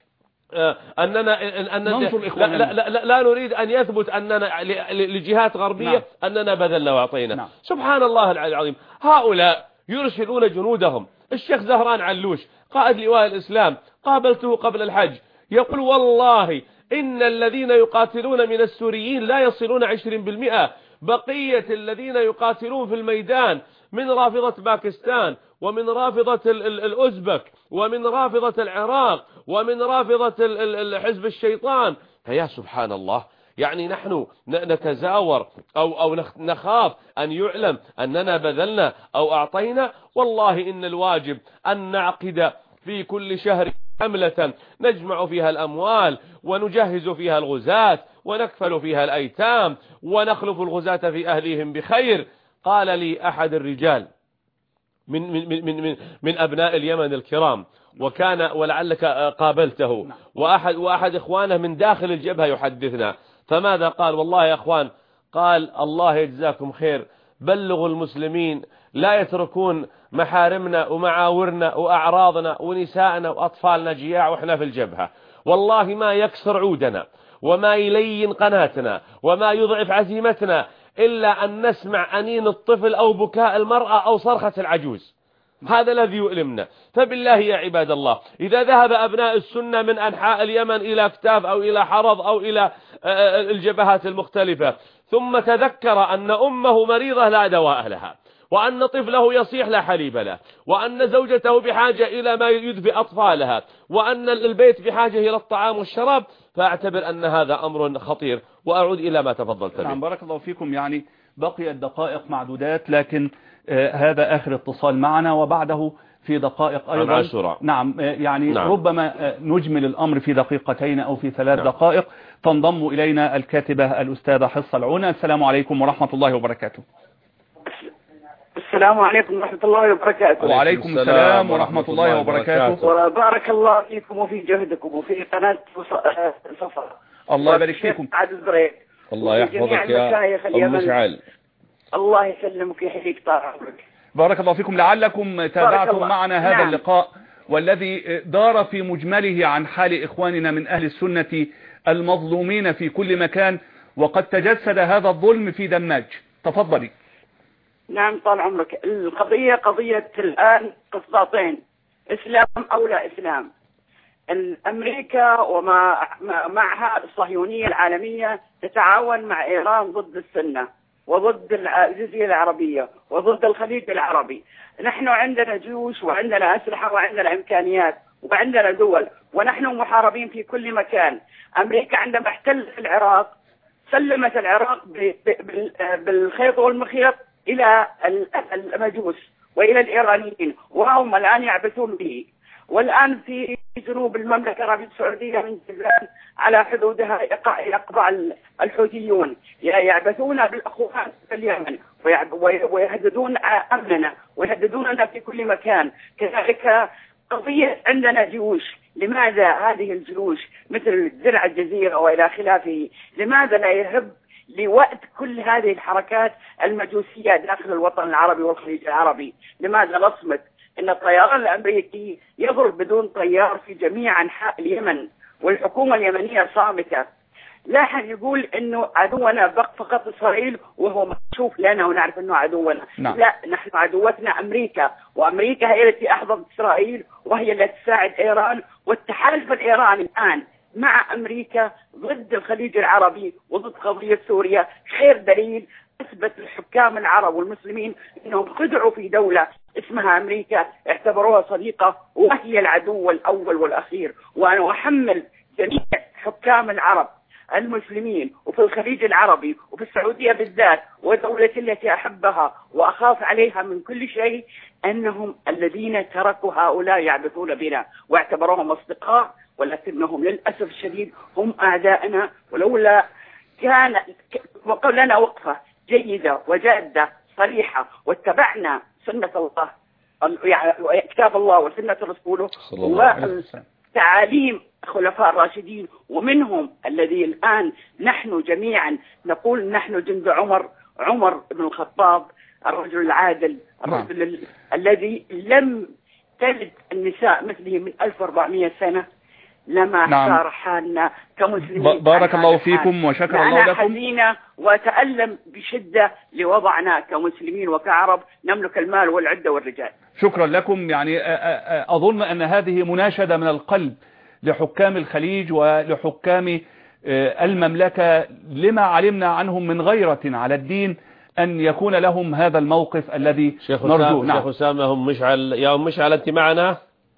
أننا أننا لا, لا, لا, لا نريد أن يثبت أننا لجهات غربية نعم. أننا بذلنا وأعطينا نعم. سبحان الله العظيم. هؤلاء يرسلون جنودهم. الشيخ زهران علوش قائد لواء الإسلام قابلته قبل الحج، يقول والله إن الذين يقاتلون من السوريين لا يصلون عشرين بالمئة، بقية الذين يقاتلون في الميدان من رافضة باكستان ومن رافضة الأوزبك ومن رافضة العراق ومن رافضة حزب الشيطان. فيا سبحان الله، يعني نحن نتزاور أو, أو نخاف أن يعلم أننا بذلنا أو أعطينا. والله إن الواجب أن نعقد في كل شهر حملة نجمع فيها الأموال ونجهز فيها الغزاة ونكفل فيها الأيتام ونخلف الغزاة في أهلهم بخير. قال لي أحد الرجال من, من, من, من, من أبناء اليمن الكرام، وكان ولعلك قابلته، وأحد, وأحد إخوانه من داخل الجبهة يحدثنا، فماذا قال؟ والله يا أخوان، قال الله يجزاكم خير، بلغوا المسلمين لا يتركون محارمنا ومعاورنا وأعراضنا ونساءنا وأطفالنا جياع وإحنا في الجبهة. والله ما يكسر عودنا وما يلين قناتنا وما يضعف عزيمتنا إلا أن نسمع أنين الطفل أو بكاء المرأة أو صرخة العجوز. هذا الذي يؤلمنا. فبالله يا عباد الله، إذا ذهب أبناء السنة من أنحاء اليمن إلى أكتاف أو إلى حرض أو إلى الجبهات المختلفة، ثم تذكر أن أمه مريضة لا دواء لها، وأن طفله يصيح لا حليب له، وأن زوجته بحاجة إلى ما يدفئ أطفالها، وأن البيت بحاجة إلى الطعام والشراب، فأعتبر أن هذا أمر خطير. وأعود إلى ما تفضلت به. نعم بارك الله فيكم. يعني بقيت دقائق معدودات، لكن آه هذا آخر اتصال معنا، وبعده في دقائق أيضا نعم آه يعني نعم. ربما آه نجمل الأمر في دقيقتين أو في ثلاث نعم. دقائق. تنضم إلينا الكاتبة الأستاذة حصة العونة. السلام عليكم ورحمة الله وبركاته. السلام عليكم ورحمة الله وبركاته. وعليكم السلام ورحمة الله وبركاته. وبارك الله فيكم وفي جهدكم وفي قناة صفا. الله يبارك فيكم. الله يحفظك يا أم مشعل. الله يسلمك ويحييك طال عمرك. بارك الله فيكم. لعلكم تابعتم معنا هذا نعم. اللقاء والذي دار في مجمله عن حال إخواننا من أهل السنة المظلومين في كل مكان، وقد تجسد هذا الظلم في دماج. تفضلي. نعم طال عمرك. القضية قضية الآن قسطاطين، إسلام أو لا إسلام. أمريكا وما معها الصهيونية العالمية تتعاون مع إيران ضد السنة وضد الجزيرة العربية وضد الخليج العربي. نحن عندنا جيوش وعندنا أسلحة وعندنا إمكانيات وعندنا دول، ونحن محاربين في كل مكان. أمريكا عندما احتلت العراق سلمت العراق بالخيط والمخيط إلى المجوس وإلى الإيرانيين، وهم الآن يعبثون به. والآن في جنوب المملكة العربية السعودية من جازان على حدودها يقبع الحوثيون يعبثون بالأخوان في اليمن ويهددون أمننا ويهددوننا في كل مكان. كذلك قضية عندنا جيوش. لماذا هذه الجيوش مثل درع الجزيرة وإلى خلافه لماذا لا يهب لوقت كل هذه الحركات المجوسية داخل الوطن العربي والخليج العربي؟ لماذا نصمت ان الطيران الامريكي يضرب بدون طيار في جميع انحاء اليمن والحكومة اليمنية صامتة؟ لا أحد يقول انه عدونا فقط اسرائيل وهو مكشوف لنا ونعرف انه عدونا. نعم. لا، نحن عدوتنا امريكا، وامريكا هي التي احضرت اسرائيل وهي التي تساعد ايران، والتحالف الايراني الان مع أمريكا ضد الخليج العربي وضد قضية سوريا خير دليل أثبت الحكام العرب والمسلمين أنهم خدعوا في دولة اسمها أمريكا، اعتبروها صديقة وهي العدو الأول والأخير. وأنا أحمل جميع حكام العرب المسلمين وفي الخليج العربي وفي السعودية بالذات ودولتي التي أحبها وأخاف عليها من كل شيء أنهم الذين تركوا هؤلاء يعبثون بنا واعتبروهم أصدقاء، ولكنهم للأسف الشديد هم أعداءنا. ولولا كان وقال لنا وقفة جيدة وجادة صريحة واتبعنا سنة الله يعني كتاب الله وسنة رسوله وتعاليم خلفاء الراشدين، ومنهم الذي الآن نحن جميعا نقول نحن جند عمر عمر بن الخطاب، الرجل العادل، الرجل ال... الذي لم تلد النساء مثله من ألف وأربعمائة سنة، لما نعم. صار حالنا كمسلمين. بارك الله فيكم وشكر الله لكم. أنا حزينة وأتألم بشدة لوضعنا كمسلمين وكعرب نملك المال والعدة والرجال. شكرا لكم. يعني أظن أن هذه مناشدة من القلب لحكام الخليج ولحكام المملكة لما علمنا عنهم من غيرة على الدين أن يكون لهم هذا الموقف الذي نرجوه. نعم. شيخ أسامة هم مشعل يا أم مشعل أنت معنا؟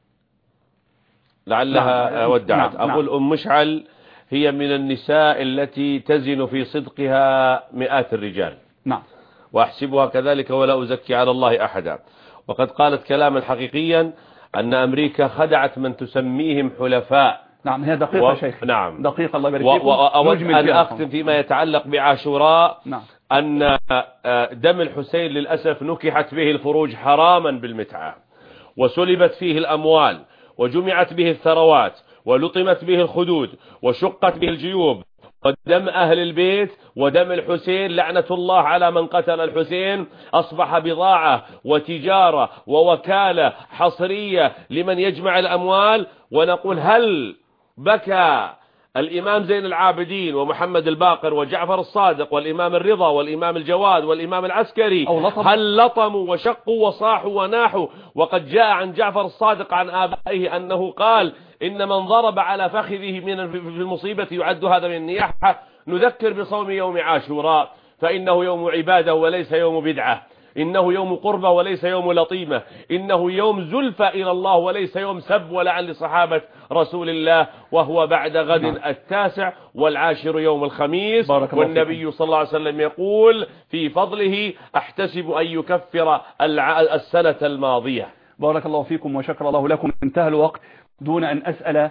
لعلها نعم. ودعت. نعم. أقول أم مشعل هي من النساء التي تزن في صدقها مئات الرجال. نعم. وأحسبها كذلك ولا أزكي على الله أحدا. وقد قالت كلاما حقيقيا أن أمريكا خدعت من تسميهم حلفاء. نعم هي دقيقة و... شيخ. نعم دقيقة الله يبارك فيكم. وأود أن أختم فيما يتعلق بعاشوراء. نعم. أن دم الحسين للأسف نكحت به الفروج حراما بالمتعة، وسلبت فيه الأموال، وجمعت به الثروات، ولطمت به الخدود، وشقت به الجيوب، ودم أهل البيت ودم الحسين لعنة الله على من قتل الحسين أصبح بضاعة وتجارة ووكالة حصرية لمن يجمع الأموال. ونقول هل بكى الإمام زين العابدين ومحمد الباقر وجعفر الصادق والإمام الرضا والإمام الجواد والإمام العسكري هل لطموا وشقوا وصاحوا وناحوا؟ وقد جاء عن جعفر الصادق عن آبائه أنه قال إن من ضرب على فخذه من في المصيبة يعد هذا من النياحة. نذكر بصوم يوم عاشوراء فإنه يوم عبادة وليس يوم بدعة، إنه يوم قربة وليس يوم لطيمة، إنه يوم زلفى إلى الله وليس يوم سب ولعن لصحابة رسول الله، وهو بعد غد نعم. التاسع والعاشر يوم الخميس. والنبي صلى الله عليه وسلم يقول في فضله أحتسب أن يكفر السنة الماضية. بارك الله فيكم وشكر الله لكم. انتهى الوقت دون أن أسأل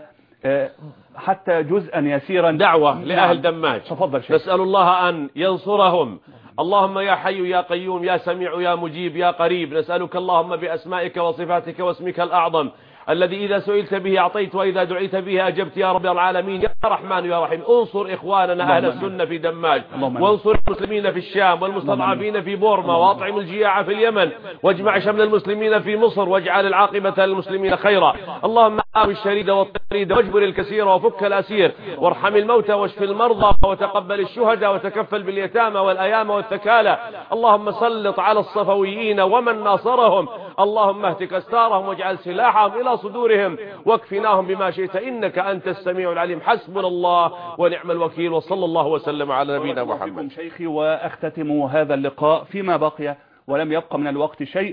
حتى جزءا يسيرا دعوة لأهل دماج. تفضل شيخ. نسأل الله أن ينصرهم. اللهم يا حي يا قيوم يا سميع يا مجيب يا قريب، نسألك اللهم بأسمائك وصفاتك واسمك الأعظم الذي إذا سئلت به أعطيت وإذا دعيت به أجبت يا رب العالمين. يا رحمن يا رحيم انصر إخواننا أهل السنة في دماج، وانصر المسلمين في الشام والمستضعفين في بورما، وأطعم الجياع في اليمن، واجمع شمل المسلمين في مصر، واجعل العاقبة للمسلمين خيرا. اللهم آوي الشريد والطريد واجبر الكثير وفك الأسير، وارحم الموتى واشف المرضى وتقبل الشهداء وتكفل باليتامى والأيام والثكالى. اللهم سلط على الصفويين ومن ناصرهم، اللهم اهتك أستارهم واجعل سلاحهم إلى صدورهم واكفناهم بما شئت إنك أنت السميع العليم. حسبنا الله ونعم الوكيل، وصلى الله وسلم على نبينا محمد. شيخي وأختتم هذا اللقاء فيما بقي ولم يبقى من الوقت شيء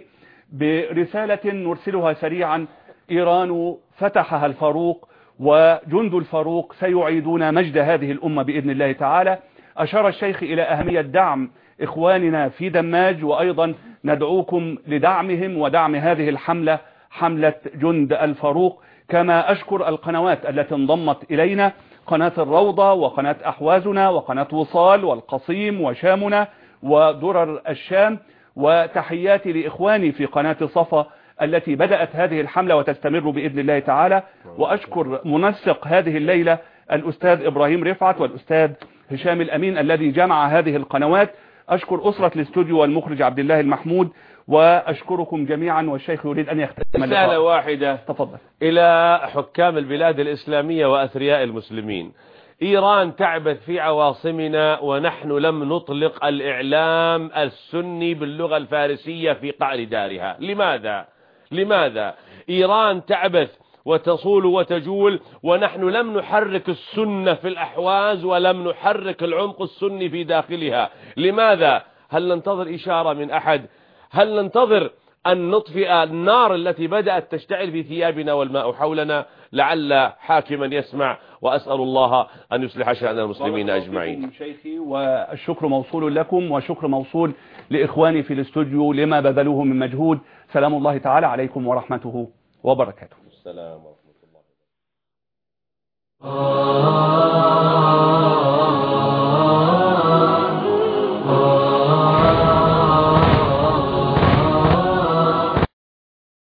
برسالة نرسلها سريعا. إيران فتحها الفاروق وجند الفاروق سيعيدون مجد هذه الأمة بإذن الله تعالى. أشار الشيخ إلى أهمية دعم إخواننا في دماج، وأيضا ندعوكم لدعمهم ودعم هذه الحملة، حملة جند الفاروق. كما أشكر القنوات التي انضمت إلينا، قناة الروضة وقناة أحوازنا وقناة وصال والقصيم وشامنا ودرر الشام. وتحياتي لإخواني في قناة صفا التي بدأت هذه الحملة وتستمر بإذن الله تعالى. وأشكر منسق هذه الليلة الأستاذ إبراهيم رفعت والأستاذ هشام الأمين الذي جمع هذه القنوات. أشكر أسرة الاستوديو والمخرج عبد الله المحمود، وأشكركم جميعا. والشيخ يريد أن يختم رسالة واحدة تفضل إلى حكام البلاد الإسلامية وأثرياء المسلمين. إيران تعبث في عواصمنا ونحن لم نطلق الإعلام السني باللغة الفارسية في قعر دارها. لماذا؟ لماذا؟ إيران تعبث وتصول وتجول ونحن لم نحرك السنة في الأحواز ولم نحرك العمق السني في داخلها. لماذا؟ هل ننتظر إشارة من أحد؟ هل ننتظر أن نطفئ النار التي بدأت تشتعل في ثيابنا والماء حولنا، لعل حاكما يسمع، وأسأل الله أن يصلح شأن المسلمين أجمعين. شيخي، والشكر موصول لكم وشكر موصول لإخواني في الاستوديو لما بذلوه من مجهود. سلام الله تعالى عليكم ورحمته وبركاته. السلام ورحمة الله.